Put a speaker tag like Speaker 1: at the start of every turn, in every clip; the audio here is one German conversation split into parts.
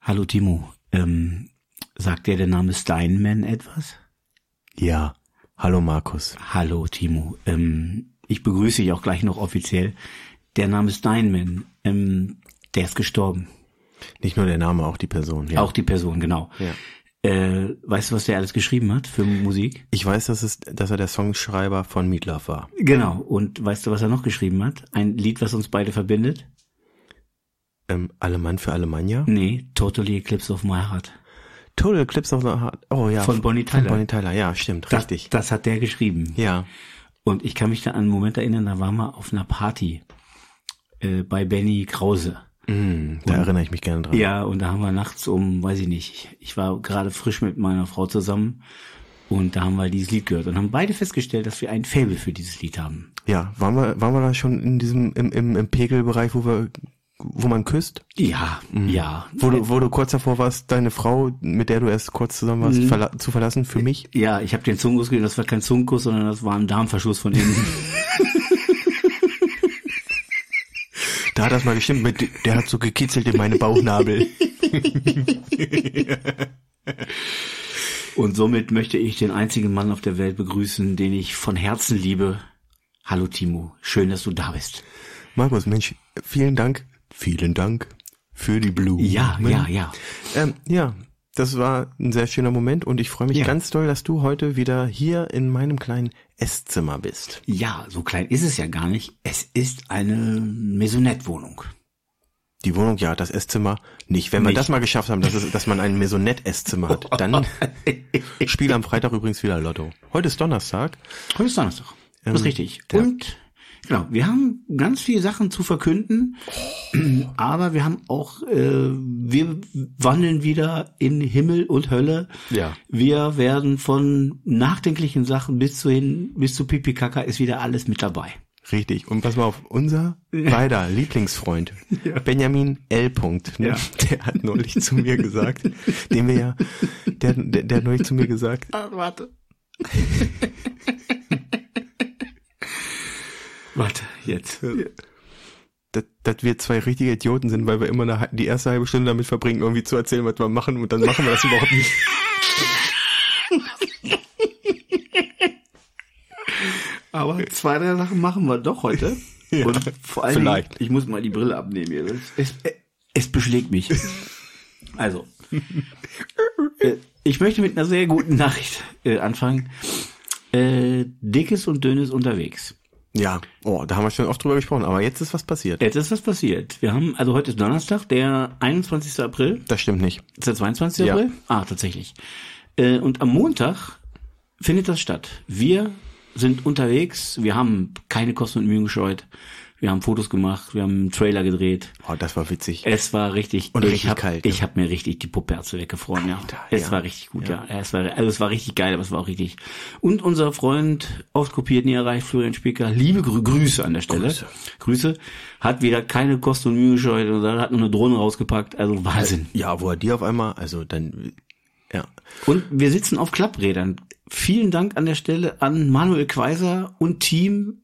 Speaker 1: Hallo Timo, sagt dir der Name Steinman etwas?
Speaker 2: Ja, hallo Markus.
Speaker 1: Hallo Timo, ich begrüße dich auch gleich noch offiziell. Der Name Steinman, der ist gestorben.
Speaker 2: Nicht nur der Name, auch die Person. Ja.
Speaker 1: Auch die Person, genau.
Speaker 2: Ja.
Speaker 1: Weißt du, was der alles geschrieben hat für Musik?
Speaker 2: Ich weiß, dass er der Songschreiber von Meat Loaf war.
Speaker 1: Genau, und weißt du, was er noch geschrieben hat? Ein Lied, was uns beide verbindet?
Speaker 2: Allemann für Alemannia?
Speaker 1: Nee, Totally Eclipse of My Heart.
Speaker 2: Total Eclipse of the Heart. Oh ja.
Speaker 1: Von Bonnie Tyler.
Speaker 2: Von Bonnie Tyler, ja, stimmt, richtig.
Speaker 1: Das hat der geschrieben.
Speaker 2: Ja.
Speaker 1: Und ich kann mich da an einen Moment erinnern, da waren wir auf einer Party bei Benny Krause.
Speaker 2: Da erinnere ich mich gerne dran.
Speaker 1: Ja, und da haben wir nachts weiß ich nicht, ich war gerade frisch mit meiner Frau zusammen und da haben wir dieses Lied gehört und haben beide festgestellt, dass wir ein Faible für dieses Lied haben.
Speaker 2: Ja, waren wir da schon in diesem, im Pegelbereich, wo man küsst?
Speaker 1: Ja, ja.
Speaker 2: Wo du kurz davor warst, deine Frau, mit der du erst kurz zusammen warst, zu verlassen, für mich?
Speaker 1: Ja, ich habe den Zungenkuss gegeben, das war kein Zungenkuss, sondern das war ein Darmverschluss von innen.
Speaker 2: Da hat das mal gestimmt, der hat so gekitzelt in meine Bauchnabel.
Speaker 1: Und somit möchte ich den einzigen Mann auf der Welt begrüßen, den ich von Herzen liebe. Hallo Timo, schön, dass du da bist.
Speaker 2: Markus, Mensch, vielen Dank für die Blumen.
Speaker 1: Ja.
Speaker 2: Ja, das war ein sehr schöner Moment und ich freue mich ganz doll, dass du heute wieder hier in meinem kleinen Esszimmer bist.
Speaker 1: Ja, so klein ist es ja gar nicht. Es ist eine Maisonette-Wohnung.
Speaker 2: Die Wohnung, ja, das Esszimmer nicht. Wenn wir das mal geschafft haben, dass man ein Maisonette-Esszimmer hat, dann spiel am Freitag übrigens wieder Lotto. Heute ist Donnerstag.
Speaker 1: Das ist richtig. Und genau, wir haben ganz viele Sachen zu verkünden, aber wir haben auch, wir wandeln wieder in Himmel und Hölle.
Speaker 2: Ja.
Speaker 1: Wir werden von nachdenklichen Sachen bis zu Pipi Kaka ist wieder alles mit dabei.
Speaker 2: Richtig. Und pass mal auf, unser beider Lieblingsfreund, Benjamin L. Ne? Der hat neulich zu mir gesagt, der hat neulich zu mir gesagt.
Speaker 1: Warte, jetzt.
Speaker 2: Dass wir zwei richtige Idioten sind, weil wir immer die erste halbe Stunde damit verbringen, irgendwie zu erzählen, was wir machen, und dann machen wir das überhaupt nicht.
Speaker 1: Aber 2, 3 Sachen machen wir doch heute.
Speaker 2: Ja,
Speaker 1: und vor allem,
Speaker 2: vielleicht.
Speaker 1: Ich muss mal die Brille abnehmen hier. Es beschlägt mich. Also, ich möchte mit einer sehr guten Nachricht anfangen. Dickes und Dünnes unterwegs.
Speaker 2: Ja, da haben wir schon oft drüber gesprochen, aber jetzt ist was passiert.
Speaker 1: Wir haben, also heute ist Donnerstag, der 21. April.
Speaker 2: Das stimmt nicht.
Speaker 1: Ist der 22. April? Tatsächlich. Und am Montag findet das statt. Wir sind unterwegs, wir haben keine Kosten und Mühen gescheut. Wir haben Fotos gemacht, wir haben einen Trailer gedreht.
Speaker 2: Oh, das war witzig.
Speaker 1: Es war richtig,
Speaker 2: und richtig kalt.
Speaker 1: Ich habe mir richtig die Pupperze weggefroren, ja. Es war richtig gut, ja. Es war richtig geil, aber es war auch richtig. Und unser Freund, oft kopiert, nie erreicht, Florian Spieker, liebe Grüße an der Stelle. Grüße. Hat wieder keine Kosten und Mühen gescheut und hat nur eine Drohne rausgepackt, also Wahnsinn.
Speaker 2: Ja, wo er die auf einmal, also dann, ja.
Speaker 1: Und wir sitzen auf Klapprädern. Vielen Dank an der Stelle an Manuel Quaiser und Team,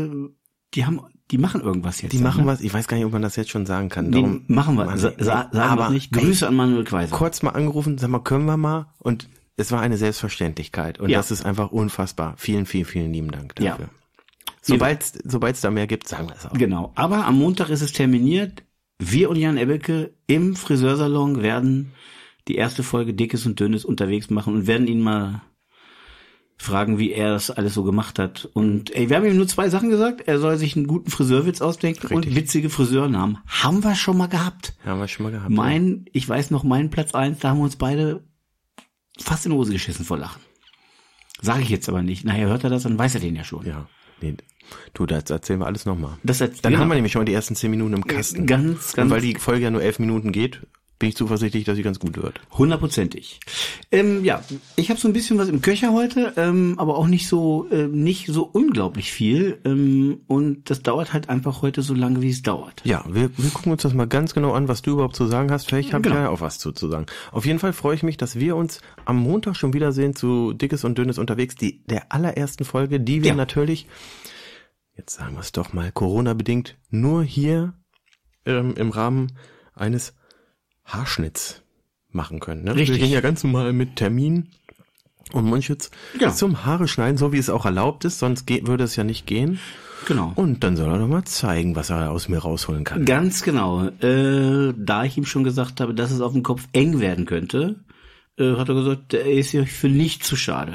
Speaker 1: die machen irgendwas jetzt.
Speaker 2: Die machen was, ich weiß gar nicht, ob man das jetzt schon sagen kann.
Speaker 1: Darum machen wir, sagen wir nicht. Grüße an Manuel Quaiser.
Speaker 2: Kurz mal angerufen, sag mal, können wir mal? Und es war eine Selbstverständlichkeit. Und das ist einfach unfassbar. Vielen, vielen, vielen lieben Dank dafür. Ja. Sobald es da mehr gibt, sagen wir es auch.
Speaker 1: Genau, aber am Montag ist es terminiert. Wir und Jan Ebbeke im Friseursalon werden die erste Folge Dickes und Dünnes unterwegs machen und werden ihn mal fragen, wie er das alles so gemacht hat. Und wir haben ihm nur 2 Sachen gesagt. Er soll sich einen guten Friseurwitz ausdenken und witzige Friseurnamen. Haben wir schon mal gehabt. Ich weiß noch, mein Platz 1, da haben wir uns beide fast in die Hose geschissen vor Lachen. Sage ich jetzt aber nicht. Nachher hört er das, dann weiß er den ja schon.
Speaker 2: Ja, nee. Du, das erzählen wir alles nochmal.
Speaker 1: Dann
Speaker 2: haben wir nämlich schon die ersten 10 Minuten im Kasten.
Speaker 1: Ganz.
Speaker 2: Und weil die Folge ja nur 11 Minuten geht, bin ich zuversichtlich, dass sie ganz gut wird.
Speaker 1: 100%. Ich habe so ein bisschen was im Köcher heute, aber auch nicht so unglaublich viel. Und das dauert halt einfach heute so lange, wie es dauert.
Speaker 2: Ja, wir gucken uns das mal ganz genau an, was du überhaupt zu sagen hast. Vielleicht habe ich ja auch was zu sagen. Auf jeden Fall freue ich mich, dass wir uns am Montag schon wiedersehen zu Dickes und Dünnes unterwegs, der allerersten Folge, die wir natürlich, jetzt sagen wir es doch mal, Corona-bedingt, nur hier im Rahmen eines Haarschnitz machen können. Ne?
Speaker 1: Richtig.
Speaker 2: Wir gehen ja ganz normal mit Termin und Mundschutz zum Haare schneiden, so wie es auch erlaubt ist, sonst würde es ja nicht gehen.
Speaker 1: Genau.
Speaker 2: Und dann soll er doch mal zeigen, was er aus mir rausholen kann.
Speaker 1: Ganz genau. Da ich ihm schon gesagt habe, dass es auf dem Kopf eng werden könnte, hat er gesagt, er ist ja für nichts zu schade.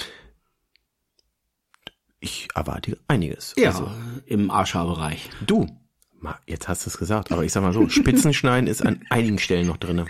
Speaker 2: Ich erwarte einiges.
Speaker 1: Ja, also, im Arschhaarbereich.
Speaker 2: Du, jetzt hast du es gesagt, aber ich sag mal so, Spitzenschneiden ist an einigen Stellen noch drinne.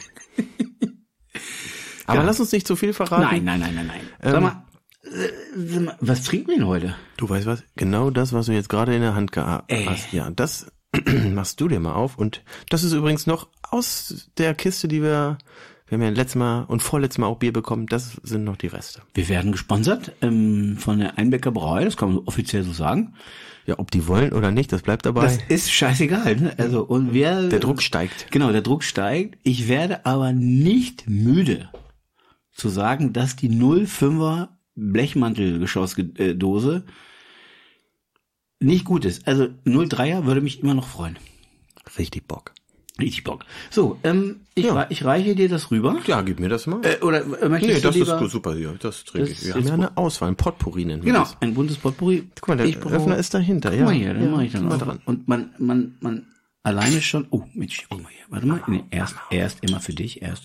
Speaker 2: Aber lass uns nicht zu viel verraten.
Speaker 1: Nein. Sag mal, was trinken wir denn heute?
Speaker 2: Du weißt was? Genau das, was du jetzt gerade in der Hand gehabt hast. Ja, das machst du dir mal auf. Und das ist übrigens noch aus der Kiste, die wir haben ja letztes Mal und vorletztes Mal auch Bier bekommen. Das sind noch die Reste.
Speaker 1: Wir werden gesponsert von der Einbecker Brauerei, das kann man offiziell so sagen.
Speaker 2: Ja, ob die wollen oder nicht, das bleibt dabei.
Speaker 1: Das ist scheißegal. Ne? Also und
Speaker 2: der Druck steigt.
Speaker 1: Genau, der Druck steigt. Ich werde aber nicht müde zu sagen, dass die 0,5er Blechmantelgeschossdose nicht gut ist. Also 0,3er würde mich immer noch freuen.
Speaker 2: Richtig Bock.
Speaker 1: So, ich reiche dir das rüber.
Speaker 2: Ja, gib mir das mal.
Speaker 1: Oder möchtest
Speaker 2: du
Speaker 1: das
Speaker 2: lieber? Ist super, ja, das trinke ich. Wir haben ja eine Auswahl, ein Potpourri nennen wir das.
Speaker 1: Ein buntes Potpourri.
Speaker 2: Guck mal, der Öffner ist dahinter.
Speaker 1: Guck mal hier, dann mache ich dann auch dran. Und man alleine schon, oh Mensch, guck mal hier, warte mal, nee, erst immer für dich.
Speaker 2: Ja.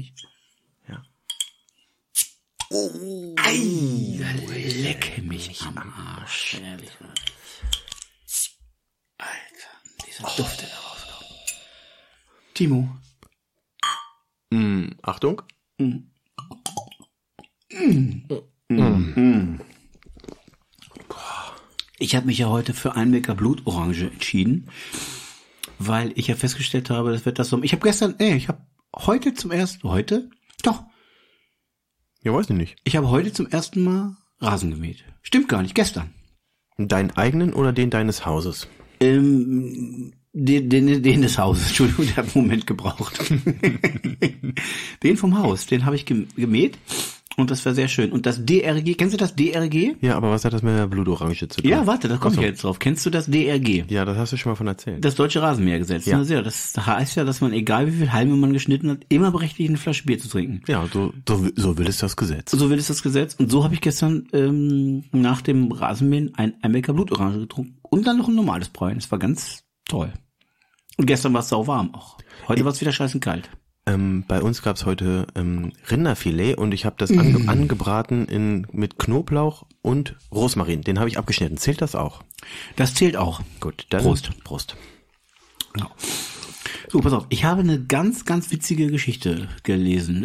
Speaker 1: Oh, ei, lecke mich am Arsch. Alter, dieser Duft, der da rauskommt. Timo.
Speaker 2: Achtung.
Speaker 1: Ich habe mich ja heute für Einbecker Blutorange entschieden, weil ich ja festgestellt habe, das wird das so. Ich habe heute zum ersten Mal Rasen gemäht. Stimmt gar nicht, gestern.
Speaker 2: Deinen eigenen oder den deines Hauses?
Speaker 1: Den des Hauses. Entschuldigung, der hat einen Moment gebraucht. Den vom Haus, den habe ich gemäht und das war sehr schön. Und das DRG, kennst du das DRG?
Speaker 2: Ja, aber was hat das mit der Blutorange zu tun?
Speaker 1: Ja, warte, da komme ich jetzt drauf. Kennst du das DRG?
Speaker 2: Ja, das hast du schon mal von erzählt.
Speaker 1: Das Deutsche Rasenmähergesetz.
Speaker 2: Ja.
Speaker 1: Das heißt ja, dass man, egal wie viel Halme man geschnitten hat, immer berechtigt, eine Flasche Bier zu trinken.
Speaker 2: Ja, so will es das Gesetz.
Speaker 1: So will es das Gesetz. Und so habe ich gestern nach dem Rasenmähen ein Einbecker Blutorange getrunken und dann noch ein normales Bräuen. Das war ganz toll. Und gestern war es sauwarm auch. Heute war es wieder scheißen kalt.
Speaker 2: Bei uns gab's heute Rinderfilet und ich habe das angebraten mit Knoblauch und Rosmarin. Den habe ich abgeschnitten. Zählt das auch?
Speaker 1: Das zählt auch.
Speaker 2: Gut, dann
Speaker 1: Prost. Genau. So, pass auf. Ich habe eine ganz, ganz witzige Geschichte gelesen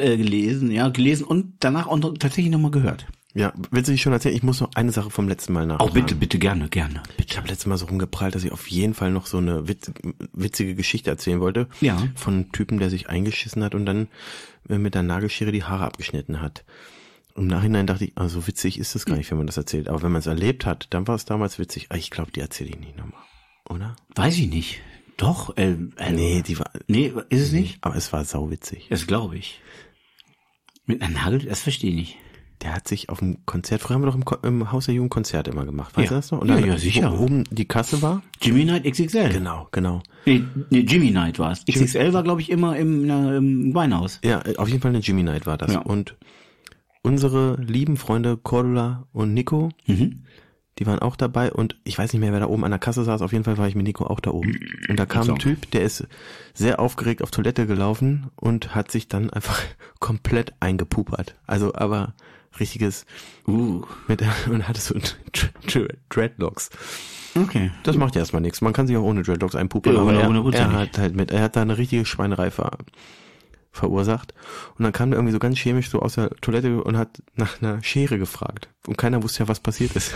Speaker 1: und danach auch tatsächlich nochmal gehört.
Speaker 2: Ja, willst du dich schon erzählen? Ich muss noch eine Sache vom letzten Mal nachfragen.
Speaker 1: Auch bitte, gerne.
Speaker 2: Ich habe letztes Mal so rumgeprallt, dass ich auf jeden Fall noch so eine witzige Geschichte erzählen wollte.
Speaker 1: Ja.
Speaker 2: Von einem Typen, der sich eingeschissen hat und dann mit der Nagelschere die Haare abgeschnitten hat. Im Nachhinein dachte ich, so witzig ist das gar nicht, wenn man das erzählt. Aber wenn man es erlebt hat, dann war es damals witzig. Ich glaube, die erzähle ich nicht nochmal, oder?
Speaker 1: Weiß ich nicht. Doch,
Speaker 2: nee,
Speaker 1: ist es nicht?
Speaker 2: Aber es war sauwitzig.
Speaker 1: Das glaube ich. Mit einer Nagel, das verstehe ich nicht.
Speaker 2: Der hat sich auf dem Konzert, früher haben wir doch im Haus der Jugend Konzerte immer gemacht, weißt du das noch? Und
Speaker 1: ja, sicher.
Speaker 2: Wo oben die Kasse war?
Speaker 1: Jimmy Night XXL.
Speaker 2: Genau.
Speaker 1: Nee, Jimmy Night war es. XXL war, glaube ich, immer im Weinhaus.
Speaker 2: Ja, auf jeden Fall eine Jimmy Night war das. Ja. Und unsere lieben Freunde Cordula und Nico, die waren auch dabei und ich weiß nicht mehr, wer da oben an der Kasse saß. Auf jeden Fall war ich mit Nico auch da oben. Und da kam ein Typ, der ist sehr aufgeregt auf Toilette gelaufen und hat sich dann einfach komplett eingepupert. Also, aber richtiges und hatte so Dreadlocks.
Speaker 1: Okay.
Speaker 2: Das macht ja erstmal nichts. Man kann sich auch ohne Dreadlocks einpupern, aber er hat da eine richtige Schweinerei verursacht. Und dann kam der irgendwie so ganz chemisch so aus der Toilette und hat nach einer Schere gefragt. Und keiner wusste ja, was passiert ist.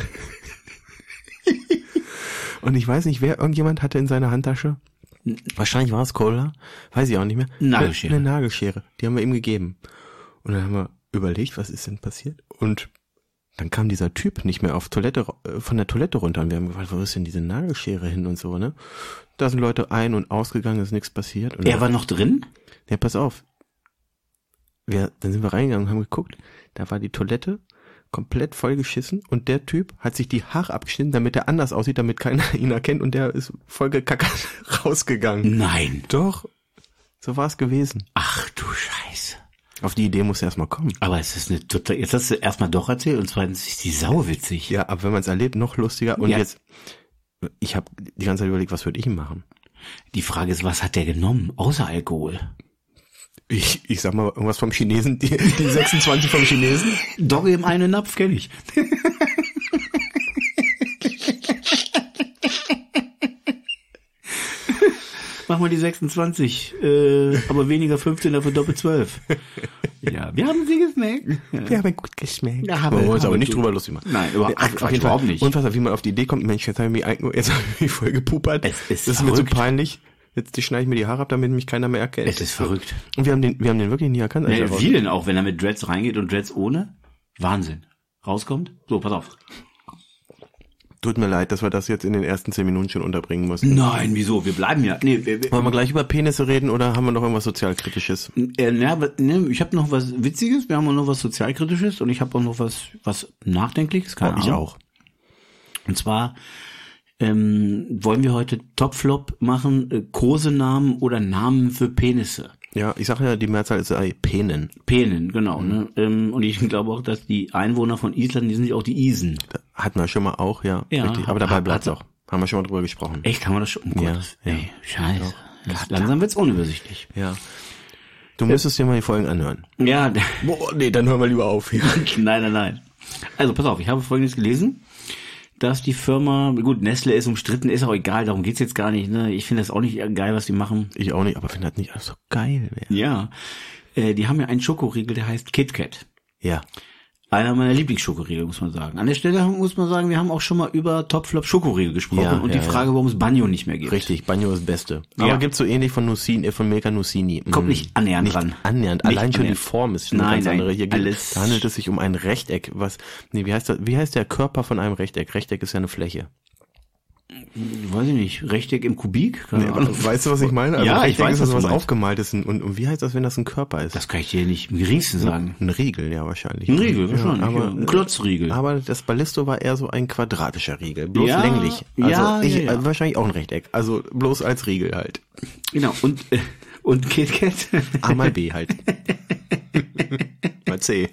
Speaker 2: Und ich weiß nicht, irgendjemand hatte in seiner Handtasche, wahrscheinlich war es Cola, weiß ich auch nicht mehr, eine Nagelschere. Die haben wir ihm gegeben. Und dann haben wir überlegt, was ist denn passiert? Und dann kam dieser Typ nicht mehr von der Toilette runter und wir haben gefragt, wo ist denn diese Nagelschere hin und so, ne? Da sind Leute ein- und ausgegangen, ist nichts passiert. Und
Speaker 1: er war noch drin?
Speaker 2: Ja, pass auf. Dann sind wir reingegangen und haben geguckt, da war die Toilette komplett vollgeschissen und der Typ hat sich die Haare abgeschnitten, damit er anders aussieht, damit keiner ihn erkennt und der ist voll gekackert rausgegangen.
Speaker 1: Nein.
Speaker 2: Doch. So war es gewesen.
Speaker 1: Ach du Scheiße.
Speaker 2: Auf die Idee muss er erstmal kommen.
Speaker 1: Aber es ist eine total, jetzt hast du erstmal doch erzählt und zweitens ist die sau witzig.
Speaker 2: Ja, aber wenn man es erlebt, noch lustiger. Und jetzt, ich habe die ganze Zeit überlegt, was würde ich ihm machen?
Speaker 1: Die Frage ist, was hat der genommen, außer Alkohol?
Speaker 2: Ich sag mal irgendwas vom Chinesen, die 26 vom Chinesen.
Speaker 1: Dogge im einen Napf kenne ich. Mach mal die 26, aber weniger 15, dafür doppelt 12. Ja, wir haben sie geschmeckt. Ja.
Speaker 2: Wir haben gut geschmeckt.
Speaker 1: Ja,
Speaker 2: wir wollen uns aber nicht drüber lustig machen.
Speaker 1: Nein, überhaupt nicht.
Speaker 2: Und was, wie man auf die Idee kommt, Mensch, jetzt habe ich mich voll gepupert.
Speaker 1: Es ist
Speaker 2: das ist mir so peinlich. Jetzt schneide ich mir die Haare ab, damit mich keiner mehr erkennt.
Speaker 1: Es ist verrückt.
Speaker 2: Und wir haben den wirklich nie erkannt.
Speaker 1: Wie denn auch, wenn er mit Dreads reingeht und Dreads ohne? Wahnsinn. Rauskommt? So, pass auf.
Speaker 2: Tut mir leid, dass wir das jetzt in den ersten 10 Minuten schon unterbringen mussten.
Speaker 1: Nein, wieso? Wir bleiben ja. Nee,
Speaker 2: wollen wir gleich über Penisse reden oder haben wir noch irgendwas Sozialkritisches?
Speaker 1: Ich habe noch was Witziges, wir haben noch was Sozialkritisches und ich habe auch noch was Nachdenkliches.
Speaker 2: Ich auch.
Speaker 1: Und zwar wollen wir heute Top-Flop machen, Kosenamen oder Namen für Penisse.
Speaker 2: Ja, ich sage ja, die Mehrzahl ist Penen.
Speaker 1: Penen, genau. Ne? Und ich glaube auch, dass die Einwohner von Island, die sind ja auch die Isen.
Speaker 2: Hatten wir schon mal auch, ja. Richtig. Aber dabei bleibt's auch. Haben wir schon mal drüber gesprochen.
Speaker 1: Echt, haben wir das schon? Oh
Speaker 2: ja.
Speaker 1: Ey, scheiße. Langsam wird's unübersichtlich.
Speaker 2: Ja. Du müsstest dir mal die Folgen anhören.
Speaker 1: Ja.
Speaker 2: Boah, nee, dann hören wir lieber auf.
Speaker 1: Nein. Also, pass auf, ich habe Folgendes gelesen, dass die Firma, gut, Nestle ist umstritten, ist auch egal, darum geht's jetzt gar nicht, ne? Ich finde das auch nicht geil, was die machen.
Speaker 2: Ich auch nicht, aber finde das nicht alles so geil.
Speaker 1: Ja. Die haben ja einen Schokoriegel, der heißt KitKat.
Speaker 2: Ja.
Speaker 1: Einer meiner Lieblingsschokoriegel, muss man sagen. An der Stelle muss man sagen, wir haben auch schon mal über Top-Flop Schokoriegel gesprochen und die Frage, warum es Banjo nicht mehr gibt.
Speaker 2: Richtig, Banjo ist das Beste. Aber gibt's so ähnlich von Milka Nussini.
Speaker 1: Kommt nicht annähernd
Speaker 2: nicht
Speaker 1: dran.
Speaker 2: Annähernd. Allein schon die Form ist eine ganz andere. Hier
Speaker 1: alles
Speaker 2: handelt es sich um ein Rechteck. Wie heißt der Körper von einem Rechteck? Rechteck ist ja eine Fläche.
Speaker 1: Weiß ich nicht, Rechteck im Kubik?
Speaker 2: Nee, weißt du, was ich meine? Also
Speaker 1: ja,
Speaker 2: Rechteck
Speaker 1: ich weiß,
Speaker 2: ist was Aufgemaltes. Und wie heißt das, wenn das ein Körper ist?
Speaker 1: Das kann ich dir nicht im geringsten sagen.
Speaker 2: Ein Riegel, ja, wahrscheinlich.
Speaker 1: Ein Riegel, wahrscheinlich.
Speaker 2: Ja, aber,
Speaker 1: ein Klotzriegel.
Speaker 2: Aber das Ballisto war eher so ein quadratischer Riegel. Bloß länglich. Also wahrscheinlich auch ein Rechteck. Also bloß als Riegel halt.
Speaker 1: Genau. Und KitKat?
Speaker 2: A mal B halt. Mal C.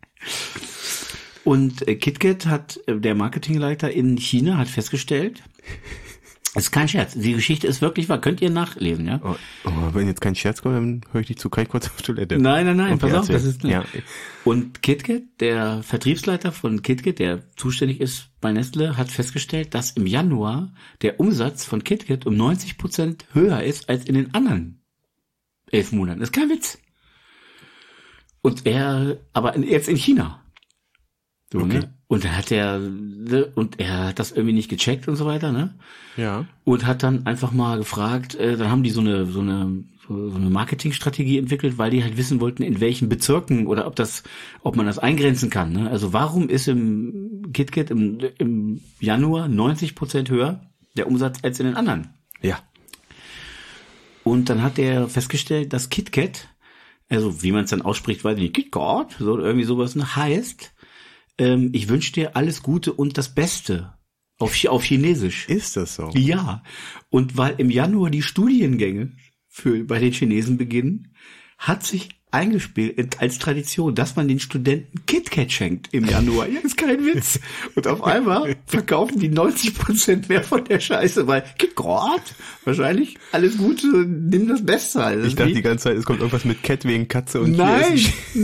Speaker 1: Und KitKat hat, der Marketingleiter in China hat festgestellt, das ist kein Scherz, die Geschichte ist wirklich wahr, könnt ihr nachlesen, ja?
Speaker 2: Oh, wenn jetzt kein Scherz kommt, dann höre ich dich zu, kann ich kurz auf Toilette.
Speaker 1: Nein,
Speaker 2: okay,
Speaker 1: pass auf, das ist
Speaker 2: ja.
Speaker 1: Und KitKat, der Vertriebsleiter von KitKat, der zuständig ist bei Nestle, hat festgestellt, dass im Januar der Umsatz von KitKat um 90% höher ist als in den anderen 11 Monaten. Das ist kein Witz. Und aber jetzt in China. So,
Speaker 2: okay.
Speaker 1: Ne? Und dann hat er hat das irgendwie nicht gecheckt und so weiter, ne?
Speaker 2: Ja.
Speaker 1: Und hat dann einfach mal gefragt, dann haben die so eine Marketingstrategie entwickelt, weil die halt wissen wollten, in welchen Bezirken oder ob man das eingrenzen kann, ne? Also warum ist im KitKat im Januar 90% höher der Umsatz als in den anderen?
Speaker 2: Ja.
Speaker 1: Und dann hat er festgestellt, dass KitKat, also wie man es dann ausspricht, weiß ich nicht, KitKat, so irgendwie sowas, ne, heißt, ich wünsche dir alles Gute und das Beste. Auf Chinesisch.
Speaker 2: Ist das so?
Speaker 1: Ja. Und weil im Januar die Studiengänge bei den Chinesen beginnen, hat sich eingespielt als Tradition, dass man den Studenten KitKat schenkt im Januar. Ja, ist kein Witz. Und auf einmal verkaufen die 90% mehr von der Scheiße, weil KitKat, wahrscheinlich alles Gute, nimm das Beste. Also
Speaker 2: ich dachte die ganze Zeit, es kommt irgendwas mit Cat wegen Katze und
Speaker 1: Nein.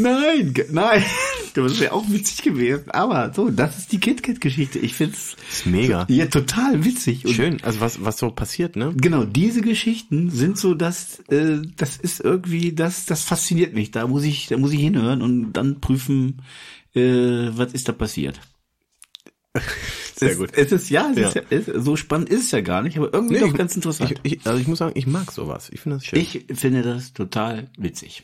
Speaker 1: Das wäre auch witzig gewesen. Aber so, das ist die KitKat-Geschichte. Ich find's
Speaker 2: ist mega.
Speaker 1: Ja, total witzig. Und
Speaker 2: schön, also was so passiert, ne?
Speaker 1: Genau, diese Geschichten sind so, das ist irgendwie, das fasziniert mich. Da muss ich hinhören und dann prüfen, was ist da passiert.
Speaker 2: Sehr gut.
Speaker 1: So spannend ist es ja gar nicht, aber irgendwie doch ganz interessant.
Speaker 2: Also ich muss sagen, ich mag sowas. Ich finde das schön.
Speaker 1: Ich finde das total witzig.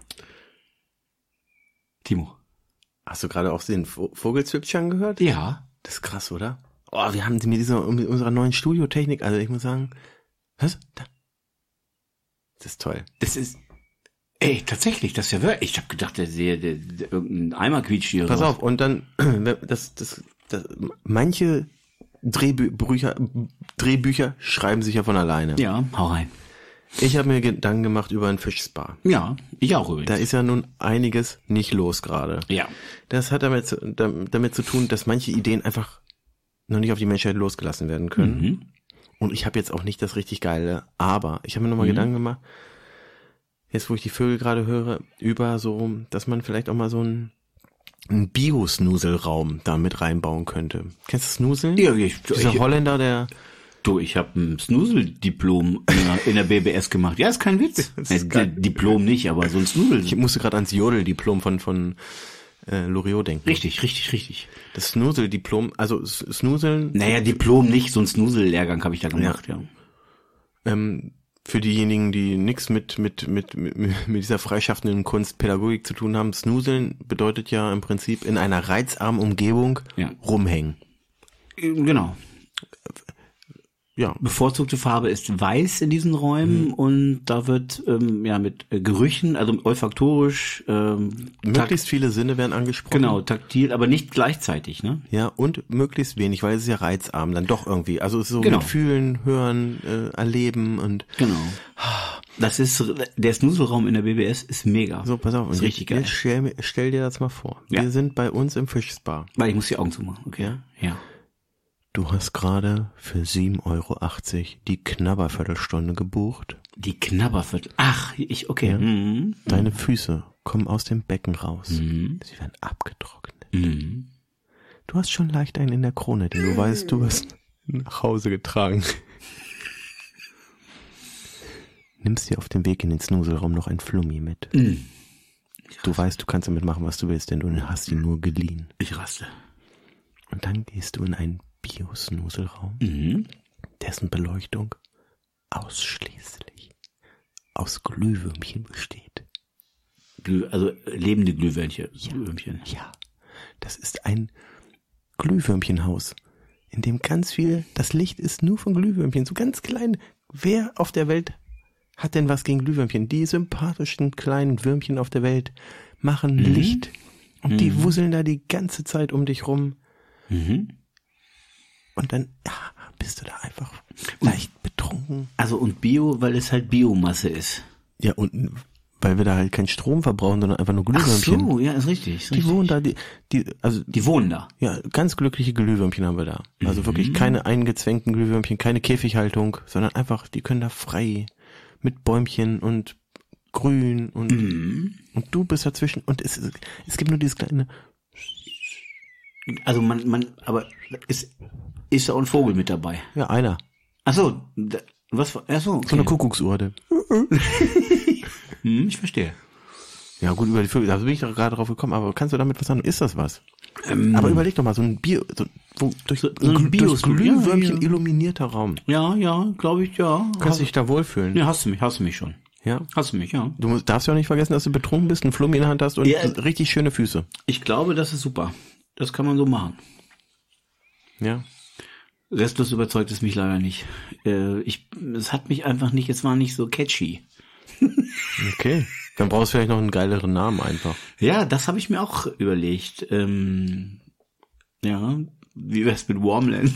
Speaker 1: Timo.
Speaker 2: Hast du gerade auch den Vogelzwitschern gehört?
Speaker 1: Ja.
Speaker 2: Das ist krass, oder? Oh, wir haben mit unserer neuen Studiotechnik, also ich muss sagen, was? Das ist toll.
Speaker 1: Das ist, tatsächlich, das ist ja wirklich, ich habe gedacht, der irgendein Eimer quietscht hier.
Speaker 2: Pass auf, und dann, manche Drehbücher schreiben sich ja von alleine.
Speaker 1: Ja, hau rein.
Speaker 2: Ich habe mir Gedanken gemacht über ein Fischspa.
Speaker 1: Ja, ich auch übrigens.
Speaker 2: Da ist ja nun einiges nicht los gerade.
Speaker 1: Ja.
Speaker 2: Das hat damit zu tun, dass manche Ideen einfach noch nicht auf die Menschheit losgelassen werden können.
Speaker 1: Mhm.
Speaker 2: Und ich habe jetzt auch nicht das richtig Geile, aber ich habe mir nochmal Gedanken gemacht, jetzt wo ich die Vögel gerade höre, über so, dass man vielleicht auch mal so einen Bio-Snuselraum da mit reinbauen könnte. Kennst du Snuseln?
Speaker 1: Ja,
Speaker 2: Dieser Holländer, der...
Speaker 1: Du, ich habe ein Snusel-Diplom in der BBS gemacht. Ja, ist kein Witz. Diplom nicht, aber so ein Snusel.
Speaker 2: Ich musste gerade ans Jodel-Diplom von Loriot denken.
Speaker 1: Richtig.
Speaker 2: Das Snusel-Diplom, also Snuseln...
Speaker 1: Naja, Diplom nicht, so ein Snusel-Lehrgang habe ich da gemacht, ja.
Speaker 2: Für diejenigen, die nichts mit dieser freischaffenden Kunst Pädagogik zu tun haben, Snuseln bedeutet ja im Prinzip in einer reizarmen Umgebung rumhängen.
Speaker 1: Genau.
Speaker 2: Ja.
Speaker 1: Bevorzugte Farbe ist weiß in diesen Räumen und da wird mit Gerüchen, also olfaktorisch
Speaker 2: möglichst viele Sinne werden angesprochen.
Speaker 1: Genau, taktil, aber nicht gleichzeitig, ne?
Speaker 2: Ja, und möglichst wenig, weil es ist ja reizarm dann doch irgendwie. Also es ist so mit Fühlen, Hören, Erleben und
Speaker 1: genau. Das ist der Snuselraum in der BBS ist mega.
Speaker 2: So, pass auf,
Speaker 1: ist richtig geil.
Speaker 2: Stell dir das mal vor. Wir sind bei uns im Fischspa.
Speaker 1: Weil ich muss die Augen zumachen, okay? Ja.
Speaker 2: Du hast gerade für 7,80 Euro die Knabberviertelstunde gebucht.
Speaker 1: Die Knabberviertel. Ach, okay.
Speaker 2: Ja. Mhm. Deine Füße kommen aus dem Becken raus.
Speaker 1: Mhm.
Speaker 2: Sie werden abgetrocknet.
Speaker 1: Mhm.
Speaker 2: Du hast schon leicht einen in der Krone, denn du weißt, du wirst nach Hause getragen. Nimmst dir auf dem Weg in den Snuselraum noch ein Flummi mit.
Speaker 1: Mhm.
Speaker 2: Du weißt, du kannst damit machen, was du willst, denn du hast ihn nur geliehen.
Speaker 1: Ich raste.
Speaker 2: Und dann gehst du in einen Bio-Snuselraum, dessen Beleuchtung ausschließlich aus Glühwürmchen besteht.
Speaker 1: Also lebende Glühwürmchen.
Speaker 2: Ja, das ist ein Glühwürmchenhaus, in dem ganz viel, das Licht ist nur von Glühwürmchen, so ganz klein. Wer auf der Welt hat denn was gegen Glühwürmchen? Die sympathischen kleinen Würmchen auf der Welt machen Licht und die wusseln da die ganze Zeit um dich rum. Und dann bist du da einfach leicht betrunken.
Speaker 1: Also und Bio, weil es halt Biomasse ist.
Speaker 2: Ja, und weil wir da halt keinen Strom verbrauchen, sondern einfach nur Glühwürmchen.
Speaker 1: Ach so, ja, ist richtig.
Speaker 2: Die wohnen da, die
Speaker 1: wohnen da.
Speaker 2: Ja, ganz glückliche Glühwürmchen haben wir da. Also wirklich keine eingezwängten Glühwürmchen, keine Käfighaltung, sondern einfach, die können da frei mit Bäumchen und Grün und du bist dazwischen und es gibt nur dieses kleine.
Speaker 1: Also aber ist da auch ein Vogel mit dabei?
Speaker 2: Ja, einer.
Speaker 1: Ach so, was? Ach so, okay.
Speaker 2: So eine Kuckucksuhr.
Speaker 1: Ich verstehe.
Speaker 2: Ja gut, über die Vögel, da bin ich doch gerade drauf gekommen, aber kannst du damit was sagen? Ist das was? Aber überleg doch mal, so ein Glühwürmchen illuminierter Raum.
Speaker 1: Ja, glaube ich, ja.
Speaker 2: Kannst du dich da wohlfühlen?
Speaker 1: Ja, hast du mich schon.
Speaker 2: Ja?
Speaker 1: Hast du mich, ja.
Speaker 2: Du darfst ja auch nicht vergessen, dass du betrunken bist, einen Flummi in der Hand hast und richtig schöne Füße.
Speaker 1: Ich glaube, das ist super. Das kann man so machen.
Speaker 2: Ja.
Speaker 1: Restlos überzeugt es mich leider nicht. Es hat mich einfach nicht, es war nicht so catchy.
Speaker 2: Okay. Dann brauchst du vielleicht noch einen geileren Namen einfach.
Speaker 1: Ja, das habe ich mir auch überlegt. Ja, wie wär's mit Warmland?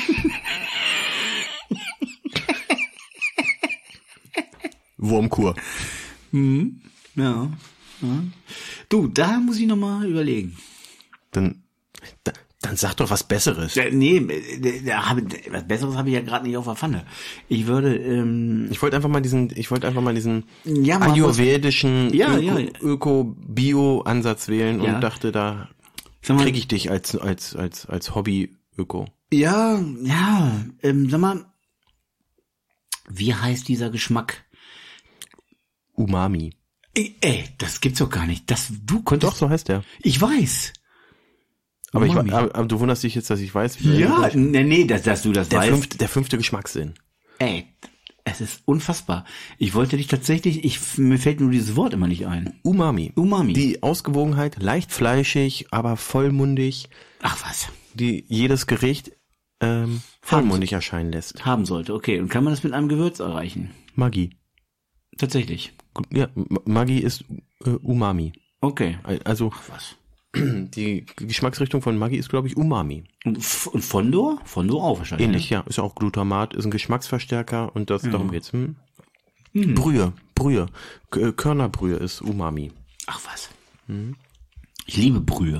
Speaker 2: Wurmkur.
Speaker 1: Ja. Du, da muss ich nochmal überlegen.
Speaker 2: Dann sag doch was Besseres.
Speaker 1: Nee, was Besseres habe ich ja gerade nicht auf der Pfanne. Ich wollte
Speaker 2: einfach mal diesen ayurvedischen Öko-Bio-Ansatz wählen und dachte, da kriege ich dich als Hobby-Öko.
Speaker 1: Ja, sag mal, wie heißt dieser Geschmack?
Speaker 2: Umami.
Speaker 1: Ey, das gibt's doch gar nicht. Du konntest.
Speaker 2: Doch, so heißt der.
Speaker 1: Ich weiß.
Speaker 2: Aber du wunderst dich jetzt, dass ich weiß.
Speaker 1: Ja, nee, dass du das weißt.
Speaker 2: Der fünfte Geschmackssinn.
Speaker 1: Ey, es ist unfassbar. Ich wollte dich tatsächlich, mir fällt nur dieses Wort immer nicht ein.
Speaker 2: Umami. Die Ausgewogenheit, leicht fleischig, aber vollmundig.
Speaker 1: Ach was.
Speaker 2: Die jedes Gericht vollmundig erscheinen lässt.
Speaker 1: Haben sollte, okay. Und kann man das mit einem Gewürz erreichen?
Speaker 2: Maggi.
Speaker 1: Tatsächlich.
Speaker 2: Ja, Maggi ist Umami.
Speaker 1: Okay.
Speaker 2: Also.
Speaker 1: Ach was.
Speaker 2: Die Geschmacksrichtung von Maggi ist, glaube ich, Umami.
Speaker 1: Und Fondor? Fondor auch wahrscheinlich.
Speaker 2: Ähnlich, ja. Ist ja auch Glutamat, ist ein Geschmacksverstärker und darum geht's. Brühe. Körnerbrühe ist Umami.
Speaker 1: Ach was. Ich liebe Brühe.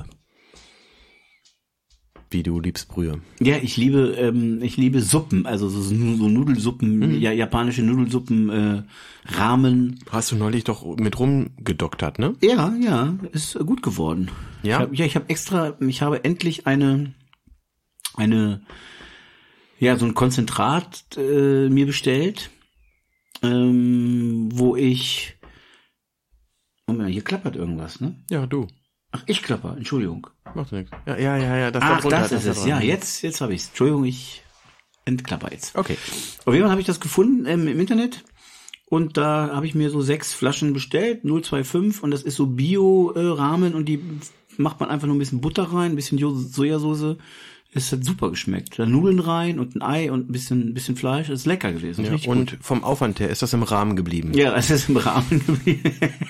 Speaker 2: Wie du liebst Brühe.
Speaker 1: Ja, ich liebe Suppen, also so Nudelsuppen, japanische Nudelsuppen, Ramen.
Speaker 2: Hast du neulich doch mit rumgedoktert, ne?
Speaker 1: Ja, ist gut geworden.
Speaker 2: Ja?
Speaker 1: Ich habe endlich so ein Konzentrat mir bestellt, wo ich, Moment, hier klappert irgendwas, ne?
Speaker 2: Ja, du.
Speaker 1: Ach, ich klapper, Entschuldigung.
Speaker 2: Macht nichts. Ja,
Speaker 1: Das ist es. Ja, jetzt habe ich's. Entschuldigung, ich entklapper jetzt.
Speaker 2: Okay.
Speaker 1: Auf jeden Fall habe ich das gefunden im Internet und da habe ich mir so 6 Flaschen bestellt, 0,25 und das ist so Bio-Ramen und die macht man einfach nur ein bisschen Butter rein, ein bisschen Sojasauce. Es hat super geschmeckt. Da Nudeln rein und ein Ei und ein bisschen Fleisch. Das ist lecker gewesen.
Speaker 2: Ja, und gut. Vom Aufwand her ist das im Rahmen geblieben.
Speaker 1: Ja, es ist im Rahmen geblieben.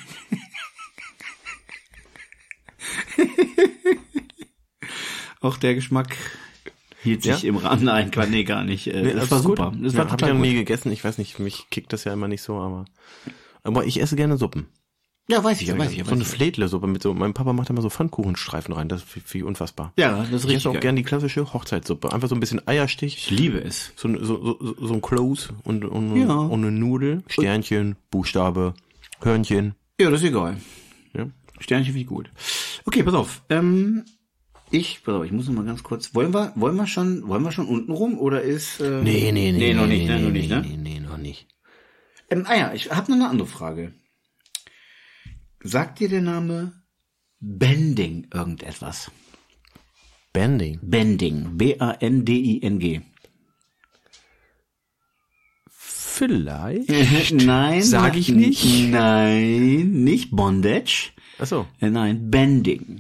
Speaker 1: Auch der Geschmack hielt sich im Rahmen. Nein, nee, gar nicht. Das war super.
Speaker 2: Das war total gut. Nie gegessen. Ich weiß nicht, mich kickt das ja immer nicht so, aber ich esse gerne Suppen.
Speaker 1: Ja, weiß ich.
Speaker 2: So eine Fledle-Suppe mit so, mein Papa macht immer so Pfannkuchenstreifen rein. Das ist wie unfassbar.
Speaker 1: Ja, das ist richtig.
Speaker 2: Ich esse auch gerne die klassische Hochzeitssuppe. Einfach so ein bisschen Eierstich.
Speaker 1: Ich liebe es.
Speaker 2: So ein Close und eine Nudel. Sternchen, Buchstabe, Hörnchen.
Speaker 1: Ja, das ist egal.
Speaker 2: Ja.
Speaker 1: Sternchen finde ich gut. Okay, pass auf. Ich muss noch mal ganz kurz. Wollen wir schon unten rum oder ist?
Speaker 2: Nee,
Speaker 1: noch nicht, ne?
Speaker 2: Nee, noch nicht.
Speaker 1: Ich habe noch eine andere Frage. Sagt dir der Name Bending irgendetwas?
Speaker 2: Bending?
Speaker 1: B-A-N-D-I-N-G.
Speaker 2: Vielleicht?
Speaker 1: Nein.
Speaker 2: Sag ich nicht?
Speaker 1: Nein, nicht Bondage.
Speaker 2: Ach so.
Speaker 1: Nein, Bending.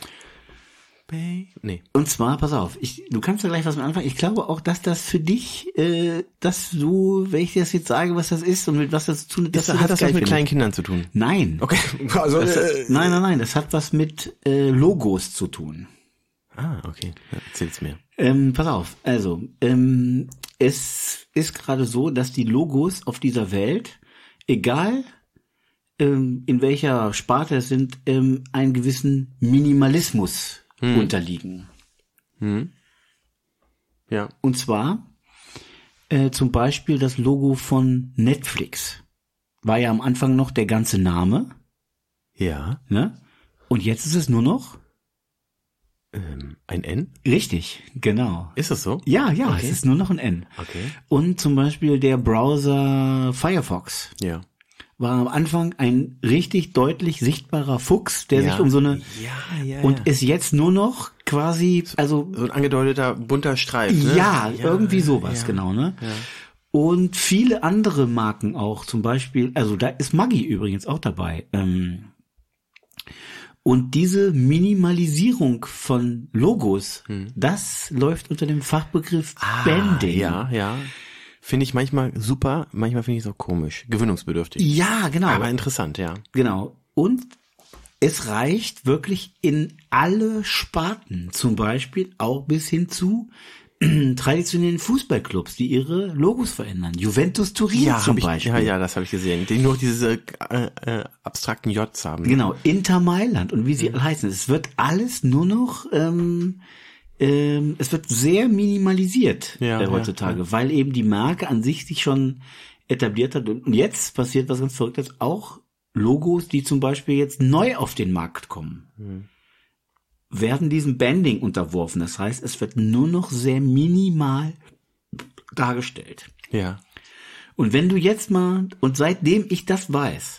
Speaker 2: Nee.
Speaker 1: Und zwar, pass auf, du kannst ja gleich was mit anfangen. Ich glaube auch, dass das für dich, dass du, wenn ich dir das jetzt sage, was das ist und mit was das zu tun hat,
Speaker 2: hat das was mit kleinen Kindern zu tun?
Speaker 1: Nein.
Speaker 2: Okay. Also,
Speaker 1: nein. Das hat was mit Logos zu tun.
Speaker 2: Ah, okay. Ja, erzähl's mir.
Speaker 1: Pass auf. Also, es ist gerade so, dass die Logos auf dieser Welt, egal in welcher Sparte es sind, einen gewissen Minimalismus unterliegen.
Speaker 2: Ja.
Speaker 1: Und zwar zum Beispiel das Logo von Netflix. War ja am Anfang noch der ganze Name.
Speaker 2: Ja.
Speaker 1: Ne? Und jetzt ist es nur noch
Speaker 2: ein N?
Speaker 1: Richtig, genau.
Speaker 2: Ist das so?
Speaker 1: Ja,
Speaker 2: okay.
Speaker 1: Es ist nur noch ein N.
Speaker 2: Okay.
Speaker 1: Und zum Beispiel der Browser Firefox.
Speaker 2: Ja.
Speaker 1: War am Anfang ein richtig deutlich sichtbarer Fuchs, der sich um so eine und ist jetzt nur noch quasi, also
Speaker 2: so ein angedeuteter bunter Streifen. Ne?
Speaker 1: Ja, irgendwie sowas, genau, ne? Ja. Und viele andere Marken auch, zum Beispiel, also da ist Maggi übrigens auch dabei. Und diese Minimalisierung von Logos, das läuft unter dem Fachbegriff Bending.
Speaker 2: Ja. Finde ich manchmal super, manchmal finde ich es auch komisch. Gewöhnungsbedürftig.
Speaker 1: Ja, genau.
Speaker 2: Aber interessant, ja.
Speaker 1: Genau. Und es reicht wirklich in alle Sparten. Zum Beispiel auch bis hin zu traditionellen Fußballclubs, die ihre Logos verändern. Juventus Turin zum Beispiel.
Speaker 2: Ja, das habe ich gesehen. Die nur diese abstrakten Js haben.
Speaker 1: Genau. Inter Mailand und wie sie alle heißen. Es wird alles nur noch es wird sehr minimalisiert heutzutage, weil eben die Marke an sich schon etabliert hat. Und jetzt passiert was ganz Verrücktes, auch Logos, die zum Beispiel jetzt neu auf den Markt kommen, werden diesem Bending unterworfen. Das heißt, es wird nur noch sehr minimal dargestellt.
Speaker 2: Ja.
Speaker 1: Und wenn du jetzt mal, und seitdem ich das weiß,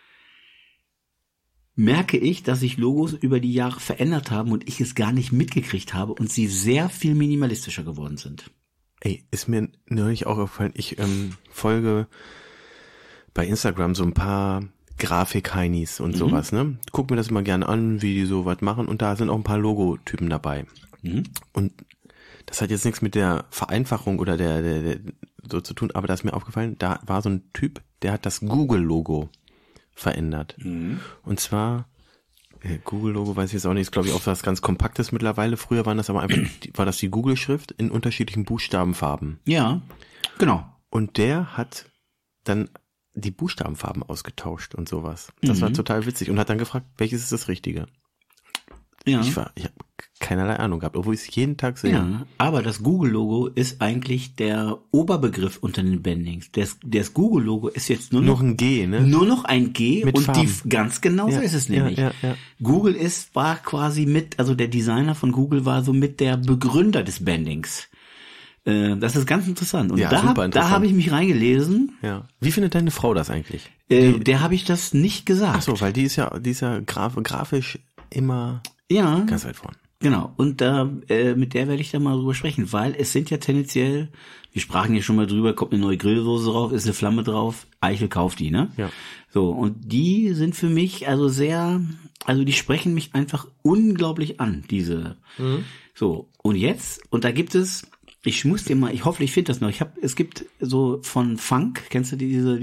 Speaker 1: merke ich, dass sich Logos über die Jahre verändert haben und ich es gar nicht mitgekriegt habe und sie sehr viel minimalistischer geworden sind.
Speaker 2: Ey, ist mir neulich auch aufgefallen, ich folge bei Instagram so ein paar Grafik-Heinis und sowas, ne? Guck mir das immer gerne an, wie die so was machen und da sind auch ein paar Logotypen dabei. Und das hat jetzt nichts mit der Vereinfachung oder der so zu tun, aber da ist mir aufgefallen, da war so ein Typ, der hat das Google-Logo verändert. Und zwar, Google-Logo weiß ich jetzt auch nicht, ist glaube ich auch was ganz Kompaktes mittlerweile. Früher waren das aber einfach, war das die Google-Schrift in unterschiedlichen Buchstabenfarben.
Speaker 1: Ja, genau.
Speaker 2: Und der hat dann die Buchstabenfarben ausgetauscht und sowas. Das war total witzig und hat dann gefragt, welches ist das Richtige?
Speaker 1: Ja.
Speaker 2: Ich habe keinerlei Ahnung gehabt, obwohl ich es jeden Tag sehe.
Speaker 1: Ja, aber das Google-Logo ist eigentlich der Oberbegriff unter den Bendings. Das Google-Logo ist jetzt nur noch
Speaker 2: ein G, ne?
Speaker 1: Nur noch ein G
Speaker 2: mit
Speaker 1: und
Speaker 2: Farben.
Speaker 1: ganz genau so ist es nämlich.
Speaker 2: Ja.
Speaker 1: Google war quasi also der Designer von Google war so mit der Begründer des Bendings. Das ist ganz interessant. Und
Speaker 2: Ja,
Speaker 1: da
Speaker 2: super interessant.
Speaker 1: habe ich mich reingelesen.
Speaker 2: Ja. Wie findet deine Frau das eigentlich?
Speaker 1: Der habe ich das nicht gesagt.
Speaker 2: Ach so, weil die ist ja grafisch immer
Speaker 1: Ja.
Speaker 2: ganz weit vorn.
Speaker 1: Genau, und mit der werde ich da mal drüber sprechen, weil es sind ja tendenziell, wir sprachen ja schon mal drüber, kommt eine neue Grillsoße drauf, ist eine Flamme drauf, Eichel kauft die, ne?
Speaker 2: Ja.
Speaker 1: So, und die sind für mich also die sprechen mich einfach unglaublich an, diese. So, und da gibt es, ich hoffe, ich finde das noch, es gibt so von Funk, kennst du diesen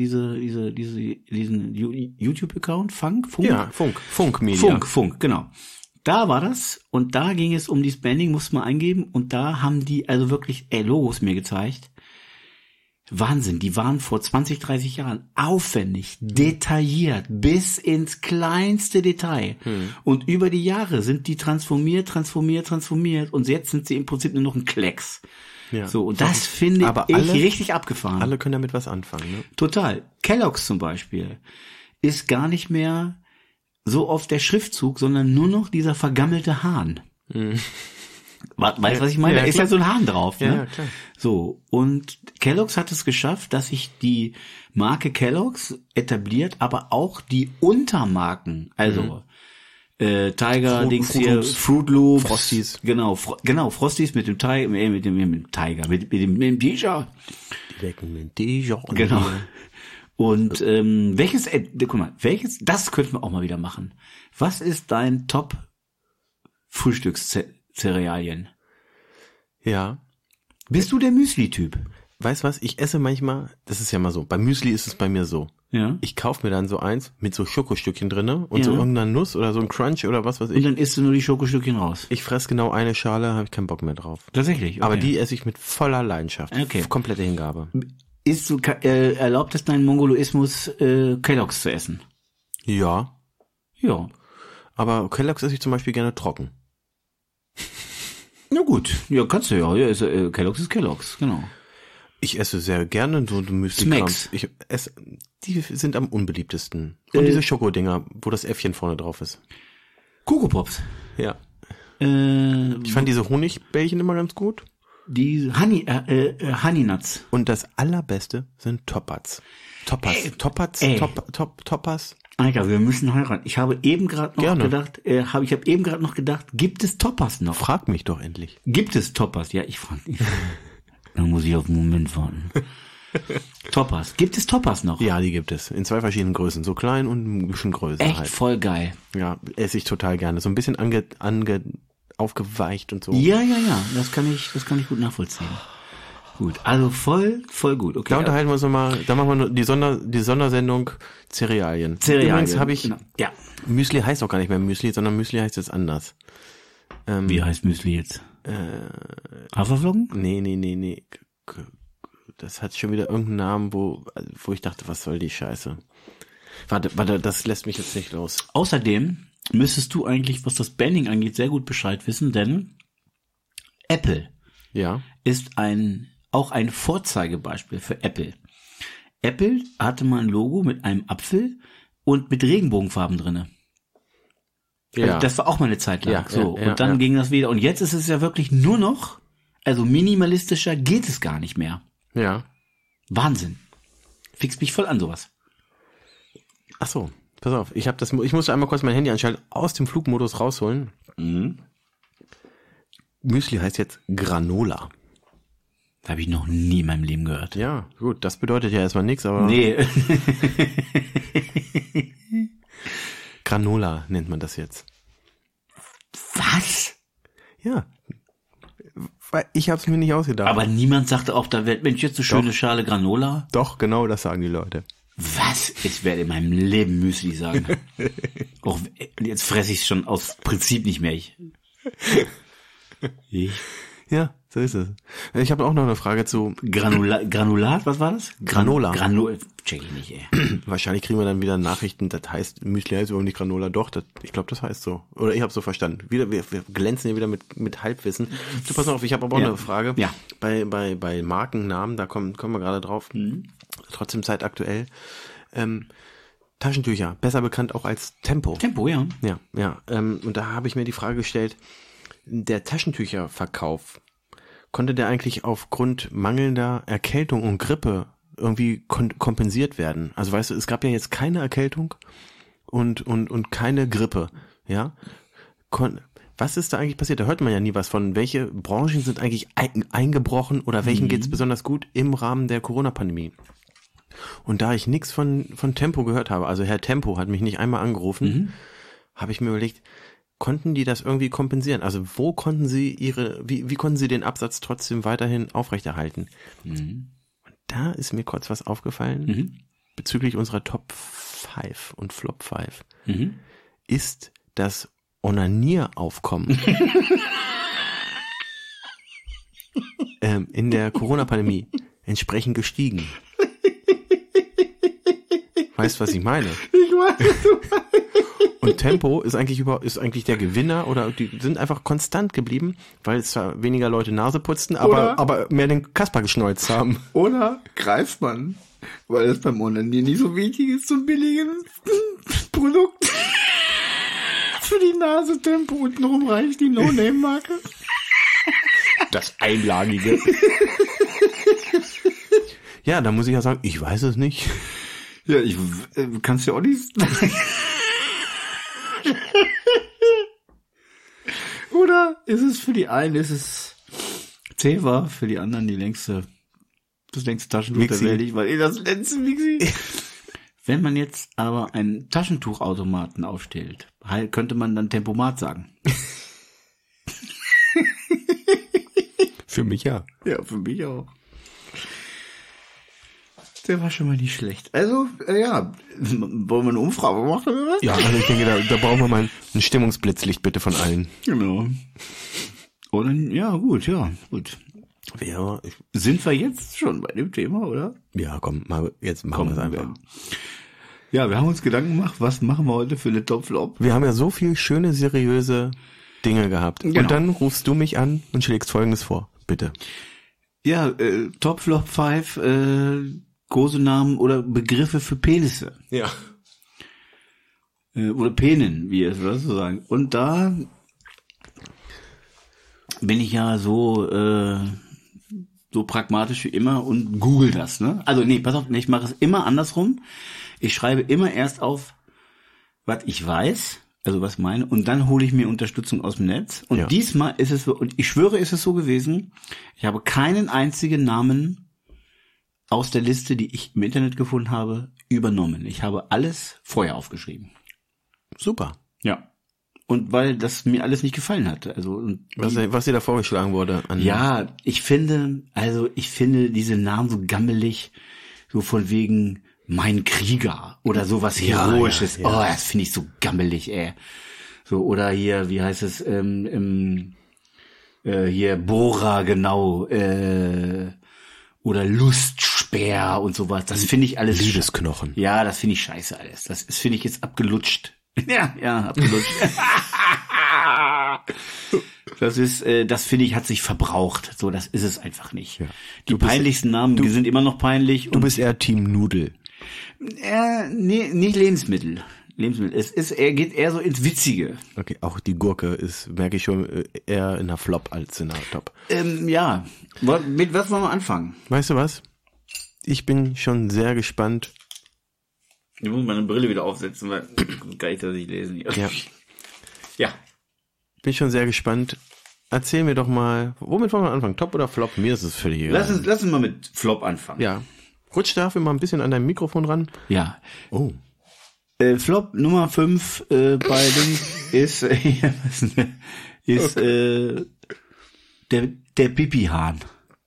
Speaker 1: YouTube-Account? Funk?
Speaker 2: Ja, Funk Media.
Speaker 1: Funk, genau. Da war das und da ging es um die Spending, musste man eingeben und da haben die also wirklich Logos mir gezeigt. Wahnsinn, die waren vor 20, 30 Jahren aufwendig, detailliert, bis ins kleinste Detail. Und über die Jahre sind die transformiert und jetzt sind sie im Prinzip nur noch ein Klecks.
Speaker 2: Ja.
Speaker 1: So, und das finde ich richtig abgefahren.
Speaker 2: Alle können damit was anfangen, ne?
Speaker 1: Total. Kellogg's zum Beispiel ist gar nicht mehr so oft der Schriftzug, sondern nur noch dieser vergammelte Hahn. Weißt du, was ich meine?
Speaker 2: Ja,
Speaker 1: da ist ja so ein Hahn drauf. Ne?
Speaker 2: Ja, klar.
Speaker 1: So, und Kellogg's hat es geschafft, dass sich die Marke Kellogg's etabliert, aber auch die Untermarken, also Tiger, Fruit Loops,
Speaker 2: Frosties.
Speaker 1: Genau, Frosties mit dem Tiger, mit dem Tiger. Genau. Und das könnten wir auch mal wieder machen. Was ist dein Top-Frühstückszerealien?
Speaker 2: Ja.
Speaker 1: Bist du der Müsli-Typ?
Speaker 2: Weißt du was, ich esse manchmal, das ist ja mal so, bei Müsli ist es bei mir so.
Speaker 1: Ja.
Speaker 2: Ich kaufe mir dann so eins mit so Schokostückchen drinne und so irgendeiner Nuss oder so ein Crunch oder was weiß ich.
Speaker 1: Und dann isst du nur die Schokostückchen raus?
Speaker 2: Ich fress genau eine Schale, habe ich keinen Bock mehr drauf.
Speaker 1: Tatsächlich? Okay.
Speaker 2: Aber die esse ich mit voller Leidenschaft.
Speaker 1: Okay.
Speaker 2: Komplette Hingabe.
Speaker 1: Erlaubt es deinen Mongoloismus, Kellogg's zu essen?
Speaker 2: Ja.
Speaker 1: Ja.
Speaker 2: Aber Kellogg's esse ich zum Beispiel gerne trocken.
Speaker 1: Na gut, ja, kannst du ja. Kellogg's ist Kellogg's, genau.
Speaker 2: Ich esse sehr gerne so
Speaker 1: Smacks.
Speaker 2: Die sind am unbeliebtesten. Und diese Schokodinger, wo das Äffchen vorne drauf ist.
Speaker 1: Coco Pops.
Speaker 2: Ja. Ich fand diese Honigbällchen immer ganz gut.
Speaker 1: Die Honey Nuts.
Speaker 2: Und das allerbeste sind Toppers. Toppers.
Speaker 1: Alter, wir müssen heiraten. Ich habe eben gerade noch gedacht, gibt es Toppers noch?
Speaker 2: Frag mich doch endlich.
Speaker 1: Gibt es Toppers? Ja, ich frage mich. Dann muss ich auf einen Moment warten. Toppers. Gibt es Toppers noch?
Speaker 2: Ja, die gibt es. In 2 verschiedenen Größen. So klein und ein bisschen größer.
Speaker 1: Echt
Speaker 2: halt.
Speaker 1: voll geil.
Speaker 2: Ja, esse ich total gerne. So ein bisschen aufgeweicht und so.
Speaker 1: Ja. Das kann ich gut nachvollziehen. Gut, also voll gut. Okay.
Speaker 2: Da unterhalten wir uns nochmal, da machen wir die Sondersendung Cerealien. Übrigens habe ich,
Speaker 1: genau. Ja.
Speaker 2: Müsli heißt auch gar nicht mehr Müsli, sondern Müsli heißt jetzt anders.
Speaker 1: Wie heißt Müsli jetzt? Haferflocken?
Speaker 2: Nee. Das hat schon wieder irgendeinen Namen, wo ich dachte, was soll die Scheiße? Warte, das lässt mich jetzt nicht los.
Speaker 1: Außerdem müsstest du eigentlich, was das Banding angeht, sehr gut Bescheid wissen, denn Apple ist auch ein Vorzeigebeispiel für Apple. Apple hatte mal ein Logo mit einem Apfel und mit Regenbogenfarben drinne. Also das war auch mal eine Zeit lang. Und dann ging das wieder. Und jetzt ist es ja wirklich nur noch, also minimalistischer geht es gar nicht mehr.
Speaker 2: Ja.
Speaker 1: Wahnsinn. Fixt mich voll an sowas.
Speaker 2: Ach so, pass auf. Ich musste einmal kurz mein Handy anschalten, aus dem Flugmodus rausholen. Müsli heißt jetzt Granola.
Speaker 1: Habe ich noch nie in meinem Leben gehört.
Speaker 2: Ja, gut, das bedeutet ja erstmal nichts, aber...
Speaker 1: Nee.
Speaker 2: Granola nennt man das jetzt.
Speaker 1: Was?
Speaker 2: Ja. Weil ich habe es mir nicht ausgedacht.
Speaker 1: Aber niemand sagte auch, da wird Mensch jetzt eine schöne Schale Granola.
Speaker 2: Doch, genau das sagen die Leute.
Speaker 1: Was? Ich werde in meinem Leben Müsli sagen. Auch jetzt fresse ich es schon aus Prinzip nicht mehr.
Speaker 2: Ja, so ist es. Ich habe auch noch eine Frage zu
Speaker 1: Granulat, was war das?
Speaker 2: Granola.
Speaker 1: Check ich nicht, ey.
Speaker 2: Wahrscheinlich kriegen wir dann wieder Nachrichten, das heißt, Müsli heißt überhaupt nicht Granola, doch, ich glaube, das heißt so. Oder ich habe so verstanden. Wir glänzen hier wieder mit Halbwissen. Du, pass auf, ich habe aber auch eine Frage.
Speaker 1: Ja.
Speaker 2: Bei Markennamen, da kommen wir gerade drauf. Trotzdem zeitaktuell. Taschentücher, besser bekannt auch als Tempo.
Speaker 1: Tempo, ja.
Speaker 2: Ja. Und da habe ich mir die Frage gestellt, der Taschentücherverkauf, konnte der eigentlich aufgrund mangelnder Erkältung und Grippe irgendwie kompensiert werden? Also weißt du, es gab ja jetzt keine Erkältung und keine Grippe, ja? Was ist da eigentlich passiert? Da hört man ja nie was von. Welche Branchen sind eigentlich eingebrochen oder welchen geht's besonders gut im Rahmen der Corona-Pandemie? Und da ich nichts von Tempo gehört habe, also Herr Tempo hat mich nicht einmal angerufen, habe ich mir überlegt, konnten die das irgendwie kompensieren? Also wo konnten sie wie konnten sie den Absatz trotzdem weiterhin aufrechterhalten? Und da ist mir kurz was aufgefallen bezüglich unserer Top 5 und Flop 5. Ist das Onanieraufkommen in der Corona-Pandemie entsprechend gestiegen. Weißt du, was ich meine?
Speaker 1: Ich weiß.
Speaker 2: Und Tempo ist eigentlich der Gewinner oder die sind einfach konstant geblieben, weil es zwar weniger Leute Nase putzten, aber mehr den Kasper geschneuzt haben.
Speaker 1: Oder greift man, weil es beim Onanieren nicht so wichtig ist, zum billigen Produkt. Für die Nase Tempo untenrum reicht die No-Name-Marke.
Speaker 2: Das Einlagige. Ja, da muss ich ja sagen, ich weiß es nicht.
Speaker 1: Ja, ich kann's ja auch nicht. Oder ist es für die einen, ist es Zewa, für die anderen das längste Taschentuch der Welt, weil das letzte Mixi. Wenn man jetzt aber einen Taschentuchautomaten aufstellt, könnte man dann Tempomat sagen.
Speaker 2: Für mich ja.
Speaker 1: Ja, für mich auch. Der war schon mal nicht schlecht. Also, ja, wollen wir eine Umfrage machen oder was?
Speaker 2: Ja, also ich denke, da brauchen wir mal ein Stimmungsblitzlicht bitte von allen.
Speaker 1: Genau. Oder, ja, gut.
Speaker 2: Ja,
Speaker 1: sind wir jetzt schon bei dem Thema, oder?
Speaker 2: Ja, komm, jetzt machen wir es einfach.
Speaker 1: Ja, wir haben uns Gedanken gemacht, was machen wir heute für eine Top-Flop?
Speaker 2: Wir haben ja so viel schöne, seriöse Dinge gehabt. Genau. Und dann rufst du mich an und schlägst Folgendes vor, bitte.
Speaker 1: Ja, Top-Flop 5, Kosenamen oder Begriffe für Penisse.
Speaker 2: Ja.
Speaker 1: Oder Penen, wie es so sagen. Und da bin ich ja so pragmatisch wie immer und google das, ne? Also nee, pass auf, ich mache es immer andersrum. Ich schreibe immer erst auf, was ich weiß, also was meine, und dann hole ich mir Unterstützung aus dem Netz. Und diesmal ist es so, und ich schwöre, ist es so gewesen, ich habe keinen einzigen Namen aus der Liste, die ich im Internet gefunden habe, übernommen. Ich habe alles vorher aufgeschrieben.
Speaker 2: Super.
Speaker 1: Ja. Und weil das mir alles nicht gefallen hat. Also
Speaker 2: was dir da vorgeschlagen wurde.
Speaker 1: Ich finde diese Namen so gammelig, so von wegen mein Krieger oder sowas Heroisches. Ja. Oh, das finde ich so gammelig, ey. So, oder hier, wie heißt es, hier Bora, genau, oder Lustspeer und sowas. Das finde ich alles.
Speaker 2: Liebesknochen.
Speaker 1: Ja, das finde ich scheiße alles. Das finde ich jetzt abgelutscht. Ja, abgelutscht. Das finde ich, hat sich verbraucht. So, das ist es einfach nicht. Ja. Die peinlichsten Namen, die sind immer noch peinlich.
Speaker 2: Du bist eher Team Nudel.
Speaker 1: Nee, nicht Lebensmittel. Er geht eher so ins Witzige.
Speaker 2: Okay, auch die Gurke ist, merke ich schon, eher in der Flop als in der Top.
Speaker 1: Ja. Mit was wollen wir anfangen?
Speaker 2: Weißt du was? Ich bin schon sehr gespannt.
Speaker 1: Ich muss meine Brille wieder aufsetzen, weil kann ich das nicht lesen. Ja.
Speaker 2: Bin schon sehr gespannt. Erzähl mir doch mal, womit wollen wir anfangen? Top oder Flop? Mir ist es völlig egal.
Speaker 1: Lass uns mal mit Flop anfangen.
Speaker 2: Ja. Rutsch dafür mal ein bisschen an deinem Mikrofon ran.
Speaker 1: Ja.
Speaker 2: Oh.
Speaker 1: Flop Nummer 5 bei Ding ist der Pipi-Hahn.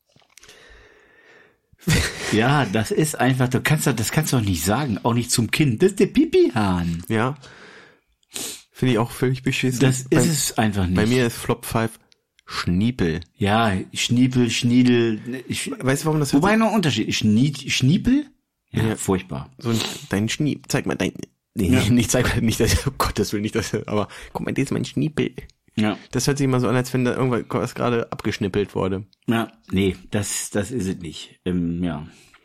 Speaker 1: Ja, das ist einfach, das kannst du doch nicht sagen, auch nicht zum Kind. Das ist der Pipi-Hahn.
Speaker 2: Ja. Finde ich auch völlig beschissen.
Speaker 1: Das ist es einfach nicht.
Speaker 2: Bei mir ist Flop 5 Schniepel.
Speaker 1: Ja, Schniepel, Schniedel.
Speaker 2: Weißt du, warum das...
Speaker 1: Wobei noch ein Unterschied. Schniepel? Ja, furchtbar.
Speaker 2: So dein Schniepel, zeig mal dein... Nee,
Speaker 1: Ja.
Speaker 2: nicht zeig mal, nicht das, oh Gott, das will nicht das, aber guck mal, das ist mein Schniepel.
Speaker 1: Ja.
Speaker 2: Das hört sich immer so an, als wenn da irgendwas gerade abgeschnippelt wurde.
Speaker 1: Ja, nee, das ist es nicht. Ja.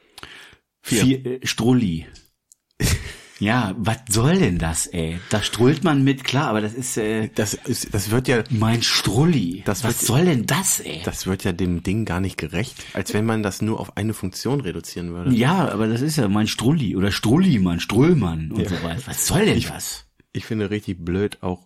Speaker 2: 4.
Speaker 1: Strulli. Ja, was soll denn das, ey? Da strullt man mit, klar, aber das ist,
Speaker 2: Das wird ja,
Speaker 1: mein Strulli.
Speaker 2: Das
Speaker 1: Was
Speaker 2: wird-
Speaker 1: soll denn das, ey?
Speaker 2: das wird ja dem Ding gar nicht gerecht, als wenn man das nur auf eine Funktion reduzieren würde.
Speaker 1: Ja, aber das ist ja mein Strulli oder Strullimann, Strullmann und so weiter. Was soll denn das?
Speaker 2: Ich finde richtig blöd auch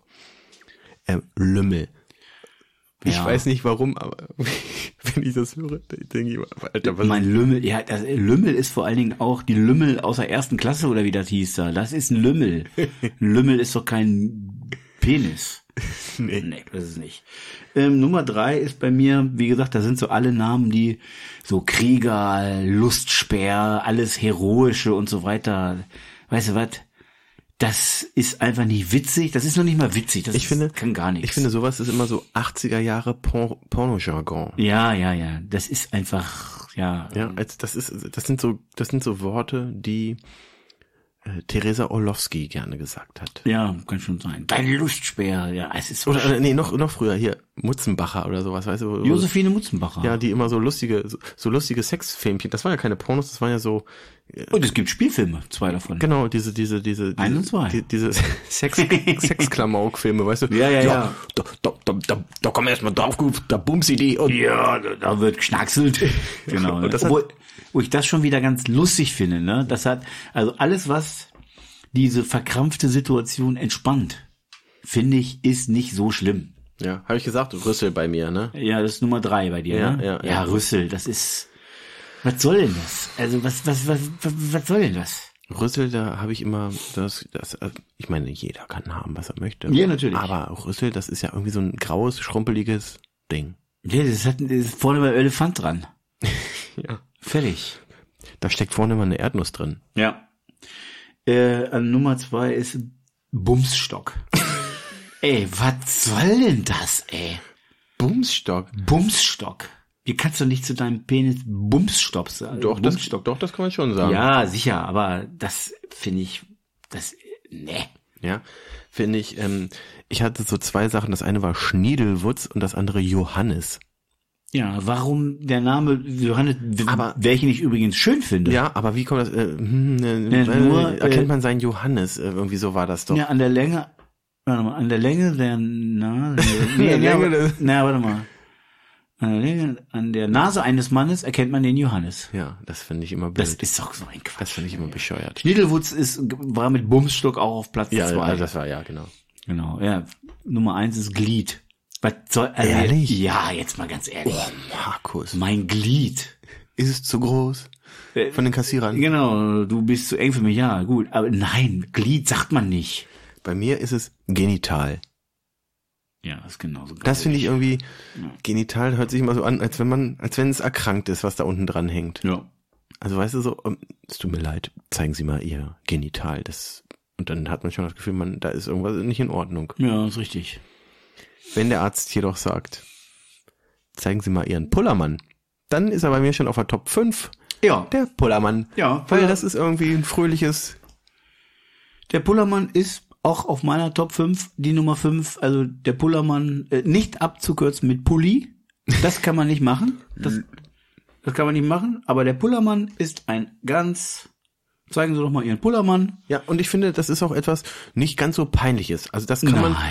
Speaker 2: Lümmel. Ich
Speaker 1: Ja.
Speaker 2: weiß nicht warum, aber wenn ich das höre, denke ich immer, Alter, was
Speaker 1: Mein Lümmel, ja, das Lümmel ist vor allen Dingen auch die Lümmel aus der 1. Klasse oder wie das hieß da. Das ist ein Lümmel. Ein Lümmel ist doch kein Penis. Nee, das ist nicht. Nummer 3 ist bei mir, wie gesagt, da sind so alle Namen, die so Krieger, Lustspeer, alles Heroische und so weiter. Weißt du was? Das ist einfach nicht witzig. Das ist noch nicht mal witzig. Das kann gar nichts.
Speaker 2: Ich finde, sowas ist immer so 80er Jahre Porno-Jargon.
Speaker 1: Ja. Das ist einfach, ja.
Speaker 2: Ja, das sind so Worte, die Theresa Orlowski gerne gesagt hat.
Speaker 1: Ja, kann schon sein. Dein Lustspeer, ja, es ist so.
Speaker 2: Oder nee, noch früher hier Mutzenbacher oder sowas, weißt du?
Speaker 1: Josephine Mutzenbacher.
Speaker 2: Ja, die immer so lustige Sexfilmchen. Das waren ja keine Pornos, das waren ja so.
Speaker 1: Und es gibt Spielfilme, 2 davon.
Speaker 2: Genau, diese
Speaker 1: 1 und 2.
Speaker 2: diese Sexklamauk-Filme, weißt du?
Speaker 1: Ja.
Speaker 2: Da kommen wir erstmal drauf, da bumst die und
Speaker 1: Ja, da wird geschnackselt. Genau.
Speaker 2: Und das
Speaker 1: wo ich das schon wieder ganz lustig finde, ne? Das hat, also alles, was diese verkrampfte Situation entspannt, finde ich, ist nicht so schlimm.
Speaker 2: ja, habe ich gesagt, Rüssel bei mir, ne?
Speaker 1: Ja, das ist Nummer 3 bei dir,
Speaker 2: Ja,
Speaker 1: ne?
Speaker 2: ja.
Speaker 1: Rüssel, das ist, was soll denn das? Also, was soll denn das?
Speaker 2: Rüssel, da habe ich immer ich meine, jeder kann haben, was er möchte.
Speaker 1: Ja, natürlich.
Speaker 2: Aber Rüssel, das ist ja irgendwie so ein graues, schrumpeliges Ding.
Speaker 1: Ja, das ist vorne beim Elefant dran.
Speaker 2: Ja.
Speaker 1: Fertig.
Speaker 2: Da steckt vorne immer eine Erdnuss drin.
Speaker 1: Ja. An Nummer 2 ist Bumsstock. Ey, was soll denn das, ey?
Speaker 2: Bumsstock.
Speaker 1: Bumsstock. Wie kannst du nicht zu deinem Penis Bumsstock sagen?
Speaker 2: Doch,
Speaker 1: Bumsstock.
Speaker 2: das kann man schon sagen.
Speaker 1: Ja, sicher, aber das finde ich, ne.
Speaker 2: Ja, finde ich, ich hatte so 2 Sachen. Das eine war Schniedelwutz und das andere Johannes.
Speaker 1: Ja, warum der Name Johannes,
Speaker 2: Aber-
Speaker 1: welchen ich übrigens schön finde.
Speaker 2: Ja, aber wie kommt das? Erkennt man seinen Johannes? Irgendwie so war das doch.
Speaker 1: Ja, an der Länge, warte mal, an der Länge der Nase, warte mal. An der Nase eines Mannes erkennt man den Johannes.
Speaker 2: Ja, das finde ich immer blöd.
Speaker 1: Das ist doch so ein Quatsch.
Speaker 2: Das finde ich immer bescheuert.
Speaker 1: Schniedelwutz war mit Bumsstock auch auf Platz 2.
Speaker 2: Ja, das war ja, genau.
Speaker 1: Genau, ja. Nummer 1 ist Glied. Was soll, also,
Speaker 2: Ehrlich?
Speaker 1: Ja, jetzt mal ganz ehrlich.
Speaker 2: Oh, Markus.
Speaker 1: Mein Glied.
Speaker 2: Ist es zu groß? Von den Kassierern?
Speaker 1: Genau, du bist zu eng für mich, ja, gut. Aber nein, Glied sagt man nicht.
Speaker 2: Bei mir ist es genital.
Speaker 1: Ja, das ist genauso.
Speaker 2: Das finde ich irgendwie, genital hört sich immer so an, als wenn es erkrankt ist, was da unten dran hängt.
Speaker 1: Ja.
Speaker 2: Also weißt du so, es tut mir leid, zeigen Sie mal Ihr Genital. Und dann hat man schon das Gefühl, da ist irgendwas nicht in Ordnung.
Speaker 1: Ja, ist richtig.
Speaker 2: Wenn der Arzt jedoch sagt, zeigen Sie mal Ihren Pullermann, dann ist er bei mir schon auf der Top 5.
Speaker 1: Ja.
Speaker 2: Der Pullermann.
Speaker 1: Ja,
Speaker 2: Weil das ist irgendwie ein fröhliches.
Speaker 1: Der Pullermann ist auch auf meiner Top 5, die Nummer 5, also der Pullermann, nicht abzukürzen mit Pulli. Das kann man nicht machen. Das kann man nicht machen. Aber der Pullermann ist ein ganz, zeigen Sie doch mal Ihren Pullermann.
Speaker 2: Ja, und ich finde, das ist auch etwas nicht ganz so Peinliches. Also das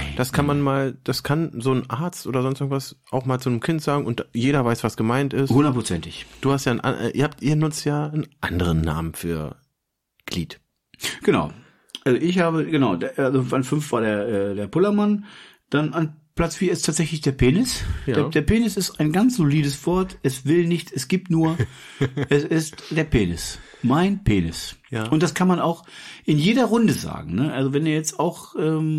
Speaker 2: kann so ein Arzt oder sonst irgendwas auch mal zu einem Kind sagen und jeder weiß, was gemeint ist.
Speaker 1: 100%.
Speaker 2: Du hast ja ihr nutzt ja einen anderen Namen für Glied.
Speaker 1: Genau. Also ich habe, genau, also an 5 war der Pullermann, dann an Platz 4 ist tatsächlich der Penis.
Speaker 2: Ja.
Speaker 1: Der Penis ist ein ganz solides Wort, es will nicht, es gibt nur, es ist der Penis. Mein Penis.
Speaker 2: Ja.
Speaker 1: Und das kann man auch in jeder Runde sagen, ne? Also wenn du jetzt auch,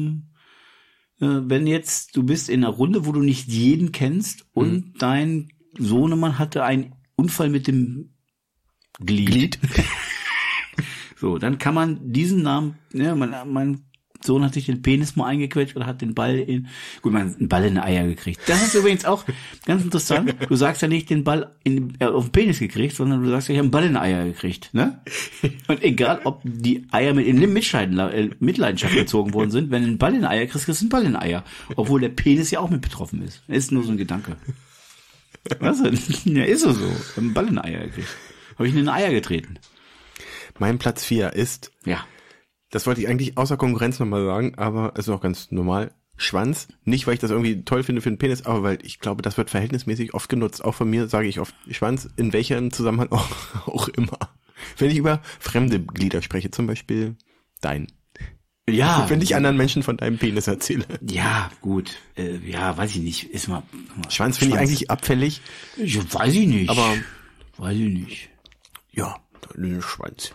Speaker 1: wenn jetzt, du bist in einer Runde, wo du nicht jeden kennst und dein Sohnemann hatte einen Unfall mit dem Glied. So, dann kann man diesen Namen, ja, man Sohn hat sich den Penis mal eingequetscht und hat den Ball einen Ball in die Eier gekriegt. Das ist übrigens auch ganz interessant. Du sagst ja nicht den Ball auf den Penis gekriegt, sondern du sagst ja, ich habe einen Ball in die Eier gekriegt, ne? Und egal, ob die Eier mit in Mitleidenschaft gezogen worden sind, wenn du einen Ball in die Eier kriegst, kriegst du einen Ball in die Eier. Obwohl der Penis ja auch mit betroffen ist. Ist nur so ein Gedanke. Was denn? Ja, ist so. Ich habe einen Ball in die Eier gekriegt. Habe ich in die Eier getreten.
Speaker 2: Mein Platz 4 ist,
Speaker 1: ja,
Speaker 2: das wollte ich eigentlich außer Konkurrenz nochmal sagen, aber es ist auch ganz normal, Schwanz. Nicht, weil ich das irgendwie toll finde für den Penis, aber weil ich glaube, das wird verhältnismäßig oft genutzt. Auch von mir sage ich oft Schwanz, in welchem Zusammenhang auch immer. Wenn ich über fremde Glieder spreche, zum Beispiel dein.
Speaker 1: Ja.
Speaker 2: Wenn ich anderen Menschen von deinem Penis erzähle.
Speaker 1: Ja, gut. Ja, weiß ich nicht. Ist mal
Speaker 2: Schwanz finde ich eigentlich abfällig.
Speaker 1: Weiß ich nicht.
Speaker 2: Aber
Speaker 1: weiß ich nicht.
Speaker 2: Ja, dein Schwanz.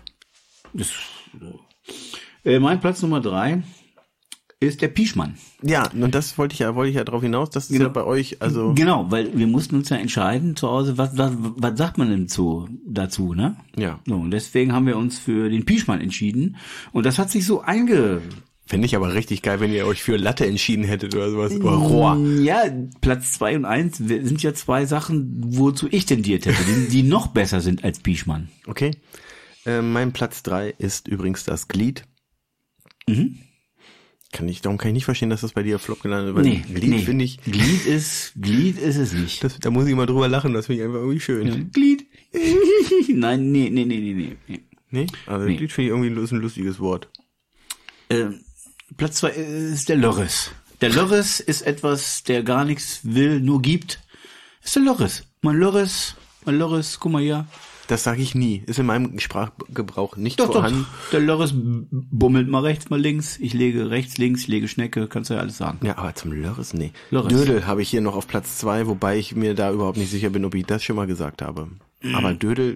Speaker 1: Mein Platz Nummer 3 ist der Pischmann.
Speaker 2: Ja, und das wollte ich ja drauf hinaus, das ist ja bei euch, also.
Speaker 1: Genau, weil wir mussten uns ja entscheiden zu Hause, was sagt man denn dazu, ne?
Speaker 2: Ja.
Speaker 1: So, und deswegen haben wir uns für den Pischmann entschieden. Und das hat sich so
Speaker 2: Fände ich aber richtig geil, wenn ihr euch für Latte entschieden hättet oder sowas. Oder Rohr.
Speaker 1: Ja, Platz 2 und 1 sind ja zwei Sachen, wozu ich tendiert hätte, die noch besser sind als Pischmann.
Speaker 2: Okay. Mein Platz 3 ist übrigens das Glied.
Speaker 1: Mhm.
Speaker 2: Darum kann ich nicht verstehen, dass das bei dir Flop gelandet wird. Nee, Glied finde ich.
Speaker 1: Glied ist es nicht.
Speaker 2: Da muss ich mal drüber lachen, das finde ich einfach irgendwie schön.
Speaker 1: Ja. Glied. Nein, nee.
Speaker 2: Nee? Also Glied finde ich irgendwie ein lustiges Wort.
Speaker 1: Platz 2 ist der Lörres. Der Lörres ist etwas, der gar nichts will, nur gibt. Ist der Lörres. Mein Lörres, guck mal hier.
Speaker 2: Das sage ich nie. Ist in meinem Sprachgebrauch nicht
Speaker 1: doch,
Speaker 2: vorhanden.
Speaker 1: Doch. Der Lörres bummelt mal rechts, mal links. Ich lege rechts, links, ich lege Schnecke. Kannst du ja alles sagen.
Speaker 2: Ja, aber zum Lörres, nee.
Speaker 1: Lörres.
Speaker 2: Dödel habe ich hier noch auf Platz 2, wobei ich mir da überhaupt nicht sicher bin, ob ich das schon mal gesagt habe. Aber Dödel...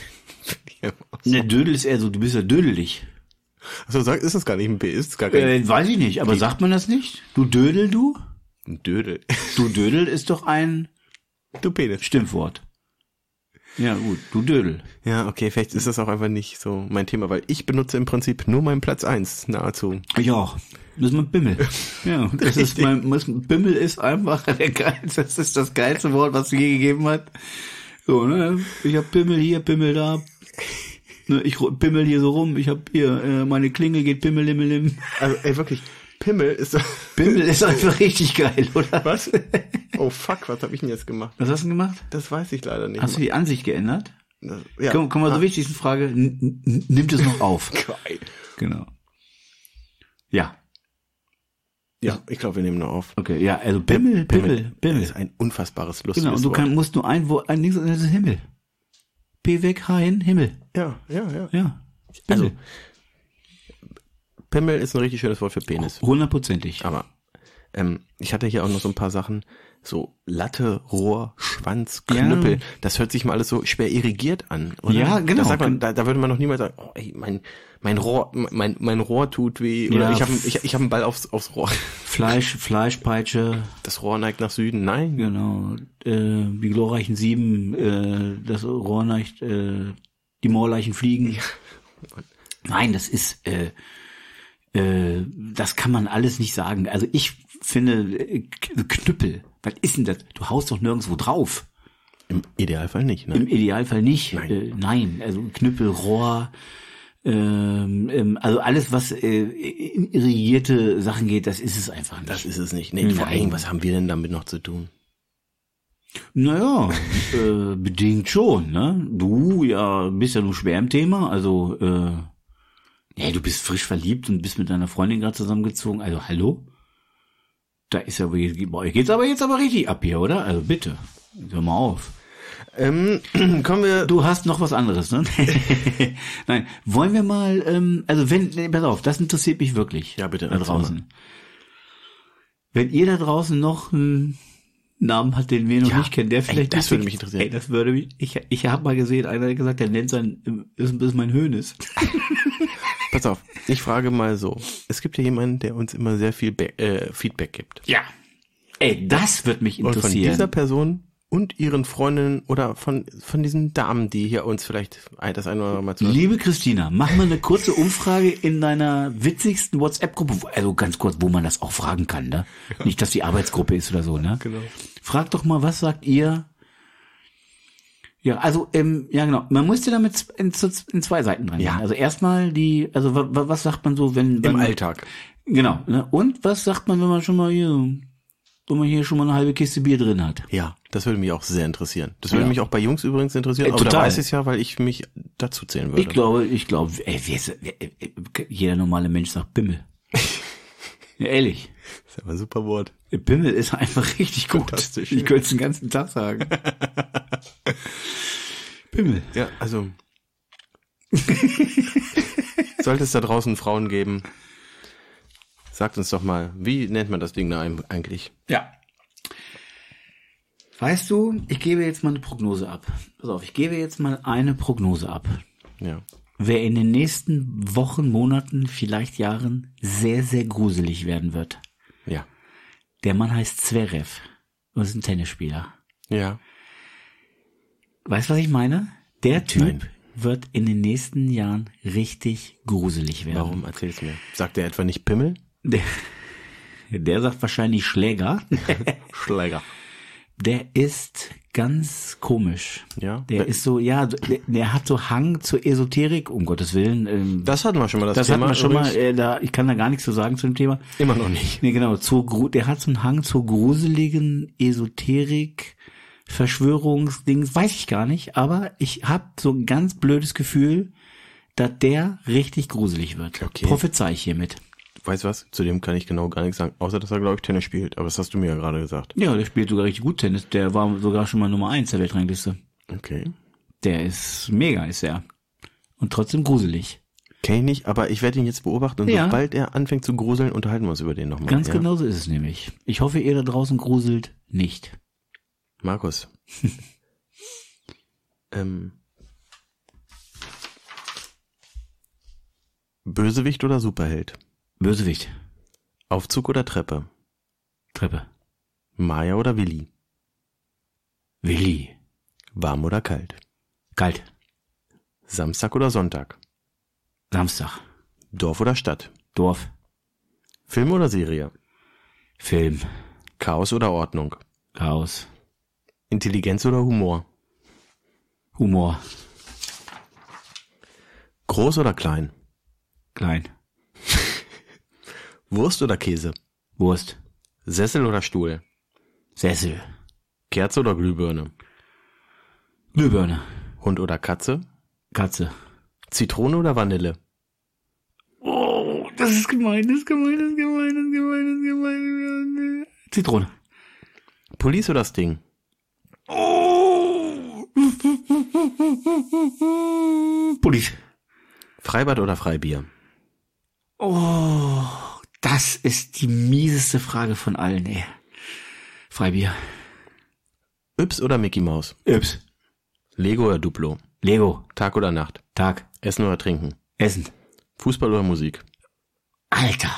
Speaker 1: Ne, Dödel ist eher so, du bist ja dödelig.
Speaker 2: Also ist das gar nicht ein P, ist gar kein...
Speaker 1: Weiß ich nicht, aber sagt man das nicht? Du Dödel, du?
Speaker 2: Ein Dödel.
Speaker 1: Du Dödel ist doch ein...
Speaker 2: Du Penis.
Speaker 1: Stimmwort. Ja, gut, du Dödel.
Speaker 2: Ja, okay, vielleicht ist das auch einfach nicht so mein Thema, weil ich benutze im Prinzip nur meinen Platz 1 nahezu.
Speaker 1: Ich auch. Das ist mein Bimmel. Ja, das ist Bimmel ist einfach das ist das geilste Wort, was es je gegeben hat. So, ne, ich hab Pimmel hier, Pimmel da. Ne, ich pimmel hier so rum, ich hab hier, meine Klingel geht Pimmel, Limmel.
Speaker 2: Also, ey, wirklich, Pimmel ist
Speaker 1: einfach richtig geil, oder?
Speaker 2: Was? Oh fuck, was habe ich denn jetzt gemacht?
Speaker 1: Was hast du denn gemacht?
Speaker 2: Das weiß ich leider nicht.
Speaker 1: Hast du die Ansicht geändert?
Speaker 2: Ja.
Speaker 1: Kommen wir zur wichtigsten Frage. Nimmt es noch auf?
Speaker 2: Geil.
Speaker 1: Genau. Ja.
Speaker 2: Ja, ich glaube, wir nehmen noch auf.
Speaker 1: Okay, ja, also Bimmel.
Speaker 2: Das ist ein unfassbares, lustiges
Speaker 1: Genau, und du musst nur ein Ding, das ist Himmel. P weg, H hin, Himmel.
Speaker 2: Ja.
Speaker 1: Ja.
Speaker 2: Also, Pimmel ist ein richtig schönes Wort für Penis.
Speaker 1: 100%.
Speaker 2: Aber ich hatte hier auch noch so ein paar Sachen, so Latte, Rohr, Schwanz, Knüppel. Ja. Das hört sich mal alles so schwer irrigiert an, oder?
Speaker 1: Ja, genau.
Speaker 2: Da würde man noch niemals sagen, oh, ey, mein Rohr tut weh. Oder
Speaker 1: ja.
Speaker 2: ich hab einen Ball aufs Rohr.
Speaker 1: Fleischpeitsche.
Speaker 2: Das Rohr neigt nach Süden. Nein.
Speaker 1: Genau. Die glorreichen 7, das Rohr neigt, die Moorleichen fliegen. Ja. Nein, das ist, das kann man alles nicht sagen. Also ich finde, Knüppel, was ist denn das? Du haust doch nirgendwo drauf.
Speaker 2: Im Idealfall nicht, ne?
Speaker 1: Im Idealfall nicht.
Speaker 2: Nein,
Speaker 1: nein. Also Knüppel, Rohr, also alles, was in irrigierte Sachen geht, das ist es einfach nicht.
Speaker 2: Das ist es nicht. Nee, vor allem, was haben wir denn damit noch zu tun?
Speaker 1: Naja, bedingt schon, ne? Du bist ja nur schwer im Thema, also du bist frisch verliebt und bist mit deiner Freundin gerade zusammengezogen, also hallo? Da ist ja, bei euch geht's aber jetzt richtig ab hier, oder? Also bitte, hör mal auf.
Speaker 2: Kommen wir...
Speaker 1: Du hast noch was anderes, ne? Nein, wollen wir mal, pass auf, das interessiert mich wirklich.
Speaker 2: Ja, bitte.
Speaker 1: Da draußen. Wenn ihr da draußen noch einen Namen hat, den wir noch nicht kennen, der vielleicht...
Speaker 2: das würde mich interessieren.
Speaker 1: Das würde mich... Ich habe mal gesehen, einer hat gesagt, der nennt ist mein Hönes.
Speaker 2: Pass auf, ich frage mal so. Es gibt ja jemanden, der uns immer sehr viel Feedback gibt.
Speaker 1: Ja. Ey, das wird mich interessieren.
Speaker 2: Und von dieser Person und ihren Freundinnen oder von diesen Damen, die hier uns vielleicht das eine oder andere Mal zuhören.
Speaker 1: Liebe Christina, mach mal eine kurze Umfrage in deiner witzigsten WhatsApp-Gruppe, also ganz kurz, wo man das auch fragen kann, ne? Ja. Nicht, dass die Arbeitsgruppe ist oder so, ne?
Speaker 2: Genau.
Speaker 1: Frag doch mal, was sagt ihr? Ja, also, ja genau, man musste damit in 2 Seiten dran gehen.
Speaker 2: Ja.
Speaker 1: Also erstmal was sagt man so, wenn
Speaker 2: im Alltag.
Speaker 1: Genau, ne? Und was sagt man, wenn man hier schon mal eine halbe Kiste Bier drin hat?
Speaker 2: Ja, das würde mich auch sehr interessieren. Das würde mich auch bei Jungs übrigens interessieren, aber
Speaker 1: total.
Speaker 2: da weiß ich es ja, weil ich mich dazu zählen würde.
Speaker 1: Ich glaube, jeder normale Mensch sagt Bimmel. Ja, ehrlich.
Speaker 2: Das ist aber ein super Wort.
Speaker 1: Bimmel ist einfach richtig gut.
Speaker 2: Fantastisch.
Speaker 1: Ich könnte es den ganzen Tag sagen. Bimmel.
Speaker 2: Ja, also sollte es da draußen Frauen geben, sagt uns doch mal, wie nennt man das Ding da eigentlich?
Speaker 1: Ja. Weißt du, ich gebe jetzt mal eine Prognose ab. Pass auf, ich gebe jetzt mal eine Prognose ab.
Speaker 2: Ja.
Speaker 1: Wer in den nächsten Wochen, Monaten, vielleicht Jahren sehr, sehr gruselig werden wird.
Speaker 2: Ja.
Speaker 1: Der Mann heißt Zverev und ist ein Tennisspieler.
Speaker 2: Ja.
Speaker 1: Weißt du, was ich meine? Der Typ
Speaker 2: Nein.
Speaker 1: wird in den nächsten Jahren richtig gruselig werden.
Speaker 2: Warum? Erzähl's mir. Sagt er etwa nicht Pimmel?
Speaker 1: Der sagt wahrscheinlich Schläger.
Speaker 2: Schläger.
Speaker 1: Der ist ganz komisch.
Speaker 2: Ja.
Speaker 1: Der ist so, ja, der hat so Hang zur Esoterik, um Gottes Willen.
Speaker 2: Das hatten wir schon mal,
Speaker 1: das
Speaker 2: Thema.
Speaker 1: Hatten wir schon mal, ich kann da gar nichts zu sagen zu dem Thema.
Speaker 2: Immer noch nicht.
Speaker 1: Nee, genau, der hat so einen Hang zur gruseligen Esoterik, Verschwörungsdings, weiß ich gar nicht, aber ich habe so ein ganz blödes Gefühl, dass der richtig gruselig wird.
Speaker 2: Okay.
Speaker 1: Prophezei ich hiermit.
Speaker 2: Weißt du was? Zu dem kann ich genau gar nichts sagen, außer dass er, glaube ich, Tennis spielt. Aber das hast du mir ja gerade gesagt.
Speaker 1: Ja, der spielt sogar richtig gut Tennis. Der war sogar schon mal Nummer 1 der Weltrangliste.
Speaker 2: Okay.
Speaker 1: Der ist mega, ist er. Und trotzdem gruselig.
Speaker 2: Kenn ich nicht, aber ich werde ihn jetzt beobachten und
Speaker 1: Ja.
Speaker 2: sobald er anfängt zu gruseln, unterhalten wir uns über den nochmal.
Speaker 1: Ganz genau so ist es nämlich. Ich hoffe, ihr da draußen gruselt nicht.
Speaker 2: Markus. Bösewicht oder Superheld?
Speaker 1: Bösewicht.
Speaker 2: Aufzug oder Treppe?
Speaker 1: Treppe.
Speaker 2: Maya oder Willi?
Speaker 1: Willi.
Speaker 2: Warm oder kalt?
Speaker 1: Kalt.
Speaker 2: Samstag oder Sonntag?
Speaker 1: Samstag.
Speaker 2: Dorf oder Stadt?
Speaker 1: Dorf.
Speaker 2: Film oder Serie?
Speaker 1: Film.
Speaker 2: Chaos oder Ordnung?
Speaker 1: Chaos.
Speaker 2: Intelligenz oder Humor?
Speaker 1: Humor.
Speaker 2: Groß oder klein?
Speaker 1: Klein.
Speaker 2: Wurst oder Käse?
Speaker 1: Wurst.
Speaker 2: Sessel oder Stuhl?
Speaker 1: Sessel.
Speaker 2: Kerze oder Glühbirne?
Speaker 1: Glühbirne.
Speaker 2: Hund oder Katze?
Speaker 1: Katze.
Speaker 2: Zitrone oder Vanille?
Speaker 1: Oh, das ist gemein, das ist gemein, das ist gemein, das ist gemein, das ist gemein. Zitrone.
Speaker 2: Police oder Sting?
Speaker 1: Oh. Police.
Speaker 2: Freibad oder Freibier?
Speaker 1: Oh, das ist die mieseste Frage von allen, ey. Freibier.
Speaker 2: Yps oder Mickey Maus?
Speaker 1: Yps.
Speaker 2: Lego oder Duplo?
Speaker 1: Lego.
Speaker 2: Tag oder Nacht?
Speaker 1: Tag.
Speaker 2: Essen oder Trinken?
Speaker 1: Essen.
Speaker 2: Fußball oder Musik?
Speaker 1: Alter.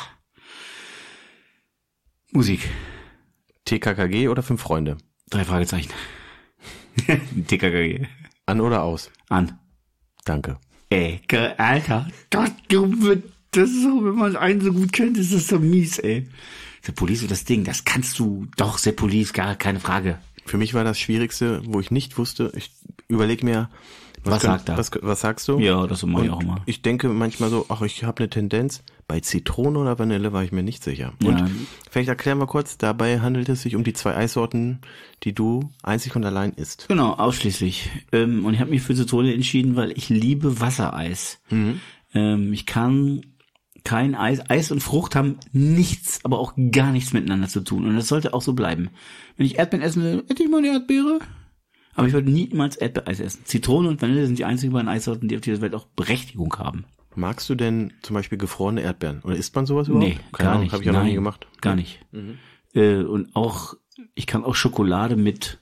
Speaker 1: Musik.
Speaker 2: TKKG oder 5 Freunde?
Speaker 1: 3 Fragezeichen. TKKG.
Speaker 2: An oder aus?
Speaker 1: An.
Speaker 2: Danke.
Speaker 1: Ey, Alter. Das ist so, wenn man einen so gut kennt, ist das so mies, ey. The Police und das Ding, das kannst du doch, The Police, gar keine Frage.
Speaker 2: Für mich war das Schwierigste, wo ich nicht wusste, ich überlege mir,
Speaker 1: Was sagt er?
Speaker 2: Was sagst du?
Speaker 1: Ja, das mache ich auch immer.
Speaker 2: Ich denke manchmal so, ach, ich habe eine Tendenz. Bei Zitrone oder Vanille war ich mir nicht sicher. Und
Speaker 1: Ja.
Speaker 2: vielleicht erklären wir kurz, dabei handelt es sich um die 2 Eissorten, die du einzig und allein isst.
Speaker 1: Genau, ausschließlich. Und ich habe mich für Zitrone entschieden, weil ich liebe Wassereis. Ich kann kein Eis und Frucht haben nichts, aber auch gar nichts miteinander zu tun. Und das sollte auch so bleiben. Wenn ich Erdbeeren essen will, hätte ich mal eine Erdbeere. Aber ich würde niemals Erdbeereis essen. Zitrone und Vanille sind die einzigen beiden Eissorten, die auf dieser Welt auch Berechtigung haben.
Speaker 2: Magst du denn zum Beispiel gefrorene Erdbeeren? Oder isst man sowas überhaupt?
Speaker 1: Nee,
Speaker 2: Keine
Speaker 1: gar
Speaker 2: Ahnung,
Speaker 1: nicht.
Speaker 2: habe ich ja noch
Speaker 1: Nein,
Speaker 2: nie gemacht.
Speaker 1: Gar nicht. Und auch, ich kann auch Schokolade mit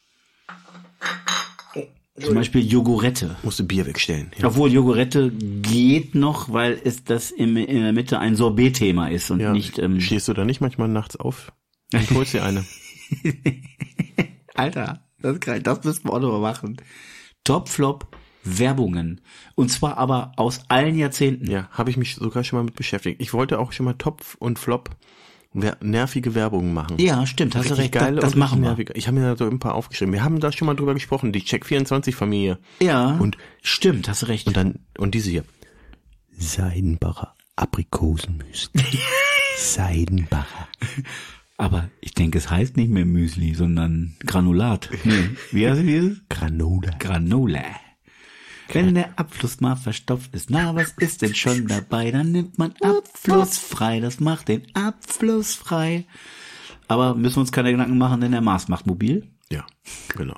Speaker 1: zum Beispiel Jogurette.
Speaker 2: Musst du Bier wegstellen. Ja.
Speaker 1: Obwohl Jogurette geht noch, weil es das in der Mitte ein Sorbet-Thema ist und
Speaker 2: Ja,
Speaker 1: nicht...
Speaker 2: stehst du da nicht manchmal nachts auf und holst dir eine?
Speaker 1: Alter, Das ist geil, das müssen wir auch noch mal machen. Top-Flop Werbungen. Und zwar aber aus allen Jahrzehnten.
Speaker 2: Ja, habe ich mich sogar schon mal mit beschäftigt. Ich wollte auch schon mal Top und Flop nervige Werbung machen.
Speaker 1: Ja, stimmt, hast du recht.
Speaker 2: Geil,
Speaker 1: das machen wir.
Speaker 2: Nervige. Ich habe mir da so ein paar aufgeschrieben. Wir haben da schon mal drüber gesprochen, die Check24-Familie.
Speaker 1: Ja,
Speaker 2: und
Speaker 1: stimmt, hast du recht.
Speaker 2: Und diese hier. Seidenbacher Aprikosenmüsli. Seidenbacher.
Speaker 1: Aber ich denke, es heißt nicht mehr Müsli, sondern Granulat. Nee, wie heißt es? Granola. Wenn der Abfluss mal verstopft ist, na, was ist denn schon dabei? Dann nimmt man abflussfrei, das macht den Abfluss frei. Aber müssen wir uns keine Gedanken machen, denn der Mars macht mobil.
Speaker 2: Ja, genau.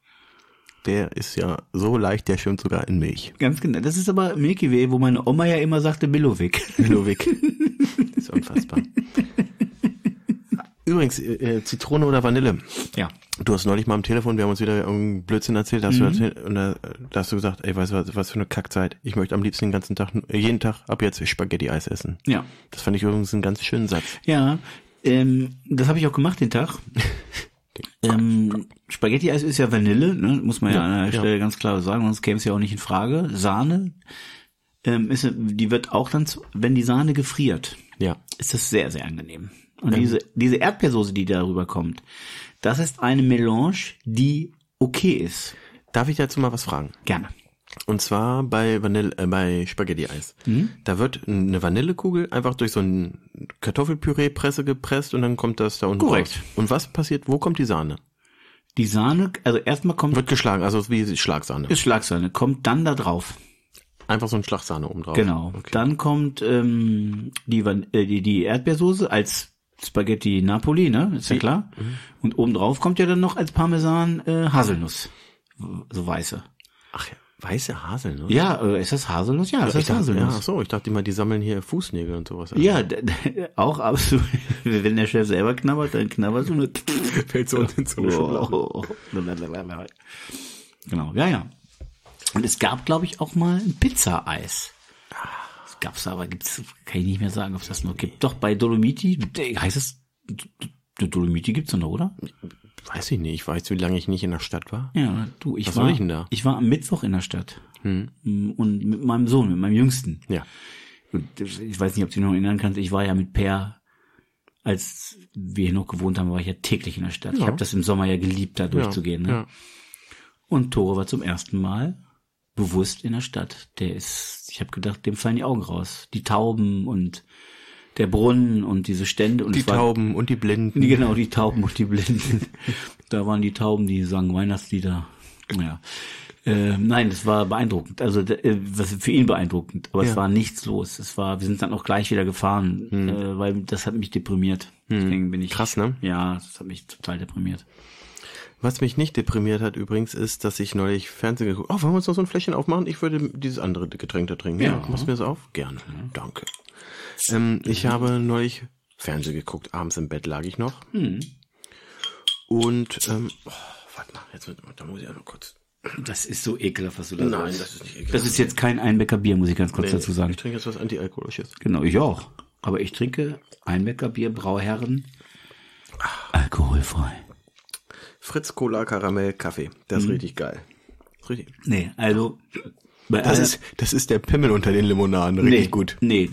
Speaker 2: Der ist ja so leicht, der schwimmt sogar in Milch.
Speaker 1: Ganz genau. Das ist aber Milky Way, wo meine Oma ja immer sagte Milovic.
Speaker 2: Milovic. Das ist unfassbar. Übrigens, Zitrone oder Vanille.
Speaker 1: Ja.
Speaker 2: Du hast neulich mal am Telefon, wir haben uns wieder irgendeinen Blödsinn erzählt, und da hast du gesagt, ey, weißt du, was für eine Kackzeit. Ich möchte am liebsten den ganzen Tag, jeden Tag ab jetzt Spaghetti-Eis essen.
Speaker 1: Ja.
Speaker 2: Das fand ich übrigens einen ganz schönen Satz.
Speaker 1: Ja, das habe ich auch gemacht den Tag. Spaghetti-Eis ist ja Vanille, ne? Muss man ja an der Stelle ganz klar sagen, sonst käme es ja auch nicht in Frage. Sahne, die wird auch dann, wenn die Sahne gefriert, ist das sehr, sehr angenehm. Und diese Erdbeersoße, die darüber kommt, das ist eine Melange, die okay ist.
Speaker 2: Darf ich dazu mal was fragen?
Speaker 1: Gerne.
Speaker 2: Und zwar bei Spaghetti-Eis. Da wird eine Vanillekugel einfach durch so ein Kartoffelpüree-Presse gepresst und dann kommt das da unten raus. Und was passiert? Wo kommt die Sahne?
Speaker 1: Die Sahne, also erstmal
Speaker 2: wird geschlagen, also wie Schlagsahne.
Speaker 1: Ist Schlagsahne, kommt dann da drauf.
Speaker 2: Einfach so ein Schlagsahne oben drauf.
Speaker 1: Genau. Okay. Dann kommt die Erdbeersoße als Spaghetti Napoli, ne? Ist ja klar. Und obendrauf kommt ja dann noch als Parmesan Haselnuss. So weiße.
Speaker 2: Ach ja, weiße Haselnuss?
Speaker 1: Ja, ist das Haselnuss? Ja, ist das Haselnuss.
Speaker 2: Ach so, ich dachte immer, die sammeln hier Fußnägel und sowas.
Speaker 1: Ja, auch absolut. Wenn der Chef selber knabbert, dann knabbert so eine
Speaker 2: fällt so in so eine Schublade.
Speaker 1: Genau, ja. Und es gab, glaube ich, auch mal ein Pizza-Eis. Gab's aber, kann ich nicht mehr sagen, ob es das noch gibt. Doch, bei Dolomiti, heißt es, Dolomiti gibt's noch, oder?
Speaker 2: Weiß ich nicht, ich weiß, wie lange ich nicht in der Stadt war.
Speaker 1: Ja, du,
Speaker 2: Was soll ich denn da?
Speaker 1: Ich war am Mittwoch in der Stadt. Und mit meinem Sohn, mit meinem Jüngsten.
Speaker 2: Ja.
Speaker 1: Und ich weiß nicht, ob du dich noch erinnern kannst, ich war ja mit Per, als wir hier noch gewohnt haben, war ich ja täglich in der Stadt. Ja. Ich habe das im Sommer ja geliebt, da durchzugehen. Ne? Ja. Und Tore war zum ersten Mal bewusst in der Stadt. Ich habe gedacht, dem fallen die Augen raus. Die Tauben und der Brunnen und diese Stände. Und
Speaker 2: die Tauben und die Blinden.
Speaker 1: Genau, die Tauben und die Blinden. Da waren die Tauben, die sangen Weihnachtslieder. Naja. Nein, das war beeindruckend. Also was für ihn beeindruckend. Aber es war nichts los. Wir sind dann auch gleich wieder gefahren, weil das hat mich deprimiert. Deswegen bin ich.
Speaker 2: Krass, ne?
Speaker 1: Ja, das hat mich total deprimiert.
Speaker 2: Was mich nicht deprimiert hat übrigens, ist, dass ich neulich Fernsehen geguckt habe. Oh, wollen wir uns noch so ein Fläschchen aufmachen? Ich würde dieses andere Getränk da trinken. Ja, machst du mir das auf? Gerne. Danke. Ich habe neulich Fernsehen geguckt. Abends im Bett lag ich noch. Und, warte mal, da muss ich ja noch kurz.
Speaker 1: Das ist so ekelhaft, was du da sagst.
Speaker 2: Nein, das ist nicht ekelhaft.
Speaker 1: Das ist jetzt kein Einbecker Bier, muss ich ganz kurz dazu sagen.
Speaker 2: Ich trinke jetzt was Antialkoholisches.
Speaker 1: Genau, ich auch. Aber ich trinke Einbecker Bier, Brauherren, alkoholfrei.
Speaker 2: Fritz Cola Karamell Kaffee. Das ist richtig geil. Richtig.
Speaker 1: Nee, also
Speaker 2: das ist der Pimmel unter den Limonaden, richtig gut.
Speaker 1: Nee.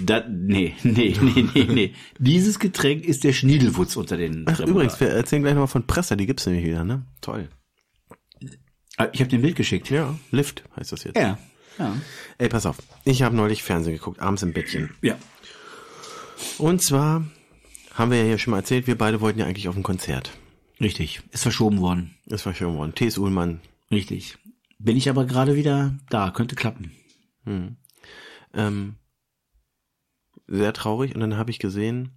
Speaker 1: Dieses Getränk ist der Schniedelwutz unter den
Speaker 2: Limonaden. Übrigens, wir erzählen gleich nochmal von Presser, die gibt's nämlich wieder, ne? Toll.
Speaker 1: Ich habe dir ein Bild geschickt.
Speaker 2: Ja, Lift heißt das jetzt.
Speaker 1: Ja.
Speaker 2: Ey, pass auf. Ich habe neulich Fernsehen geguckt, abends im Bettchen.
Speaker 1: Ja.
Speaker 2: Und zwar haben wir ja hier schon mal erzählt, wir beide wollten ja eigentlich auf ein Konzert.
Speaker 1: Richtig. Ist verschoben worden.
Speaker 2: T.S. Ullmann.
Speaker 1: Richtig. Bin ich aber gerade wieder da. Könnte klappen.
Speaker 2: Sehr traurig. Und dann habe ich gesehen,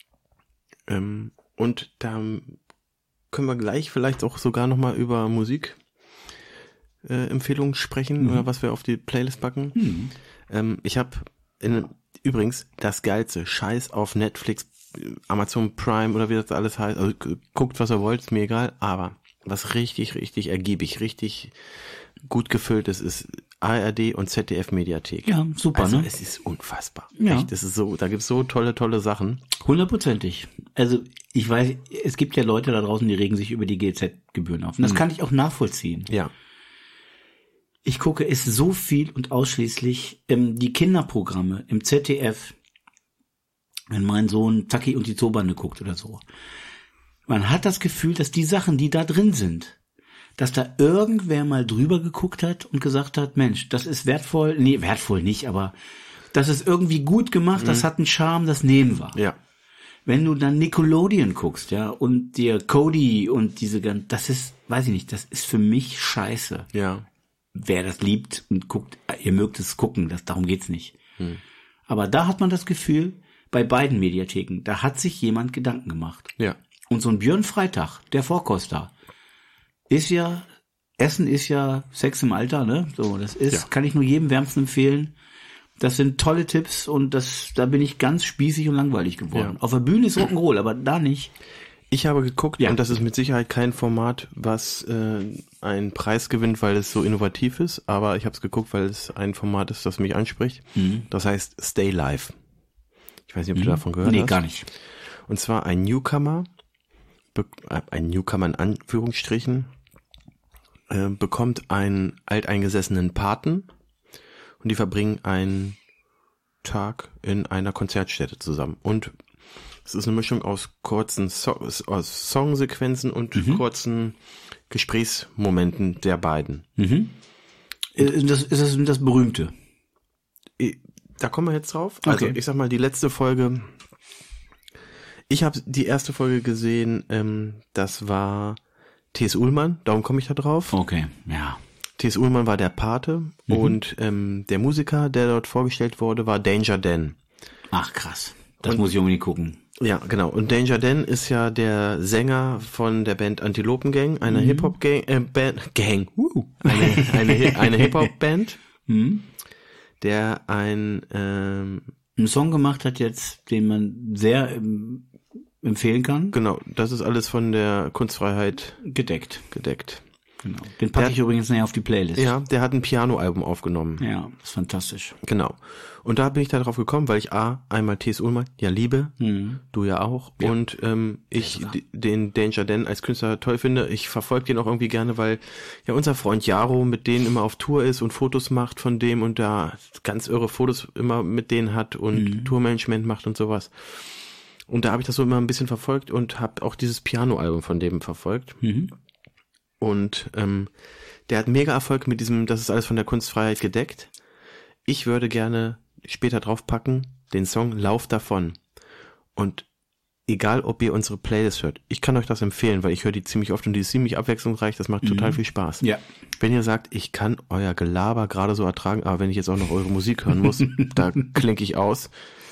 Speaker 2: und da können wir gleich vielleicht auch sogar nochmal über Musikempfehlungen sprechen oder was wir auf die Playlist packen. Ich habe übrigens das Geilste. Scheiß auf Netflix, Amazon Prime oder wie das alles heißt. Also guckt, was ihr wollt, ist mir egal. Aber was richtig, richtig ergiebig, richtig gut gefüllt ist ARD und ZDF Mediathek.
Speaker 1: Ja, super,
Speaker 2: also,
Speaker 1: ne?
Speaker 2: Es ist unfassbar.
Speaker 1: Ja.
Speaker 2: Echt, es ist so, da gibt's so tolle Sachen.
Speaker 1: 100%. Also Ich weiß, es gibt ja Leute da draußen, die regen sich über die GZ-Gebühren auf. Und das kann ich auch nachvollziehen.
Speaker 2: Ja.
Speaker 1: Ich gucke es so viel und ausschließlich die Kinderprogramme im ZDF, wenn mein Sohn Zacki und die Zoobande guckt oder so. Man hat das Gefühl, dass die Sachen, die da drin sind, dass da irgendwer mal drüber geguckt hat und gesagt hat, Mensch, das ist wertvoll. Nee, wertvoll nicht, aber das ist irgendwie gut gemacht, das hat einen Charme, das nehmen wir.
Speaker 2: Ja.
Speaker 1: Wenn du dann Nickelodeon guckst, ja, und dir Cody und diese ganzen, das ist, weiß ich nicht, das ist für mich scheiße.
Speaker 2: Ja.
Speaker 1: Wer das liebt und guckt, ihr mögt es gucken, darum geht's nicht. Aber da hat man das Gefühl, bei beiden Mediatheken, da hat sich jemand Gedanken gemacht.
Speaker 2: Ja.
Speaker 1: Und so ein Björn Freitag, der Vorkoster, Essen ist ja Sex im Alter, ne? So, das ist, kann ich nur jedem wärmstens empfehlen. Das sind tolle Tipps und da bin ich ganz spießig und langweilig geworden. Ja. Auf der Bühne ist Rock'n'Roll, aber da nicht.
Speaker 2: Ich habe geguckt und das ist mit Sicherheit kein Format, was einen Preis gewinnt, weil es so innovativ ist, aber ich habe es geguckt, weil es ein Format ist, das mich anspricht. Das heißt Stay Live. Ich weiß nicht, ob du davon gehört hast.
Speaker 1: Nee, gar nicht.
Speaker 2: Und zwar ein Newcomer in Anführungsstrichen, bekommt einen alteingesessenen Paten und die verbringen einen Tag in einer Konzertstätte zusammen. Und es ist eine Mischung aus kurzen aus Songsequenzen und kurzen Gesprächsmomenten der beiden.
Speaker 1: Ist das Berühmte?
Speaker 2: Da kommen wir jetzt drauf. Also ich sag mal, die letzte Folge, ich habe die erste Folge gesehen, das war T.S. Ullmann, darum komme ich da drauf.
Speaker 1: Okay, ja.
Speaker 2: T.S. Ullmann war der Pate und der Musiker, der dort vorgestellt wurde, war Danger Dan.
Speaker 1: Ach krass, das muss ich unbedingt gucken.
Speaker 2: Ja, genau. Und Danger Dan ist ja der Sänger von der Band Antilopen Gang, einer Hip-Hop-Gang, eine Hip-Hop-Band, der einen
Speaker 1: Song gemacht hat jetzt, den man sehr empfehlen kann.
Speaker 2: Genau, das ist alles von der Kunstfreiheit
Speaker 1: gedeckt. Genau. Den packe ich übrigens näher auf die Playlist.
Speaker 2: Ja, der hat ein Pianoalbum aufgenommen.
Speaker 1: Ja, ist fantastisch.
Speaker 2: Genau. Und da bin ich da drauf gekommen, weil ich einmal T.S. Ullmann liebe, du ja auch, und ich den Danger Dan als Künstler toll finde. Ich verfolge den auch irgendwie gerne, weil ja unser Freund Jaro mit denen immer auf Tour ist und Fotos macht von dem und da ganz irre Fotos immer mit denen hat und Tourmanagement macht und sowas. Und da habe ich das so immer ein bisschen verfolgt und habe auch dieses Pianoalbum von dem verfolgt. Und der hat mega Erfolg mit diesem, das ist alles von der Kunstfreiheit gedeckt. Ich würde gerne später draufpacken, den Song Lauf davon. Und egal, ob ihr unsere Playlist hört, ich kann euch das empfehlen, weil ich höre die ziemlich oft und die ist ziemlich abwechslungsreich, das macht total viel Spaß. Ja. Wenn ihr sagt, ich kann euer Gelaber gerade so ertragen, aber wenn ich jetzt auch noch eure Musik hören muss, da klinke ich aus.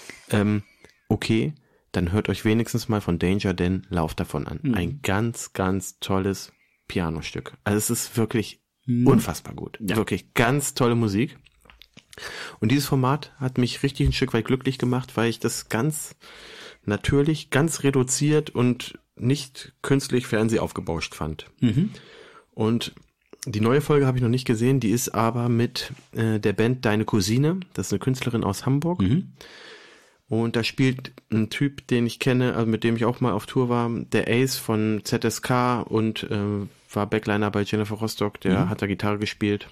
Speaker 2: Okay, dann hört euch wenigstens mal von Danger Dan Lauf davon an. Ein ganz, ganz tolles Pianostück. Also es ist wirklich unfassbar gut. Ja. Wirklich ganz tolle Musik. Und dieses Format hat mich richtig ein Stück weit glücklich gemacht, weil ich das ganz natürlich, ganz reduziert und nicht künstlich Fernseh aufgebauscht fand. Und die neue Folge habe ich noch nicht gesehen, die ist aber mit der Band Deine Cousine. Das ist eine Künstlerin aus Hamburg. Und da spielt ein Typ, den ich kenne, also mit dem ich auch mal auf Tour war, der Ace von ZSK und war Backliner bei Jennifer Rostock, der hat da Gitarre gespielt.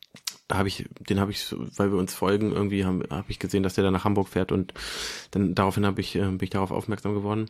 Speaker 2: Den habe ich, weil wir uns folgen, irgendwie habe ich gesehen, dass der da nach Hamburg fährt und dann daraufhin bin ich darauf aufmerksam geworden.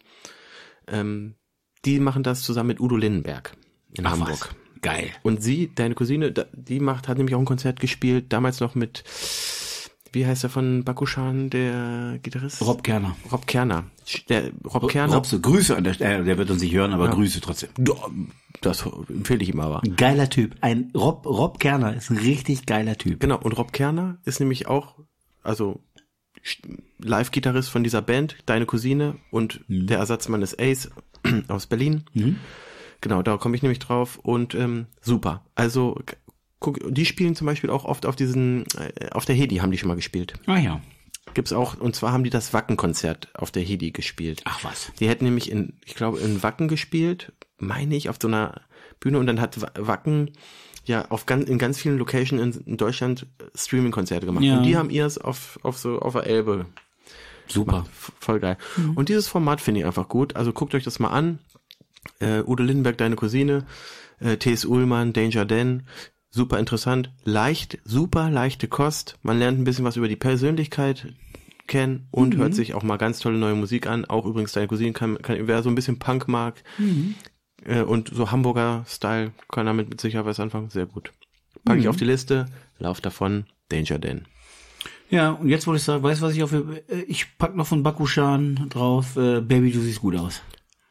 Speaker 2: Die machen das zusammen mit Udo Lindenberg in Hamburg.
Speaker 1: Was? Geil.
Speaker 2: Und sie, Deine Cousine, hat nämlich auch ein Konzert gespielt, damals noch mit, wie heißt der von Bakushan, der Gitarrist?
Speaker 1: Rob Kerner.
Speaker 2: Rob Kerner.
Speaker 1: Robse, Grüße an der wird uns nicht hören, aber Grüße trotzdem.
Speaker 2: Das empfehle ich ihm aber.
Speaker 1: Geiler Typ. Rob Kerner ist ein richtig geiler Typ.
Speaker 2: Genau, und Rob Kerner ist nämlich auch, also Live-Gitarrist von dieser Band, Deine Cousine, und der Ersatzmann ist Ace aus Berlin. Genau, da komme ich nämlich drauf und super. Also die spielen zum Beispiel auch oft auf der Hedi haben die schon mal gespielt.
Speaker 1: Ah ja.
Speaker 2: Gibt's auch, und zwar haben die das Wacken-Konzert auf der Hedi gespielt.
Speaker 1: Ach was.
Speaker 2: Die hätten nämlich ich glaube in Wacken gespielt, meine ich, auf so einer Bühne, und dann hat Wacken ja in ganz vielen Locations in Deutschland Streaming-Konzerte gemacht. Ja. Und die haben ihrs auf der Elbe
Speaker 1: Super.
Speaker 2: Voll geil. Und dieses Format finde ich einfach gut. Also guckt euch das mal an. Udo Lindenberg, deine Cousine, T.S. Ullmann, Danger Dan. Super interessant. Super leichte Kost. Man lernt ein bisschen was über die Persönlichkeit kennen und hört sich auch mal ganz tolle neue Musik an. Auch übrigens deine Cousine wer so ein bisschen Punk mag und so Hamburger Style kann damit mit Sicherheit was anfangen. Sehr gut. Pack ich auf die Liste. Lauf davon. Danger Dan.
Speaker 1: Ja, und jetzt wollte ich sagen, weißt du, was ich pack noch von Bakushan drauf, Baby, du siehst gut aus.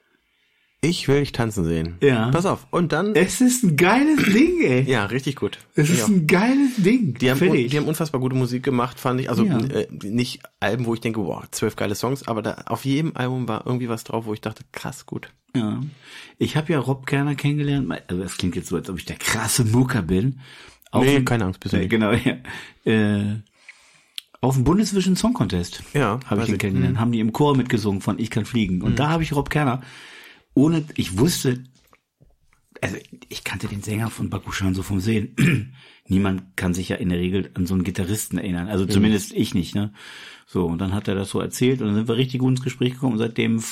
Speaker 2: Ich will dich tanzen sehen.
Speaker 1: Ja.
Speaker 2: Pass auf. Und dann...
Speaker 1: Es ist ein geiles Ding, ey.
Speaker 2: Ja, richtig gut.
Speaker 1: Es ist ein geiles Ding.
Speaker 2: Die haben unfassbar gute Musik gemacht, fand ich. Also nicht Alben, wo ich denke, wow, 12 geile Songs, aber da auf jedem Album war irgendwie was drauf, wo ich dachte, krass gut.
Speaker 1: Ja. Ich habe ja Rob Kerner kennengelernt. Also das klingt jetzt so, als ob ich der krasse Mucker bin.
Speaker 2: Keine Angst, bitte nicht.
Speaker 1: Genau, ja. Auf dem Bundesvision Song Contest habe ich ihn kennengelernt. Haben die im Chor mitgesungen von Ich kann fliegen. Und da habe ich Rob Kerner, ich wusste, also ich kannte den Sänger von Bakushan so vom Sehen. Niemand kann sich ja in der Regel an so einen Gitarristen erinnern. Also zumindest ich nicht, ne? So, und dann hat er das so erzählt und dann sind wir richtig gut ins Gespräch gekommen und seitdem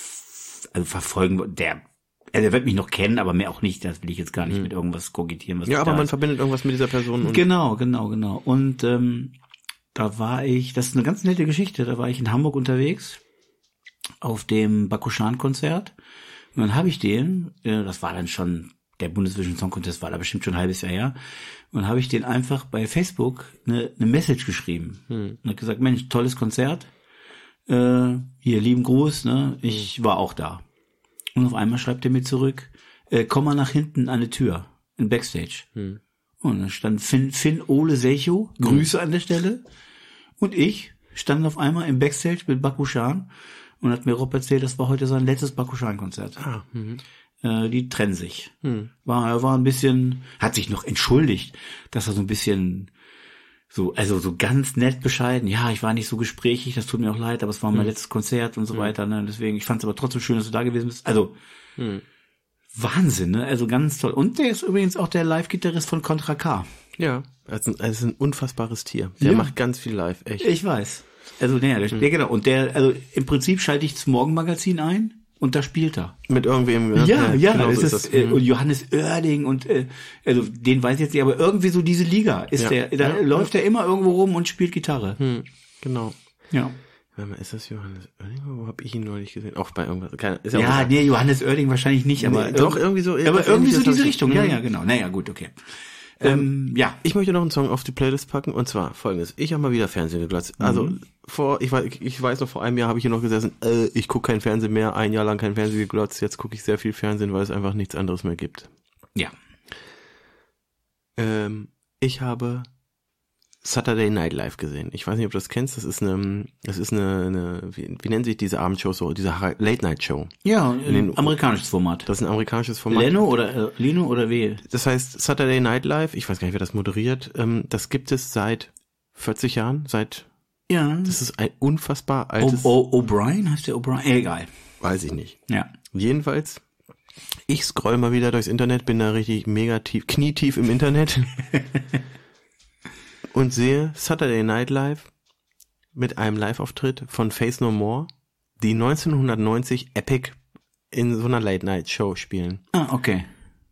Speaker 1: verfolgen wir, er wird mich noch kennen, aber mehr auch nicht, das will ich jetzt gar nicht mit irgendwas kogitieren. Was
Speaker 2: aber man verbindet irgendwas mit dieser Person.
Speaker 1: Genau. Und da war ich, das ist eine ganz nette Geschichte, da war ich in Hamburg unterwegs auf dem Bakushan-Konzert und dann habe ich das war dann schon, der Bundesvision Song Contest war da bestimmt schon ein halbes Jahr her, und dann habe ich den einfach bei Facebook eine Message geschrieben und hat gesagt, Mensch, tolles Konzert, hier, lieben Gruß, ne, ich war auch da. Und auf einmal schreibt er mir zurück, komm mal nach hinten an die Tür, in Backstage. Und dann stand Finn Ole Secho, Grüße an der Stelle, und ich stand auf einmal im Backstage mit Bakushan und hat mir Rob erzählt, das war heute sein letztes Bakushan-Konzert. Die trennen sich. War ein bisschen, hat sich noch entschuldigt, dass er so ein bisschen so ganz nett bescheiden, ja, ich war nicht so gesprächig, das tut mir auch leid, aber es war mein letztes Konzert und so weiter, ne? Deswegen, ich fand es aber trotzdem schön, dass du da gewesen bist. Also, Wahnsinn, ne? Also ganz toll. Und der ist übrigens auch der Live-Gitarrist von Contra K.
Speaker 2: Ja, er ist ein unfassbares Tier. Der macht ganz viel live, echt.
Speaker 1: Ich weiß. Also, genau. Und also im Prinzip schalte ich das Morgenmagazin ein und da spielt er.
Speaker 2: Mit irgendwem.
Speaker 1: Ja,
Speaker 2: genau
Speaker 1: das
Speaker 2: so
Speaker 1: ist das. Und Johannes Oerding und, also den weiß ich jetzt nicht, aber irgendwie so diese Liga ist läuft er immer irgendwo rum und spielt Gitarre.
Speaker 2: Genau.
Speaker 1: Ja.
Speaker 2: Ist das Johannes Oerding? Wo habe ich ihn neulich gesehen? Auch bei irgendwas.
Speaker 1: Johannes Oerding wahrscheinlich nicht, aber
Speaker 2: doch irgendwie so.
Speaker 1: Aber irgendwie so diese Richtung. Ja, genau. Naja, gut, okay.
Speaker 2: Ich möchte noch einen Song auf die Playlist packen, und zwar folgendes. Ich habe mal wieder Fernsehen geglotzt. Also ich weiß noch, vor einem Jahr habe ich hier noch gesessen, ich gucke kein Fernsehen mehr, ein Jahr lang kein Fernsehen geglotzt, jetzt gucke ich sehr viel Fernsehen, weil es einfach nichts anderes mehr gibt.
Speaker 1: Ja.
Speaker 2: Ich habe Saturday Night Live gesehen. Ich weiß nicht, ob du das kennst. Das ist eine wie nennt sich diese Abendshow so, diese Late Night Show?
Speaker 1: Ja, ein amerikanisches Format.
Speaker 2: Das ist ein amerikanisches Format.
Speaker 1: Lino oder wie?
Speaker 2: Das heißt Saturday Night Live. Ich weiß gar nicht, wer das moderiert. Das gibt es seit 40 Jahren. Das ist ein unfassbar altes.
Speaker 1: O'Brien heißt der O'Brien? Egal.
Speaker 2: Weiß ich nicht.
Speaker 1: Ja.
Speaker 2: Jedenfalls. Ich scroll mal wieder durchs Internet, bin da richtig mega tief, knietief im Internet. Und sehe Saturday Night Live mit einem Live-Auftritt von Faith No More, die 1990 Epic in so einer Late-Night-Show spielen.
Speaker 1: Ah, okay.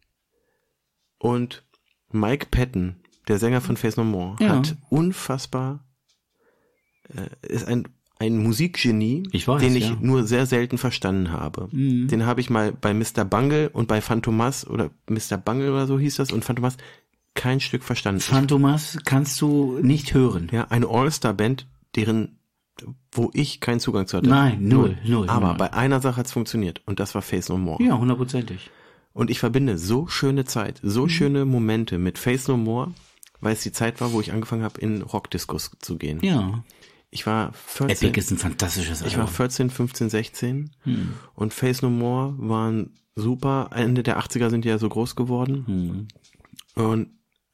Speaker 2: Und Mike Patton, der Sänger von Faith No More, hat unfassbar, ist ein Musikgenie, den ich nur sehr selten verstanden habe. Den habe ich mal bei Mr. Bungle und bei Phantomas, oder Mr. Bungle oder so hieß das, und Phantomas kein Stück verstanden.
Speaker 1: Phantomas kannst du nicht hören.
Speaker 2: Ja, eine All-Star-Band, wo ich keinen Zugang zu hatte.
Speaker 1: Nein, null.
Speaker 2: Aber bei einer Sache hat's funktioniert, und das war Faith No More.
Speaker 1: Ja, 100%.
Speaker 2: Und ich verbinde so schöne Zeit, so schöne Momente mit Faith No More, weil es die Zeit war, wo ich angefangen habe, in Rockdiscos zu gehen.
Speaker 1: Ja.
Speaker 2: Ich war 14.
Speaker 1: Epic ist ein fantastisches Album.
Speaker 2: Ich war 14, 15, 16 und Faith No More waren super. Ende der 80er sind die ja so groß geworden. Und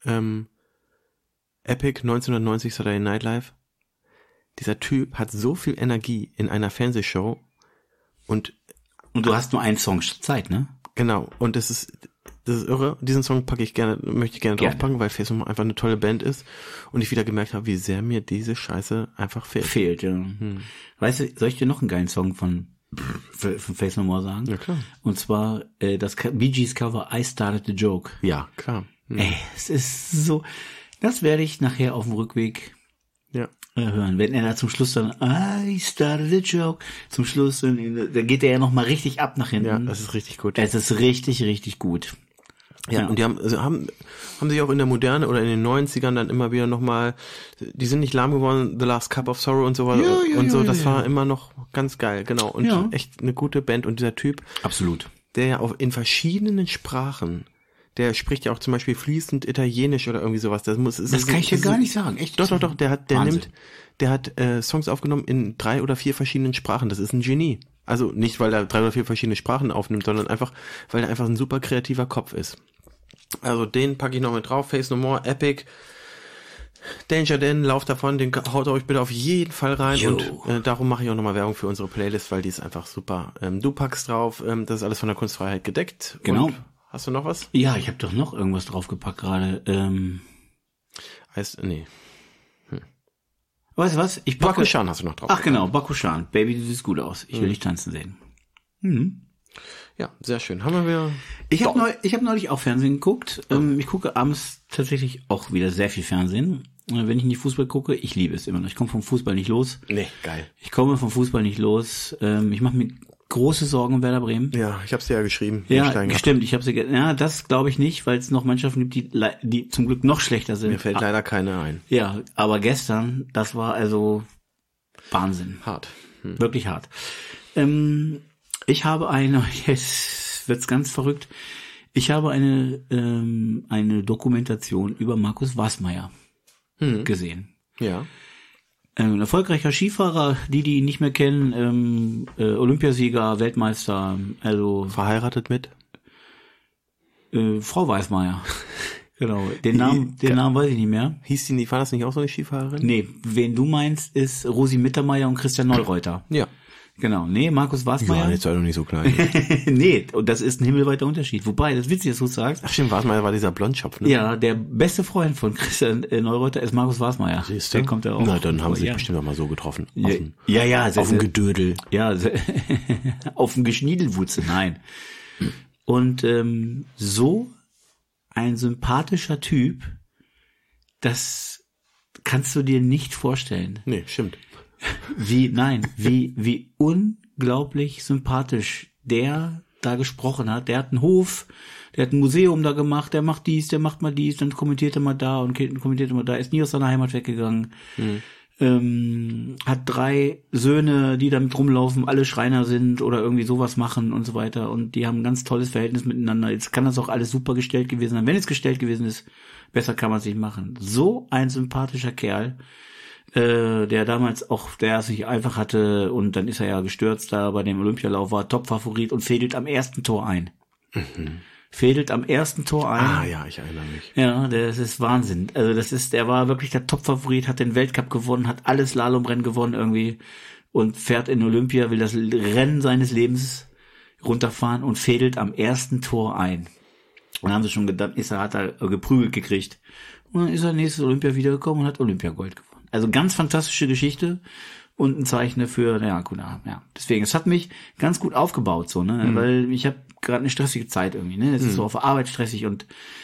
Speaker 2: Epic 1990 Saturday Night Live. Dieser Typ hat so viel Energie in einer Fernsehshow, und
Speaker 1: du hast nur einen Song Zeit, ne?
Speaker 2: Genau. Und es ist Das ist irre. Diesen Song möchte ich gerne draufpacken, weil Faith No More einfach eine tolle Band ist und ich wieder gemerkt habe, wie sehr mir diese Scheiße einfach fehlt.
Speaker 1: Ja. Weißt du, soll ich dir noch einen geilen Song von Faith No More sagen?
Speaker 2: Ja, klar.
Speaker 1: Und zwar das Bee Gees Cover I Started the Joke.
Speaker 2: Ja, klar.
Speaker 1: Ey, es ist so, das werde ich nachher auf dem Rückweg hören. Wenn er da zum Schluss dann I started a joke, zum Schluss, da geht er ja nochmal richtig ab nach hinten.
Speaker 2: Ja, das ist richtig gut.
Speaker 1: Es ist richtig, richtig gut.
Speaker 2: Ja, und die haben sich auch in der Moderne oder in den 90ern dann immer wieder nochmal, die sind nicht lahm geworden, The Last Cup of Sorrow und so weiter das war immer noch ganz geil, genau. Und echt eine gute Band und dieser Typ.
Speaker 1: Absolut.
Speaker 2: Der ja auch in verschiedenen Sprachen, der spricht ja auch zum Beispiel fließend Italienisch oder irgendwie sowas. Das
Speaker 1: kann ich ja gar nicht sagen, echt.
Speaker 2: Doch, der hat Songs aufgenommen in 3 oder 4 verschiedenen Sprachen. Das ist ein Genie. Also nicht, weil er 3 oder 4 verschiedene Sprachen aufnimmt, sondern einfach, weil er einfach ein super kreativer Kopf ist. Also den packe ich noch mit drauf. Faith No More, Epic, Danger Dan, Lauf davon, den haut euch bitte auf jeden Fall rein.
Speaker 1: Jo.
Speaker 2: Und darum mache ich auch nochmal Werbung für unsere Playlist, weil die ist einfach super. Du packst drauf, das ist alles von der Kunstfreiheit gedeckt.
Speaker 1: Genau.
Speaker 2: Und hast du noch was?
Speaker 1: Ja, ich habe doch noch irgendwas draufgepackt gerade.
Speaker 2: Nee.
Speaker 1: Weißt du was? Ich packe...
Speaker 2: Bakushan hast du noch drauf.
Speaker 1: Ach genau, Bakushan. Baby, du siehst gut aus. Ich will dich tanzen sehen.
Speaker 2: Ja, sehr schön. Haben wir wieder...
Speaker 1: Ich hab neulich auch Fernsehen geguckt. Ich gucke abends tatsächlich auch wieder sehr viel Fernsehen. Wenn ich nicht Fußball gucke, ich liebe es immer noch. Ich komme vom Fußball nicht los.
Speaker 2: Nee, geil.
Speaker 1: Ich komme vom Fußball nicht los. Ich mache mir große Sorgen um Werder Bremen.
Speaker 2: Ja, ich hab's dir ja geschrieben.
Speaker 1: Ja, stimmt. Das glaube ich nicht, weil es noch Mannschaften gibt, die zum Glück noch schlechter sind.
Speaker 2: Mir fällt leider keine ein.
Speaker 1: Ja, aber gestern, das war also Wahnsinn.
Speaker 2: Hart.
Speaker 1: Wirklich hart. Ich habe jetzt wird's ganz verrückt. Ich habe eine Dokumentation über Markus Wasmeier gesehen.
Speaker 2: Ja.
Speaker 1: Ein erfolgreicher Skifahrer, die ihn nicht mehr kennen, Olympiasieger, Weltmeister, also
Speaker 2: verheiratet mit
Speaker 1: Frau Wasmeier. Genau. Den Namen weiß ich nicht mehr.
Speaker 2: War das nicht auch so eine Skifahrerin?
Speaker 1: Nee, wen du meinst, ist Rosi Mittermeier und Christian Neureuter.
Speaker 2: Ja.
Speaker 1: Genau, nee, Markus Wasmeier.
Speaker 2: Ja, jetzt sei doch nicht so klein.
Speaker 1: Nee, und das ist ein himmelweiter Unterschied. Wobei, das ist witzig, dass du sagst.
Speaker 2: Ach stimmt, Wasmeier war dieser Blondschopf, ne?
Speaker 1: Ja, der beste Freund von Christian Neureuter ist Markus Wasmeier.
Speaker 2: Siehst du?
Speaker 1: Der kommt ja auch.
Speaker 2: Na, dann haben sie sich bestimmt auch mal so getroffen.
Speaker 1: Auf
Speaker 2: dem Gedödel.
Speaker 1: Ja, auf dem Geschniedelwutze, nein. Und so ein sympathischer Typ, das kannst du dir nicht vorstellen.
Speaker 2: Nee, stimmt.
Speaker 1: Wie unglaublich sympathisch der da gesprochen hat. Der hat einen Hof, der hat ein Museum da gemacht, der macht dies, der macht mal dies, dann kommentiert er mal da und kommentiert er mal da, ist nie aus seiner Heimat weggegangen. Hat 3 Söhne, die damit rumlaufen, alle Schreiner sind oder irgendwie sowas machen und so weiter und die haben ein ganz tolles Verhältnis miteinander. Jetzt kann das auch alles super gestellt gewesen sein. Wenn es gestellt gewesen ist, besser kann man es nicht machen. So ein sympathischer Kerl, der damals auch, der es nicht einfach hatte und dann ist er ja gestürzt da bei dem Olympialauf, war Topfavorit und fädelt am ersten Tor ein. Fädelt am ersten Tor ein.
Speaker 2: Ah ja, ich erinnere mich.
Speaker 1: Ja, das ist Wahnsinn. Also der war wirklich der Topfavorit, hat den Weltcup gewonnen, hat alles Slalomrennen gewonnen irgendwie und fährt in Olympia, will das Rennen seines Lebens runterfahren und fädelt am ersten Tor ein. Und dann haben sie schon gedacht, hat er geprügelt gekriegt. Und dann ist er nächstes Olympia wiedergekommen und hat Olympiagold gewonnen. Also ganz fantastische Geschichte und ein Zeichen dafür, ja. Deswegen, es hat mich ganz gut aufgebaut, so, ne, weil ich habe gerade eine stressige Zeit irgendwie, ne, es ist so auf der Arbeit stressig und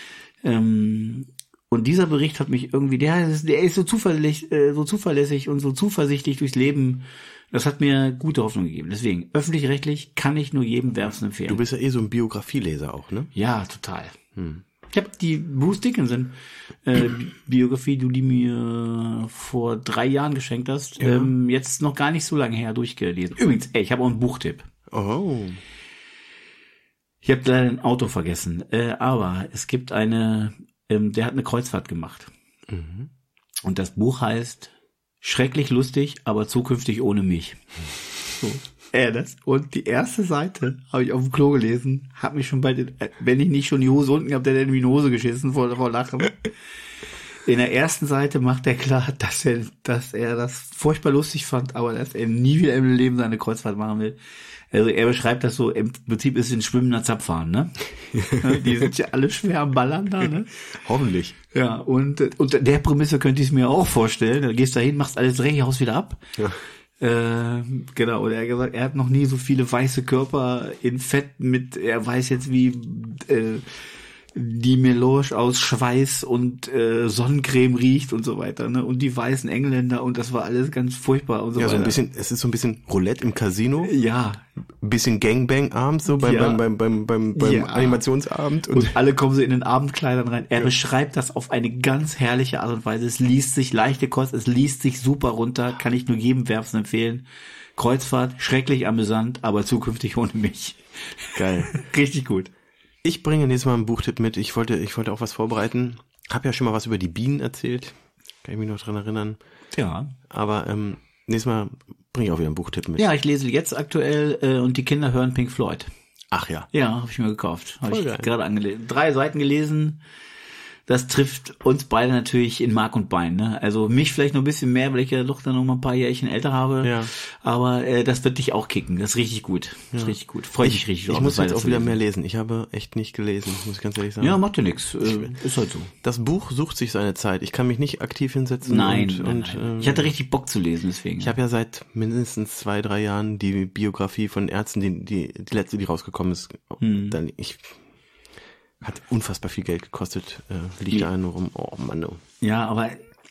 Speaker 1: dieser Bericht hat mich irgendwie, der ist so zuverlässig und so zuversichtlich durchs Leben, das hat mir gute Hoffnung gegeben. Deswegen, öffentlich-rechtlich kann ich nur jedem wärmstens empfehlen.
Speaker 2: Du bist ja so ein Biografieleser auch, ne?
Speaker 1: Ja, total. Ich habe die Bruce Dickinson Biografie, die mir vor 3 Jahren geschenkt hast, jetzt noch gar nicht so lange her durchgelesen. Übrigens, ich habe auch einen Buchtipp.
Speaker 2: Oh.
Speaker 1: Ich habe leider ein Auto vergessen, aber es gibt der hat eine Kreuzfahrt gemacht. Und das Buch heißt Schrecklich lustig, aber zukünftig ohne mich. So. Und die erste Seite habe ich auf dem Klo gelesen, habe mich schon wenn ich nicht schon die Hose unten gehabt, hätte er in die Hose geschissen vor Lachen. In der ersten Seite macht er klar, dass er das furchtbar lustig fand, aber dass er nie wieder im Leben seine Kreuzfahrt machen will. Also er beschreibt das so, im Prinzip ist es ein schwimmender Zapfhahn, ne? Die sind ja alle schwer am Ballern da, ne?
Speaker 2: Hoffentlich.
Speaker 1: Ja, und unter der Prämisse könnte ich es mir auch vorstellen. Dann gehst du da hin, machst alles dreckig, haust wieder ab.
Speaker 2: Ja.
Speaker 1: Genau, und er hat gesagt, er hat noch nie so viele weiße Körper in Fett er weiß jetzt wie die Melange aus Schweiß und Sonnencreme riecht und so weiter, ne? Und die weißen Engländer und das war alles ganz furchtbar und so weiter.
Speaker 2: Ja, so ein bisschen, es ist so ein bisschen Roulette im Casino.
Speaker 1: Ja.
Speaker 2: Ein bisschen Gangbang abends, so beim Animationsabend.
Speaker 1: Und alle kommen so in den Abendkleidern rein. Er beschreibt das auf eine ganz herrliche Art und Weise. Es liest sich leichte Kost, es liest sich super runter, kann ich nur jedem wärmstens empfehlen. Kreuzfahrt, schrecklich amüsant, aber zukünftig ohne mich.
Speaker 2: Geil.
Speaker 1: Richtig gut.
Speaker 2: Ich bringe nächstes Mal einen Buchtipp mit. Ich wollte auch was vorbereiten. Hab ja schon mal was über die Bienen erzählt. Kann ich mich noch dran erinnern.
Speaker 1: Ja.
Speaker 2: Aber nächstes Mal bringe ich auch wieder einen Buchtipp mit.
Speaker 1: Ja, ich lese jetzt aktuell und die Kinder hören Pink Floyd.
Speaker 2: Ach ja.
Speaker 1: Ja, habe ich mir gekauft. Habe ich
Speaker 2: geil.
Speaker 1: gerade angelesen. 3 Seiten gelesen. Das trifft uns beide natürlich in Mark und Bein, ne? Also mich vielleicht noch ein bisschen mehr, weil ich ja doch dann noch mal ein paar Jährchen älter habe.
Speaker 2: Ja.
Speaker 1: Aber das wird dich auch kicken. Das ist richtig gut. Das ist richtig gut. Freue mich richtig drauf.
Speaker 2: Ich muss jetzt auch wieder mehr lesen. Ich habe echt nicht gelesen, muss ich ganz ehrlich sagen.
Speaker 1: Ja, macht ja nichts. Ist halt so.
Speaker 2: Das Buch sucht sich seine Zeit. Ich kann mich nicht aktiv hinsetzen.
Speaker 1: Nein.
Speaker 2: Ich
Speaker 1: hatte richtig Bock zu lesen, deswegen.
Speaker 2: Ich habe ja seit mindestens 2-3 Jahren die Biografie von Ärzten, die letzte, die rausgekommen ist. Hat unfassbar viel Geld gekostet, liegt da nur rum. Oh Mann. Oh.
Speaker 1: Ja, aber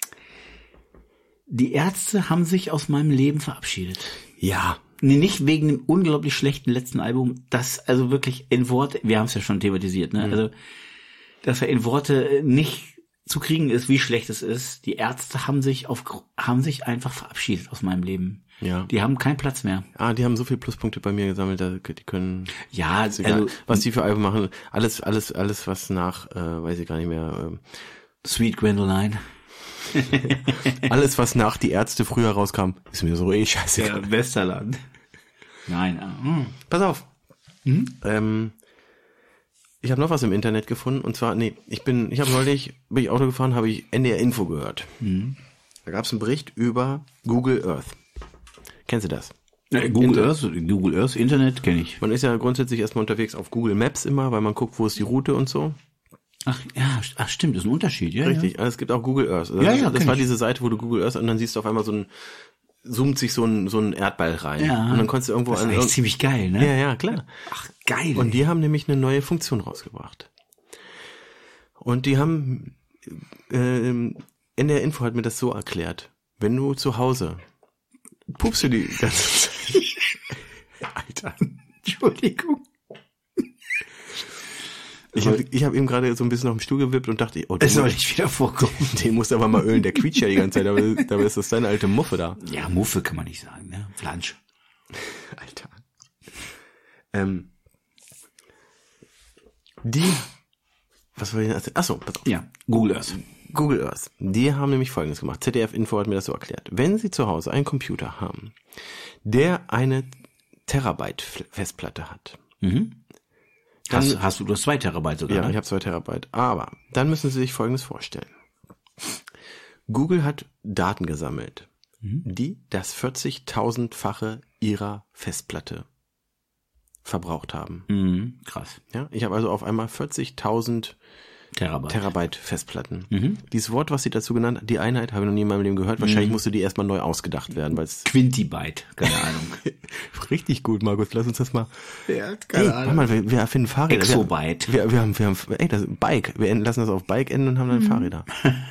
Speaker 1: die Ärzte haben sich aus meinem Leben verabschiedet.
Speaker 2: Ja.
Speaker 1: Nee, nicht wegen dem unglaublich schlechten letzten Album, das also wirklich in Worte, wir haben es ja schon thematisiert, ne? Also, dass er in Worte nicht zu kriegen ist, wie schlecht es ist. Die Ärzte haben sich einfach verabschiedet aus meinem Leben.
Speaker 2: Ja.
Speaker 1: Die haben keinen Platz mehr.
Speaker 2: Die haben so viele Pluspunkte bei mir gesammelt, die können.
Speaker 1: Ja,
Speaker 2: also, was die für Alben machen, alles, was nach, weiß ich gar nicht mehr.
Speaker 1: Sweet Gwendoline.
Speaker 2: Alles, was nach die Ärzte früher rauskam, ist mir so scheiße.
Speaker 1: Ja, Westerland. Nein.
Speaker 2: Pass auf. Ich habe noch was im Internet gefunden und zwar, bin ich Auto gefahren, habe ich NDR Info gehört. Da gab es einen Bericht über Google Earth. Kennst du das?
Speaker 1: Ja, Google Earth, Internet kenne ich.
Speaker 2: Man ist ja grundsätzlich erstmal unterwegs auf Google Maps immer, weil man guckt, wo ist die Route und so.
Speaker 1: Ach stimmt, das ist ein Unterschied, ja.
Speaker 2: Richtig,
Speaker 1: ja.
Speaker 2: Also es gibt auch Google Earth. Also das war diese Seite, wo du Google Earth und dann siehst du auf einmal zoomt sich so ein Erdball rein.
Speaker 1: Ja.
Speaker 2: Und dann konntest du irgendwo
Speaker 1: das ist eigentlich ziemlich geil, ne?
Speaker 2: Ja, klar.
Speaker 1: Ach, geil.
Speaker 2: Und die haben nämlich eine neue Funktion rausgebracht. Und die haben, in der Info hat mir das so erklärt. Wenn du zu Hause pupst du die ganze Zeit.
Speaker 1: Alter, Entschuldigung.
Speaker 2: Ich hab eben gerade so ein bisschen auf dem Stuhl gewippt und dachte,
Speaker 1: das soll nicht wieder vorkommen.
Speaker 2: Den musst du aber mal ölen, der quietscht ja die ganze Zeit, dabei ist das deine alte Muffe da.
Speaker 1: Ja, Muffe kann man nicht sagen, ne? Flansch.
Speaker 2: Alter. Was soll ich denn erzählen? Achso, pass auf.
Speaker 1: Ja, Google Earth.
Speaker 2: Google Earth. Die haben nämlich Folgendes gemacht. ZDF Info hat mir das so erklärt. Wenn Sie zu Hause einen Computer haben, der eine Terabyte Festplatte hat.
Speaker 1: Du hast 2 Terabyte sogar.
Speaker 2: Ja,
Speaker 1: ne?
Speaker 2: ich habe 2 Terabyte. Aber dann müssen Sie sich Folgendes vorstellen. Google hat Daten gesammelt, die das 40.000-fache ihrer Festplatte verbraucht haben.
Speaker 1: Krass.
Speaker 2: Ja, ich habe also auf einmal 40.000 Terabyte Festplatten. Dieses Wort, was sie dazu genannt hat, die Einheit, habe ich noch nie in meinem Leben gehört. Wahrscheinlich musste die erstmal neu ausgedacht werden, weil es
Speaker 1: Quintibyte, keine Ahnung.
Speaker 2: Richtig gut, Markus, lass uns das mal.
Speaker 1: Ja, keine Ahnung.
Speaker 2: Warte mal, wir erfinden Fahrräder.
Speaker 1: Exobyte.
Speaker 2: Wir haben, das Bike. Wir lassen das auf Bike enden und haben dann Fahrräder.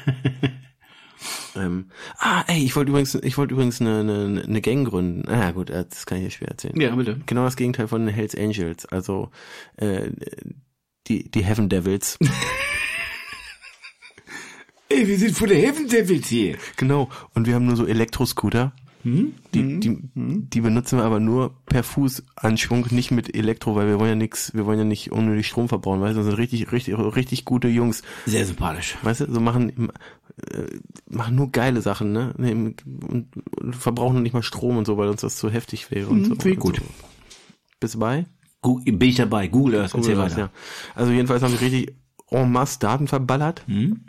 Speaker 2: Ich wollte übrigens eine Gang gründen. Gut, das kann ich dir schwer erzählen.
Speaker 1: Ja, bitte.
Speaker 2: Genau das Gegenteil von den Hells Angels, also die Heaven Devils.
Speaker 1: Ey, wir sind von der Heaven Devils hier.
Speaker 2: Genau, und wir haben nur so Elektroscooter. Die benutzen wir aber nur per Fußanschwung, nicht mit Elektro, weil wir wollen ja nicht unnötig Strom verbrauchen, weißt du, das sind richtig gute Jungs.
Speaker 1: Sehr sympathisch.
Speaker 2: Weißt du, so machen nur geile Sachen, ne? Und verbrauchen nicht mal Strom und so, weil uns das zu heftig wäre und so.
Speaker 1: Viel gut.
Speaker 2: So. Bist du bei?
Speaker 1: Bin ich dabei. Google Earth, erzähl weiter.
Speaker 2: Ja. Also jedenfalls haben sie richtig en masse Daten verballert.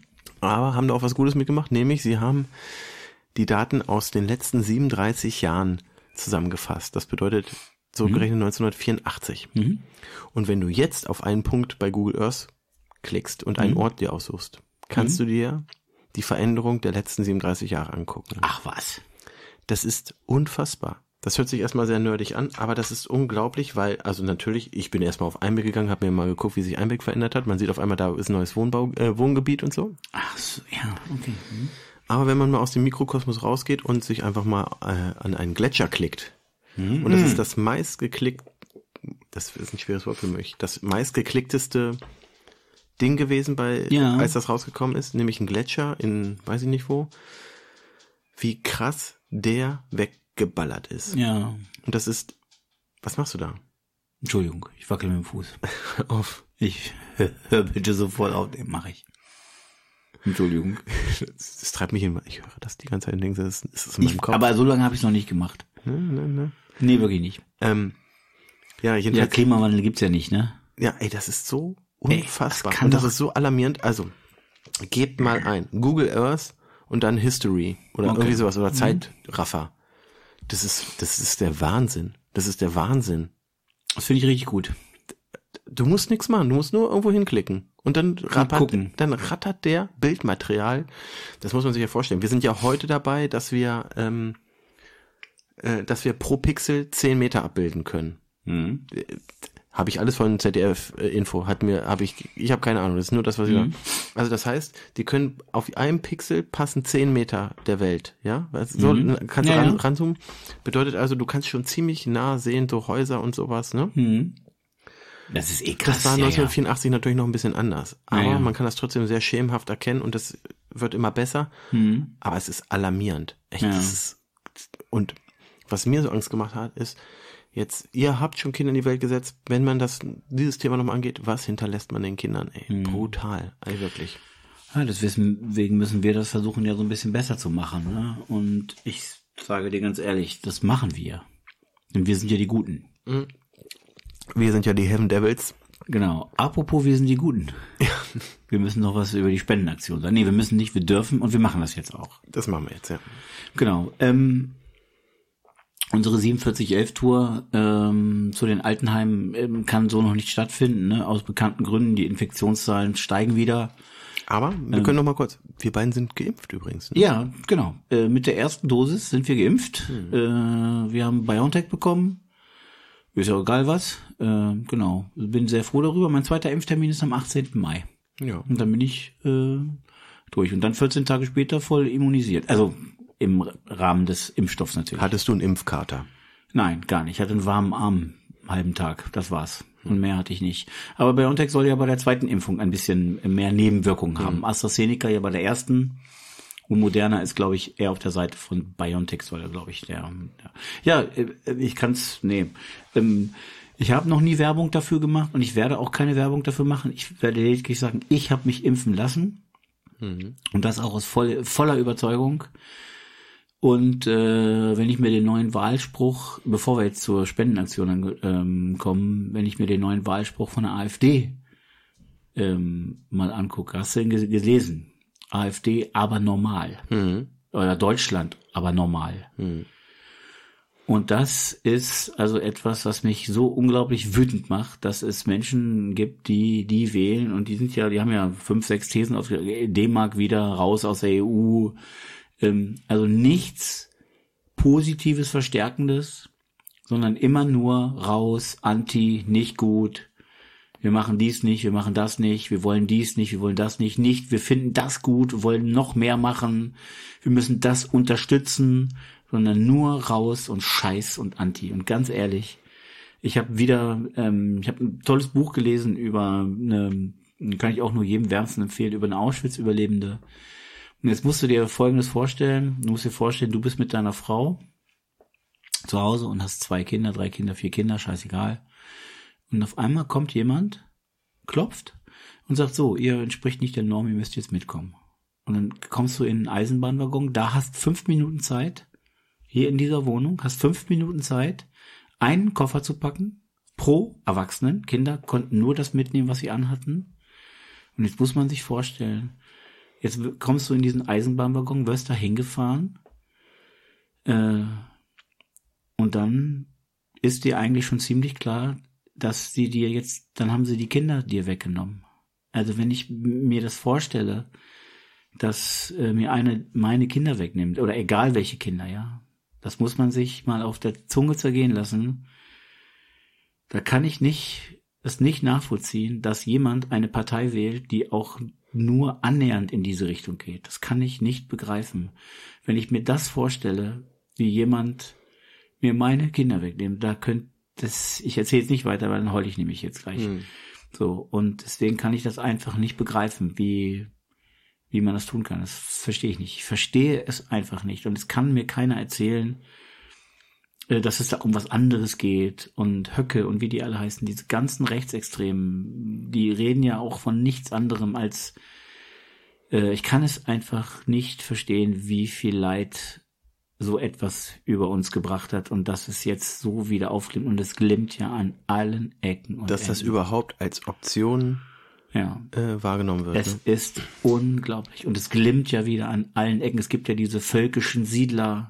Speaker 2: Aber haben da auch was Gutes mitgemacht, nämlich sie haben die Daten aus den letzten 37 Jahren zusammengefasst. Das bedeutet so gerechnet 1984. Und wenn du jetzt auf einen Punkt bei Google Earth klickst und einen Ort dir aussuchst, kannst du dir die Veränderung der letzten 37 Jahre angucken.
Speaker 1: Ach was.
Speaker 2: Das ist unfassbar. Das hört sich erstmal sehr nerdig an, aber das ist unglaublich, weil, also natürlich, ich bin erstmal auf Einbeck gegangen, habe mir mal geguckt, wie sich Einbeck verändert hat. Man sieht auf einmal, da ist ein neues Wohngebiet und so.
Speaker 1: Ach so, ja, okay.
Speaker 2: Aber wenn man mal aus dem Mikrokosmos rausgeht und sich einfach mal an einen Gletscher klickt, und das ist das das ist ein schweres Wort für mich, das meistgeklickteste Ding gewesen als das rausgekommen ist, nämlich ein Gletscher in, weiß ich nicht wo, wie krass der weggeballert ist.
Speaker 1: Ja.
Speaker 2: Und das ist, was machst du da?
Speaker 1: Entschuldigung, ich wackel mit dem Fuß.
Speaker 2: Auf.
Speaker 1: Ich hör bitte sofort auf, den mache ich. Entschuldigung.
Speaker 2: Das treibt mich hin, ich höre das die ganze Zeit und denke, das ist in meinem Kopf.
Speaker 1: Aber so lange habe ich es noch nicht gemacht. Nee, wirklich nicht.
Speaker 2: Ja, jedenfalls.
Speaker 1: Ja, Klimawandel gibt's ja nicht, ne?
Speaker 2: Ja, das ist so unfassbar.
Speaker 1: Ey,
Speaker 2: das ist so alarmierend. Also, gebt mal ein. Google Earth und dann History oder irgendwie sowas oder Zeitraffer. Das ist der Wahnsinn. Das ist der Wahnsinn.
Speaker 1: Das finde ich richtig gut.
Speaker 2: Du musst nichts machen. Du musst nur irgendwo hinklicken. Und dann rattert der Bildmaterial. Das muss man sich ja vorstellen. Wir sind ja heute dabei, dass wir pro Pixel 10 Meter abbilden können. Habe ich alles von ZDF-Info. Ich habe keine Ahnung. Das ist nur das, was ich Also das heißt, die können auf einem Pixel passen 10 Meter der Welt. Ja, so kannst du ranzoomen. Bedeutet also, du kannst schon ziemlich nah sehen, so Häuser und sowas. Ne?
Speaker 1: Das ist krass.
Speaker 2: Das war 1984 natürlich noch ein bisschen anders. Aber man kann das trotzdem sehr schemenhaft erkennen und das wird immer besser. Aber es ist alarmierend. Echt. Und was mir so Angst gemacht hat, ist, jetzt, ihr habt schon Kinder in die Welt gesetzt, wenn man dieses Thema nochmal angeht, was hinterlässt man den Kindern? Brutal, wirklich.
Speaker 1: Ja, deswegen müssen wir das versuchen, ja so ein bisschen besser zu machen. Ne? Und ich sage dir ganz ehrlich, das machen wir. Denn wir sind ja die Guten.
Speaker 2: Wir sind ja die Heaven Devils.
Speaker 1: Genau. Apropos, wir sind die Guten. Wir müssen noch was über die Spendenaktion sagen. Nee, wir müssen nicht, wir dürfen und wir machen das jetzt auch.
Speaker 2: Das machen wir jetzt, ja.
Speaker 1: Genau. Unsere 4711-Tour zu den Altenheimen kann so noch nicht stattfinden, ne? Aus bekannten Gründen. Die Infektionszahlen steigen wieder.
Speaker 2: Aber wir können noch mal kurz, wir beiden sind geimpft übrigens. Ne?
Speaker 1: Ja, genau. Mit der ersten Dosis sind wir geimpft. Wir haben BioNTech bekommen. Ist ja egal was. Genau. Bin sehr froh darüber. Mein zweiter Impftermin ist am 18. Mai.
Speaker 2: Ja.
Speaker 1: Und dann bin ich durch. Und dann 14 Tage später voll immunisiert. Also im Rahmen des Impfstoffs natürlich.
Speaker 2: Hattest du einen Impfkater?
Speaker 1: Nein, gar nicht. Ich hatte einen warmen Arm, halben Tag. Das war's. Und mehr hatte ich nicht. Aber BioNTech soll ja bei der zweiten Impfung ein bisschen mehr Nebenwirkungen haben. AstraZeneca ja bei der ersten. Und Moderna ist, glaube ich, eher auf der Seite von BioNTech, glaube ich, ich habe noch nie Werbung dafür gemacht und ich werde auch keine Werbung dafür machen. Ich werde lediglich sagen, ich habe mich impfen lassen. Und das auch aus voller Überzeugung. Und wenn ich mir den neuen Wahlspruch, bevor wir jetzt zur Spendenaktion kommen, wenn ich mir den neuen Wahlspruch von der AfD mal angucke, hast du ihn gelesen? AfD, aber normal. Oder Deutschland, aber normal. Und das ist also etwas, was mich so unglaublich wütend macht, dass es Menschen gibt, die wählen und die haben ja 5, 6 Thesen auf D-Mark wieder raus aus der EU. Also nichts Positives, Verstärkendes, sondern immer nur raus, anti, nicht gut. Wir machen dies nicht, wir machen das nicht, wir wollen dies nicht, wir wollen das nicht, wir finden das gut, wir wollen noch mehr machen, wir müssen das unterstützen, sondern nur raus und Scheiß und Anti. Und ganz ehrlich, ich habe ein tolles Buch gelesen kann ich auch nur jedem wärmsten empfehlen, über eine Auschwitz-Überlebende. Und jetzt musst du dir Folgendes vorstellen, du bist mit deiner Frau zu Hause und hast 2 Kinder, 3 Kinder, 4 Kinder, scheißegal. Und auf einmal kommt jemand, klopft und sagt so, ihr entspricht nicht der Norm, ihr müsst jetzt mitkommen. Und dann kommst du in einen Eisenbahnwaggon, da hast 5 Minuten Zeit, hier in dieser Wohnung, hast 5 Minuten Zeit, einen Koffer zu packen, pro Erwachsenen. Kinder konnten nur das mitnehmen, was sie anhatten. Und jetzt muss man sich vorstellen, Jetzt kommst du in diesen Eisenbahnwaggon, wirst da hingefahren, und dann ist dir eigentlich schon ziemlich klar, dass sie dir jetzt, dann haben sie die Kinder dir weggenommen. Also wenn ich mir das vorstelle, dass mir meine Kinder wegnimmt, oder egal welche Kinder, ja, das muss man sich mal auf der Zunge zergehen lassen. Da kann ich es nicht nachvollziehen, dass jemand eine Partei wählt, die auch nur annähernd in diese Richtung geht. Das kann ich nicht begreifen. Wenn ich mir das vorstelle, wie jemand mir meine Kinder wegnimmt, ich erzähle jetzt nicht weiter, weil dann heule ich nämlich jetzt gleich. So, und deswegen kann ich das einfach nicht begreifen, wie man das tun kann. Das verstehe ich nicht. Ich verstehe es einfach nicht. Und es kann mir keiner erzählen, dass es da um was anderes geht. Und Höcke und wie die alle heißen, diese ganzen Rechtsextremen, die reden ja auch von nichts anderem als, ich kann es einfach nicht verstehen, wie viel Leid so etwas über uns gebracht hat und dass es jetzt so wieder aufglimmt. Und es glimmt ja an allen Ecken und
Speaker 2: Dass
Speaker 1: Enden.
Speaker 2: das überhaupt als Option wahrgenommen wird.
Speaker 1: Es ist unglaublich. Und es glimmt ja wieder an allen Ecken. Es gibt ja diese völkischen Siedler,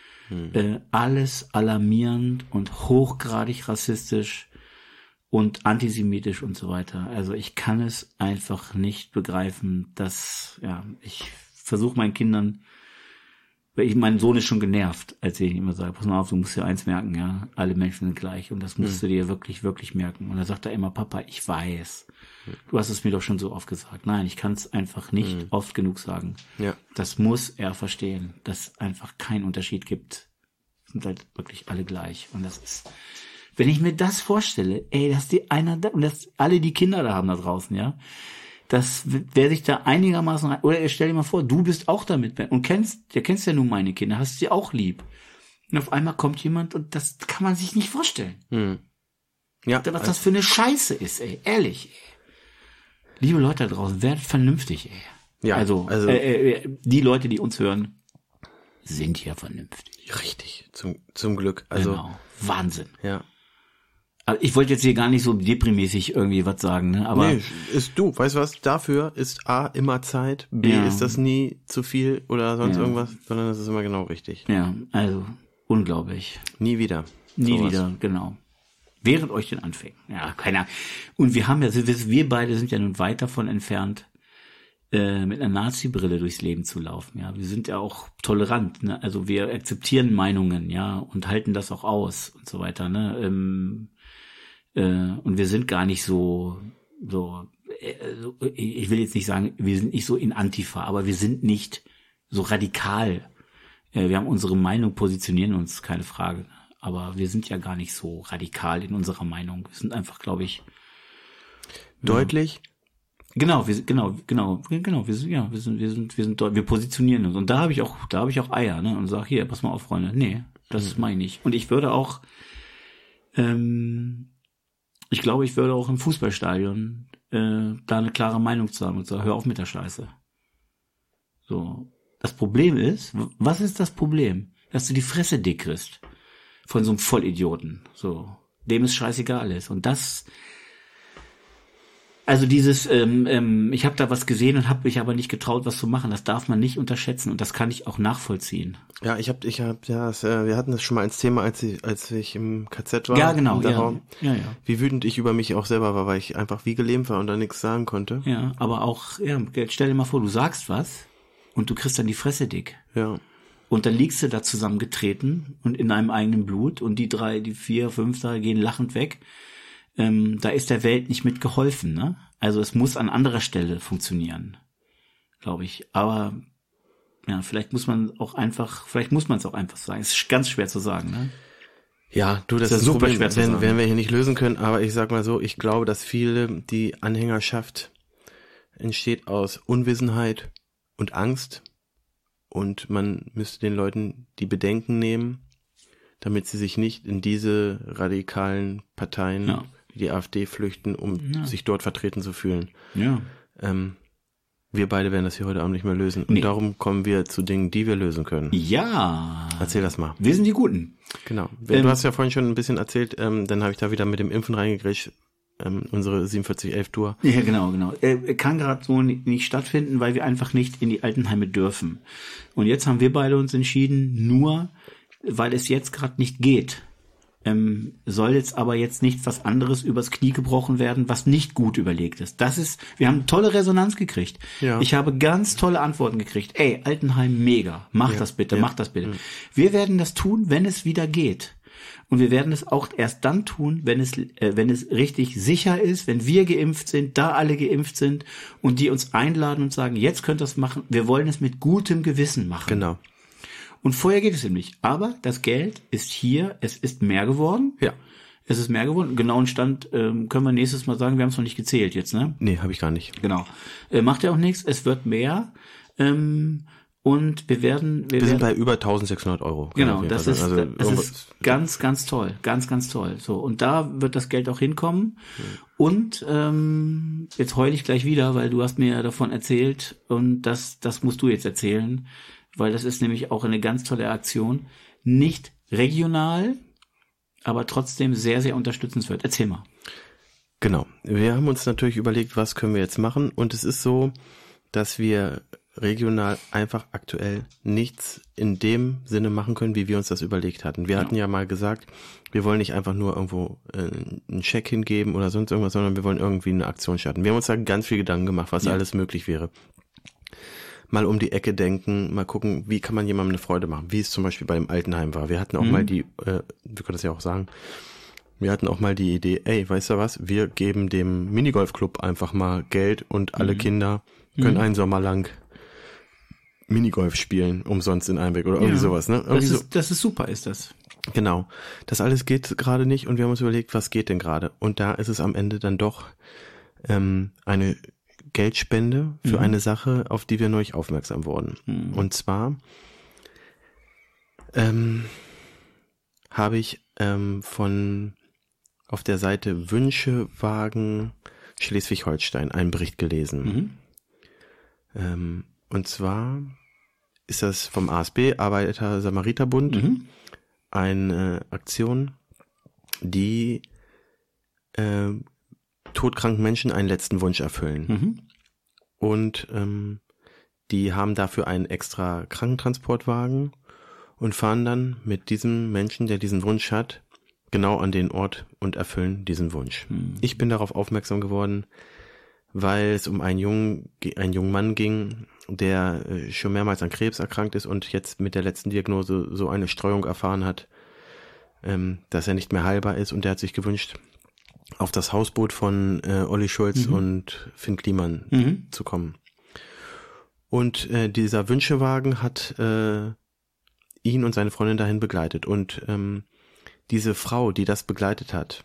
Speaker 1: alles alarmierend und hochgradig rassistisch und antisemitisch und so weiter. Also ich kann es einfach nicht begreifen, dass, ich versuche meinen Kindern, mein Sohn ist schon genervt, als ich immer sage, pass mal auf, du musst dir eins merken, ja, alle Menschen sind gleich und das musst du dir wirklich, wirklich merken. Und dann sagt er immer, Papa, ich weiß, du hast es mir doch schon so oft gesagt. Nein, ich kann es einfach nicht oft genug sagen. Ja. Das muss er verstehen, dass es einfach keinen Unterschied gibt. Sind halt wirklich alle gleich. Und das ist, wenn ich mir das vorstelle, dass und dass alle die Kinder da haben da draußen, ja, dass wer sich da einigermaßen oder stell dir mal vor, du bist auch damit und kennst ja nun meine Kinder, hast sie auch lieb. Und auf einmal kommt jemand und das kann man sich nicht vorstellen. Ja, was das für eine Scheiße ist, ehrlich. Liebe Leute da draußen, werdet vernünftig, Ja, also die Leute, die uns hören, sind ja vernünftig.
Speaker 2: Richtig, zum Glück. Also
Speaker 1: genau. Wahnsinn.
Speaker 2: Ja.
Speaker 1: Also ich wollte jetzt hier gar nicht so deprimäßig irgendwie was sagen, ne? Aber
Speaker 2: nee, weißt du was, dafür ist A, immer Zeit, B, ist das nie zu viel oder sonst irgendwas, sondern das ist immer genau richtig.
Speaker 1: Ja, also unglaublich.
Speaker 2: Nie wieder.
Speaker 1: Nie wieder, genau. Während euch den Anfängen. Ja, keiner. Und wir beide sind ja nun weit davon entfernt, mit einer Nazi-Brille durchs Leben zu laufen, ja. Wir sind ja auch tolerant, ne? Also wir akzeptieren Meinungen, ja, und halten das auch aus und so weiter, ne? Und wir sind gar nicht so, ich will jetzt nicht sagen, wir sind nicht so in Antifa, aber wir sind nicht so radikal. Wir haben unsere Meinung, positionieren uns, keine Frage. Aber wir sind ja gar nicht so radikal in unserer Meinung. Wir sind einfach, glaube ich,
Speaker 2: deutlich.
Speaker 1: Genau, wir positionieren uns. Und da habe ich auch Eier, ne? Und sag hier, pass mal auf, Freunde. Nee, das meine ich nicht. Und ich würde auch, ich glaube, ich würde auch im Fußballstadion da eine klare Meinung zu haben und sagen, hör auf mit der Scheiße. So. Das Problem ist, was ist das Problem? Dass du die Fresse dick kriegst von so einem Vollidioten. So. Dem es scheißegal ist. Und das, also dieses, ich habe da was gesehen und habe mich aber nicht getraut, was zu machen. Das darf man nicht unterschätzen und das kann ich auch nachvollziehen.
Speaker 2: Ja, wir hatten das schon mal als Thema, als ich im KZ war.
Speaker 1: Ja, genau.
Speaker 2: Ja. Wie wütend ich über mich auch selber war, weil ich einfach wie gelähmt war und da nichts sagen konnte.
Speaker 1: Ja, aber auch, stell dir mal vor, du sagst was und du kriegst dann die Fresse dick.
Speaker 2: Ja.
Speaker 1: Und dann liegst du da zusammengetreten und in deinem eigenen Blut und die 3, die 4, 5 da gehen lachend weg. Da ist der Welt nicht mit geholfen, ne? Also es muss an anderer Stelle funktionieren, glaube ich. Aber ja, vielleicht muss man es auch einfach sagen. Es ist ganz schwer zu sagen, ne?
Speaker 2: Ja, das ist super schwer zu sagen. Werden wir hier nicht lösen können, aber ich sag mal so, ich glaube, dass die Anhängerschaft entsteht aus Unwissenheit und Angst und man müsste den Leuten die Bedenken nehmen, damit sie sich nicht in diese radikalen Parteien wie die AfD flüchten, um sich dort vertreten zu fühlen. Ja. Wir beide werden das hier heute Abend nicht mehr lösen. Und darum kommen wir zu Dingen, die wir lösen können.
Speaker 1: Ja.
Speaker 2: Erzähl das mal.
Speaker 1: Wir sind die Guten.
Speaker 2: Genau. Du hast ja vorhin schon ein bisschen erzählt, dann habe ich da wieder mit dem Impfen reingegrätscht. unsere 4711-Tour.
Speaker 1: Ja, genau. Kann gerade so nicht stattfinden, weil wir einfach nicht in die Altenheime dürfen. Und jetzt haben wir beide uns entschieden, nur weil es jetzt gerade nicht geht, soll jetzt aber jetzt nicht was anderes übers Knie gebrochen werden, was nicht gut überlegt ist. Wir haben tolle Resonanz gekriegt. Ja. Ich habe ganz tolle Antworten gekriegt. Ey, Altenheim, mega. Mach das bitte. Wir werden das tun, wenn es wieder geht. Und wir werden es auch erst dann tun, wenn es richtig sicher ist, wenn wir geimpft sind, da alle geimpft sind und die uns einladen und sagen, jetzt könnt ihr es machen. Wir wollen es mit gutem Gewissen machen.
Speaker 2: Genau.
Speaker 1: Und vorher geht es eben nicht. Aber das Geld ist hier, es ist mehr geworden.
Speaker 2: Ja.
Speaker 1: Es ist mehr geworden. Genauen Stand können wir nächstes Mal sagen, wir haben es noch nicht gezählt jetzt, ne?
Speaker 2: Nee, habe ich gar nicht.
Speaker 1: Genau. Macht ja auch nichts, es wird mehr. Und wir
Speaker 2: sind bei über 1.600 Euro.
Speaker 1: Genau, das ist ganz, ganz toll. Ganz, ganz toll. So, und da wird das Geld auch hinkommen. Und jetzt heule ich gleich wieder, weil du hast mir ja davon erzählt und das musst du jetzt erzählen, weil das ist nämlich auch eine ganz tolle Aktion. Nicht regional, aber trotzdem sehr, sehr unterstützenswert. Erzähl mal.
Speaker 2: Genau. Wir haben uns natürlich überlegt, was können wir jetzt machen. Und es ist so, dass wir regional einfach aktuell nichts in dem Sinne machen können, wie wir uns das überlegt hatten. Wir hatten ja mal gesagt, wir wollen nicht einfach nur irgendwo einen Scheck hingeben oder sonst irgendwas, sondern wir wollen irgendwie eine Aktion starten. Wir haben uns da ganz viel Gedanken gemacht, was alles möglich wäre. Mal um die Ecke denken, mal gucken, wie kann man jemandem eine Freude machen, wie es zum Beispiel bei dem Altenheim war. Wir hatten auch mal wir können das ja auch sagen, wir hatten auch mal die Idee, ey, weißt du was, wir geben dem Minigolfclub einfach mal Geld und alle Kinder können einen Sommer lang Minigolf spielen, umsonst in Einbeck oder irgendwie sowas, ne?
Speaker 1: Das ist super, ist das.
Speaker 2: Genau. Das alles geht gerade nicht und wir haben uns überlegt, was geht denn gerade? Und da ist es am Ende dann doch eine Geldspende für eine Sache, auf die wir neulich aufmerksam wurden. Und zwar habe ich auf der Seite Wünschewagen Schleswig-Holstein einen Bericht gelesen. Und zwar ist das vom ASB, Arbeiter-Samariter-Bund, eine Aktion, die todkranken Menschen einen letzten Wunsch erfüllen. Und die haben dafür einen extra Krankentransportwagen und fahren dann mit diesem Menschen, der diesen Wunsch hat, genau an den Ort und erfüllen diesen Wunsch. Ich bin darauf aufmerksam geworden, weil es um einen jungen Mann ging, der schon mehrmals an Krebs erkrankt ist und jetzt mit der letzten Diagnose so eine Streuung erfahren hat, dass er nicht mehr heilbar ist, und der hat sich gewünscht, auf das Hausboot von Olli Schulz und Finn Kliman zu kommen. Und dieser Wünschewagen hat ihn und seine Freundin dahin begleitet. Und diese Frau, die das begleitet hat,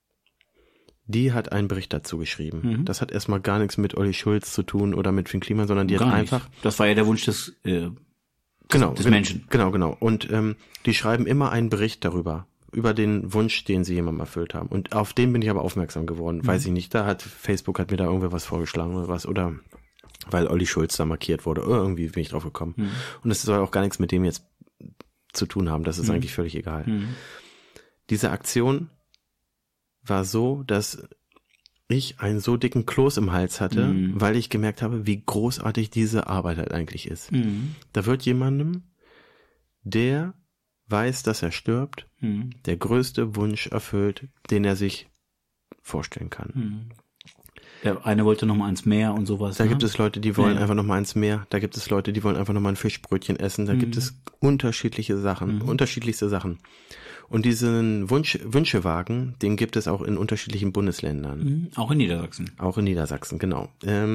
Speaker 2: die hat einen Bericht dazu geschrieben. Das hat erstmal gar nichts mit Olli Schulz zu tun oder mit Finn Kliman, sondern die hat einfach...
Speaker 1: Das war ja der Wunsch des Menschen.
Speaker 2: Genau. Und die schreiben immer einen Bericht darüber, über den Wunsch, den sie jemandem erfüllt haben. Und auf den bin ich aber aufmerksam geworden. Weiß ich nicht, Facebook hat mir da irgendwie was vorgeschlagen oder was, oder weil Olli Schulz da markiert wurde. Oder irgendwie bin ich drauf gekommen. Und das soll auch gar nichts mit dem jetzt zu tun haben. Das ist eigentlich völlig egal. Diese Aktion war so, dass ich einen so dicken Kloß im Hals hatte, weil ich gemerkt habe, wie großartig diese Arbeit halt eigentlich ist. Da wird jemandem, der weiß, dass er stirbt, der größte Wunsch erfüllt, den er sich vorstellen kann.
Speaker 1: Der eine wollte noch mal ans Meer und sowas.
Speaker 2: Da gibt es Leute, die wollen einfach noch mal ans Meer. Da gibt es Leute, die wollen einfach noch mal ein Fischbrötchen essen. Da gibt es unterschiedliche Sachen, unterschiedlichste Sachen. Und diesen Wünschewagen, den gibt es auch in unterschiedlichen Bundesländern.
Speaker 1: Auch in Niedersachsen.
Speaker 2: Auch in Niedersachsen, genau.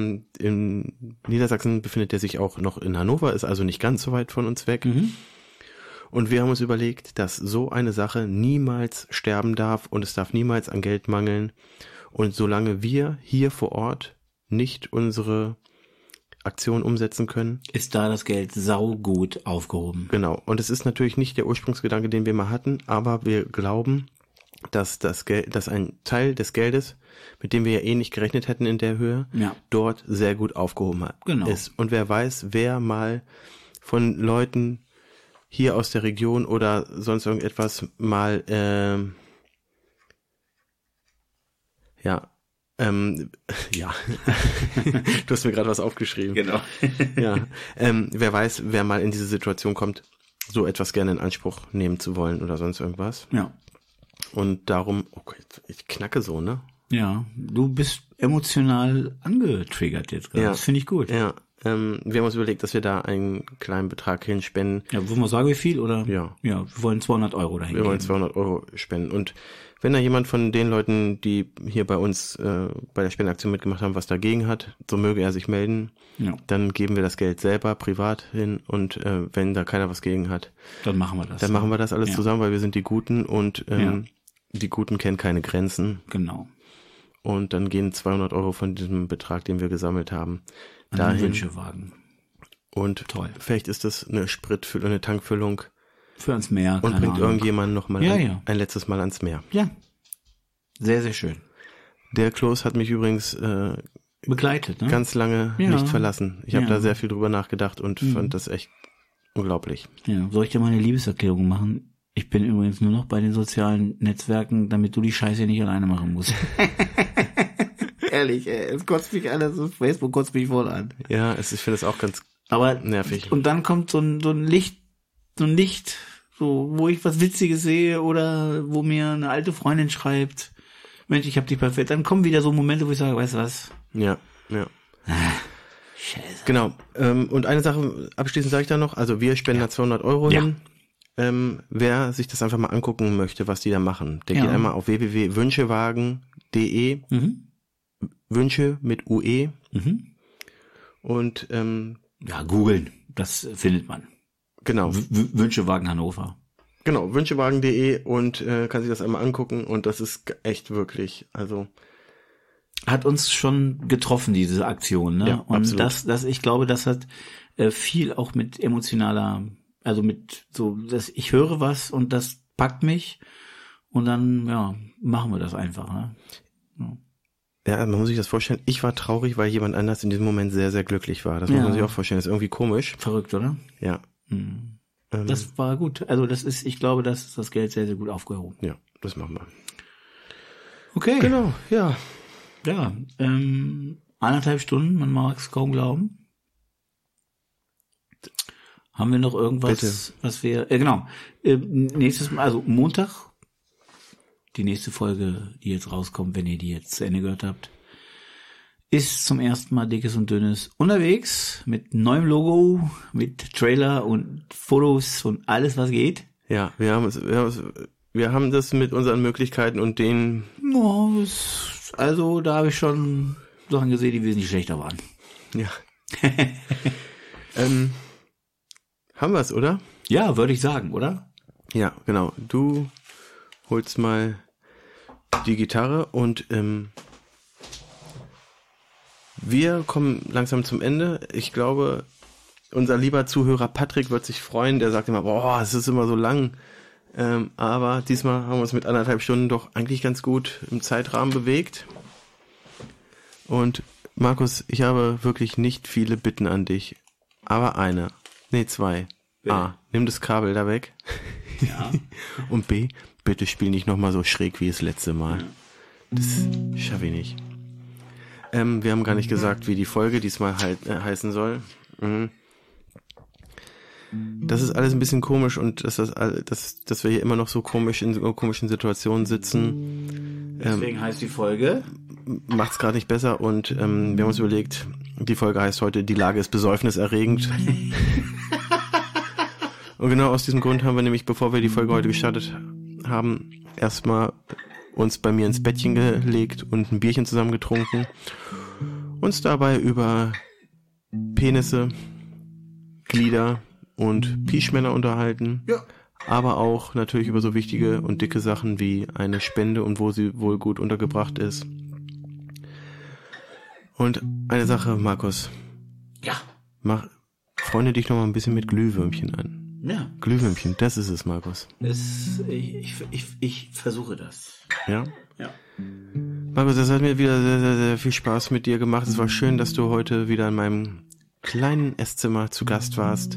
Speaker 2: In Niedersachsen befindet er sich auch noch in Hannover, ist also nicht ganz so weit von uns weg. Und wir haben uns überlegt, dass so eine Sache niemals sterben darf und es darf niemals an Geld mangeln. Und solange wir hier vor Ort nicht unsere Aktion umsetzen können,
Speaker 1: ist da das Geld saugut aufgehoben.
Speaker 2: Genau. Und es ist natürlich nicht der Ursprungsgedanke, den wir mal hatten, aber wir glauben, dass das Geld, dass ein Teil des Geldes, mit dem wir ja eh nicht gerechnet hätten in der Höhe, dort sehr gut aufgehoben ist. Und wer weiß, wer mal von Leuten hier aus der Region oder sonst irgendetwas mal Ja. Ja. Du hast mir gerade was aufgeschrieben.
Speaker 1: Genau.
Speaker 2: Ja. Wer weiß, wer mal in diese Situation kommt, so etwas gerne in Anspruch nehmen zu wollen oder sonst irgendwas.
Speaker 1: Ja.
Speaker 2: Und darum, okay, ich knacke so, ne?
Speaker 1: Ja, du bist emotional angetriggert jetzt gerade.
Speaker 2: Ja.
Speaker 1: Das finde ich gut.
Speaker 2: Ja. Wir haben uns überlegt, dass wir da einen kleinen Betrag hinspenden.
Speaker 1: Ja, wollen wir sagen, wie viel, oder?
Speaker 2: Ja.
Speaker 1: Ja, wir wollen 200 Euro dahin
Speaker 2: Wir wollen
Speaker 1: geben.
Speaker 2: 200 Euro spenden. Und wenn da jemand von den Leuten, die hier bei uns bei der Spendenaktion mitgemacht haben, was dagegen hat, so möge er sich melden.
Speaker 1: Ja.
Speaker 2: Dann geben wir das Geld selber privat hin. Und wenn da keiner was gegen hat,
Speaker 1: Dann machen wir das.
Speaker 2: dann machen wir das alles
Speaker 1: Ja.
Speaker 2: zusammen, weil wir sind die Guten und
Speaker 1: Ja.
Speaker 2: die Guten kennen keine Grenzen.
Speaker 1: Genau.
Speaker 2: Und dann gehen 200 Euro von diesem Betrag, den wir gesammelt haben,
Speaker 1: An den
Speaker 2: dahin.
Speaker 1: Wünschewagen.
Speaker 2: Und
Speaker 1: Toll.
Speaker 2: vielleicht ist das eine Spritfüllung, eine Tankfüllung
Speaker 1: Für ans Meer.
Speaker 2: und
Speaker 1: keine
Speaker 2: bringt
Speaker 1: Ahnung.
Speaker 2: irgendjemanden nochmal
Speaker 1: Ja.
Speaker 2: ein letztes Mal ans Meer.
Speaker 1: Ja. Sehr, sehr schön.
Speaker 2: Der Kloß hat mich übrigens
Speaker 1: Begleitet, ne?
Speaker 2: ganz lange
Speaker 1: Ja.
Speaker 2: nicht verlassen. Ich habe
Speaker 1: Ja.
Speaker 2: da sehr viel drüber nachgedacht und fand das echt unglaublich.
Speaker 1: Ja. Soll ich dir mal eine Liebeserklärung machen? Ich bin übrigens nur noch bei den sozialen Netzwerken, damit du die Scheiße nicht alleine machen musst. Ehrlich, ey, es kotzt mich alles, auf Facebook kotzt mich voll an.
Speaker 2: Ja, ich finde es auch ganz
Speaker 1: Aber
Speaker 2: nervig.
Speaker 1: Und dann kommt so ein Licht, so, wo ich was Witziges sehe oder wo mir eine alte Freundin schreibt, Mensch, ich hab dich perfekt. Dann kommen wieder so Momente, wo ich sage, weißt du was?
Speaker 2: Ja.
Speaker 1: Scheiße.
Speaker 2: Genau. Und eine Sache abschließend sage ich da noch, also wir spenden da 200 Euro
Speaker 1: Ja.
Speaker 2: hin. Wer sich das einfach mal angucken möchte, was die da machen, der
Speaker 1: Ja.
Speaker 2: geht einmal auf www.wünschewagen.de, Wünsche mit UE und
Speaker 1: Ja, googeln. Das findet man.
Speaker 2: genau,
Speaker 1: Wünschewagen Hannover.
Speaker 2: genau, wünschewagen.de und kann sich das einmal angucken und das ist echt wirklich, also
Speaker 1: Hat uns schon getroffen, diese Aktion, ne?
Speaker 2: Ja,
Speaker 1: Und
Speaker 2: absolut.
Speaker 1: ich glaube, das hat viel auch mit emotionaler, also mit so, dass ich höre was und das packt mich und dann, ja, machen wir das einfach, ne?
Speaker 2: ja, man muss sich das vorstellen, ich war traurig, weil jemand anders in diesem Moment sehr, sehr glücklich war. Das muss
Speaker 1: Ja.
Speaker 2: man sich auch vorstellen, das ist irgendwie komisch.
Speaker 1: Verrückt, oder?
Speaker 2: Ja.
Speaker 1: Das war gut. Also ich glaube, das ist das Geld sehr, sehr gut aufgehoben.
Speaker 2: Ja, das machen wir.
Speaker 1: Okay.
Speaker 2: Genau, ja.
Speaker 1: Ja, 1,5 Stunden, man mag es kaum glauben. Haben wir noch irgendwas,
Speaker 2: Bitte.
Speaker 1: was wir, genau, nächstes Mal, also Montag, die nächste Folge, die jetzt rauskommt, wenn ihr die jetzt zu Ende gehört habt, ist zum ersten Mal Dickes und Dünnes unterwegs mit neuem Logo, mit Trailer und Fotos und alles, was geht.
Speaker 2: Ja, wir haben das mit unseren Möglichkeiten und denen,
Speaker 1: Ja, also da habe ich schon Sachen gesehen, die wesentlich schlechter waren.
Speaker 2: ja. Haben wir es, oder?
Speaker 1: Ja, würde ich sagen, oder?
Speaker 2: Ja, genau. Du holst mal die Gitarre und wir kommen langsam zum Ende. Ich glaube, unser lieber Zuhörer Patrick wird sich freuen. Der sagt immer, boah, es ist immer so lang. Aber diesmal haben wir uns mit 1,5 Stunden doch eigentlich ganz gut im Zeitrahmen bewegt. Und Markus, ich habe wirklich nicht viele Bitten an dich. Aber eine. Nee, zwei.
Speaker 1: Bitte.
Speaker 2: A, nimm das Kabel da weg.
Speaker 1: Ja.
Speaker 2: Und B, bitte spiel nicht nochmal so schräg wie das letzte Mal. Das schaffe ich nicht. Wir haben gar nicht gesagt, wie die Folge diesmal halt heißen soll. Das ist alles ein bisschen komisch und dass wir hier immer noch so komisch in so komischen Situationen sitzen.
Speaker 1: Deswegen heißt die Folge.
Speaker 2: Macht's gerade nicht besser und wir haben uns überlegt, die Folge heißt heute, die Lage ist besäufniserregend. Und genau aus diesem Grund haben wir nämlich, bevor wir die Folge heute gestartet haben, erstmal uns bei mir ins Bettchen gelegt und ein Bierchen zusammen getrunken, uns dabei über Penisse, Glieder und Pischmänner unterhalten,
Speaker 1: Ja.
Speaker 2: aber auch natürlich über so wichtige und dicke Sachen wie eine Spende und wo sie wohl gut untergebracht ist. Und eine Sache, Markus,
Speaker 1: Ja.
Speaker 2: freunde dich noch mal ein bisschen mit Glühwürmchen an.
Speaker 1: Ja.
Speaker 2: Glühwürmchen, das ist es, Markus.
Speaker 1: Ich versuche das.
Speaker 2: Ja?
Speaker 1: Ja.
Speaker 2: Markus, das hat mir wieder sehr, sehr, sehr viel Spaß mit dir gemacht. Es war schön, dass du heute wieder in meinem kleinen Esszimmer zu Gast warst.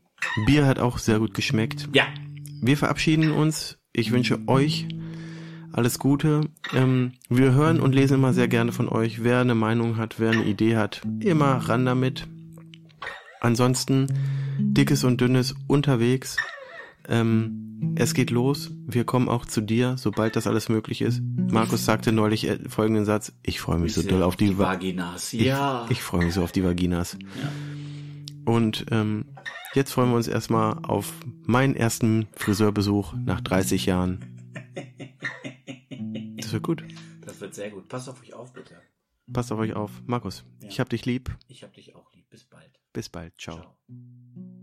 Speaker 2: Bier hat auch sehr gut geschmeckt.
Speaker 1: Ja.
Speaker 2: Wir verabschieden uns. Ich wünsche euch alles Gute. Wir hören und lesen immer sehr gerne von euch. Wer eine Meinung hat, wer eine Idee hat, immer ran damit. Ansonsten Dickes und Dünnes unterwegs. Es geht los. Wir kommen auch zu dir, sobald das alles möglich ist. Markus sagte neulich folgenden Satz: Ich freue mich so doll auf die
Speaker 1: Vaginas. Ja.
Speaker 2: Ich freue mich so auf die Vaginas.
Speaker 1: Ja.
Speaker 2: Und jetzt freuen wir uns erstmal auf meinen ersten Friseurbesuch nach 30 Jahren. Das wird gut.
Speaker 1: Das wird sehr gut. Passt auf euch auf, bitte.
Speaker 2: Passt auf euch auf. Markus, ich hab dich lieb.
Speaker 1: Ich hab dich auch lieb. Bis bald.
Speaker 2: Bis bald. Ciao.
Speaker 1: Ciao.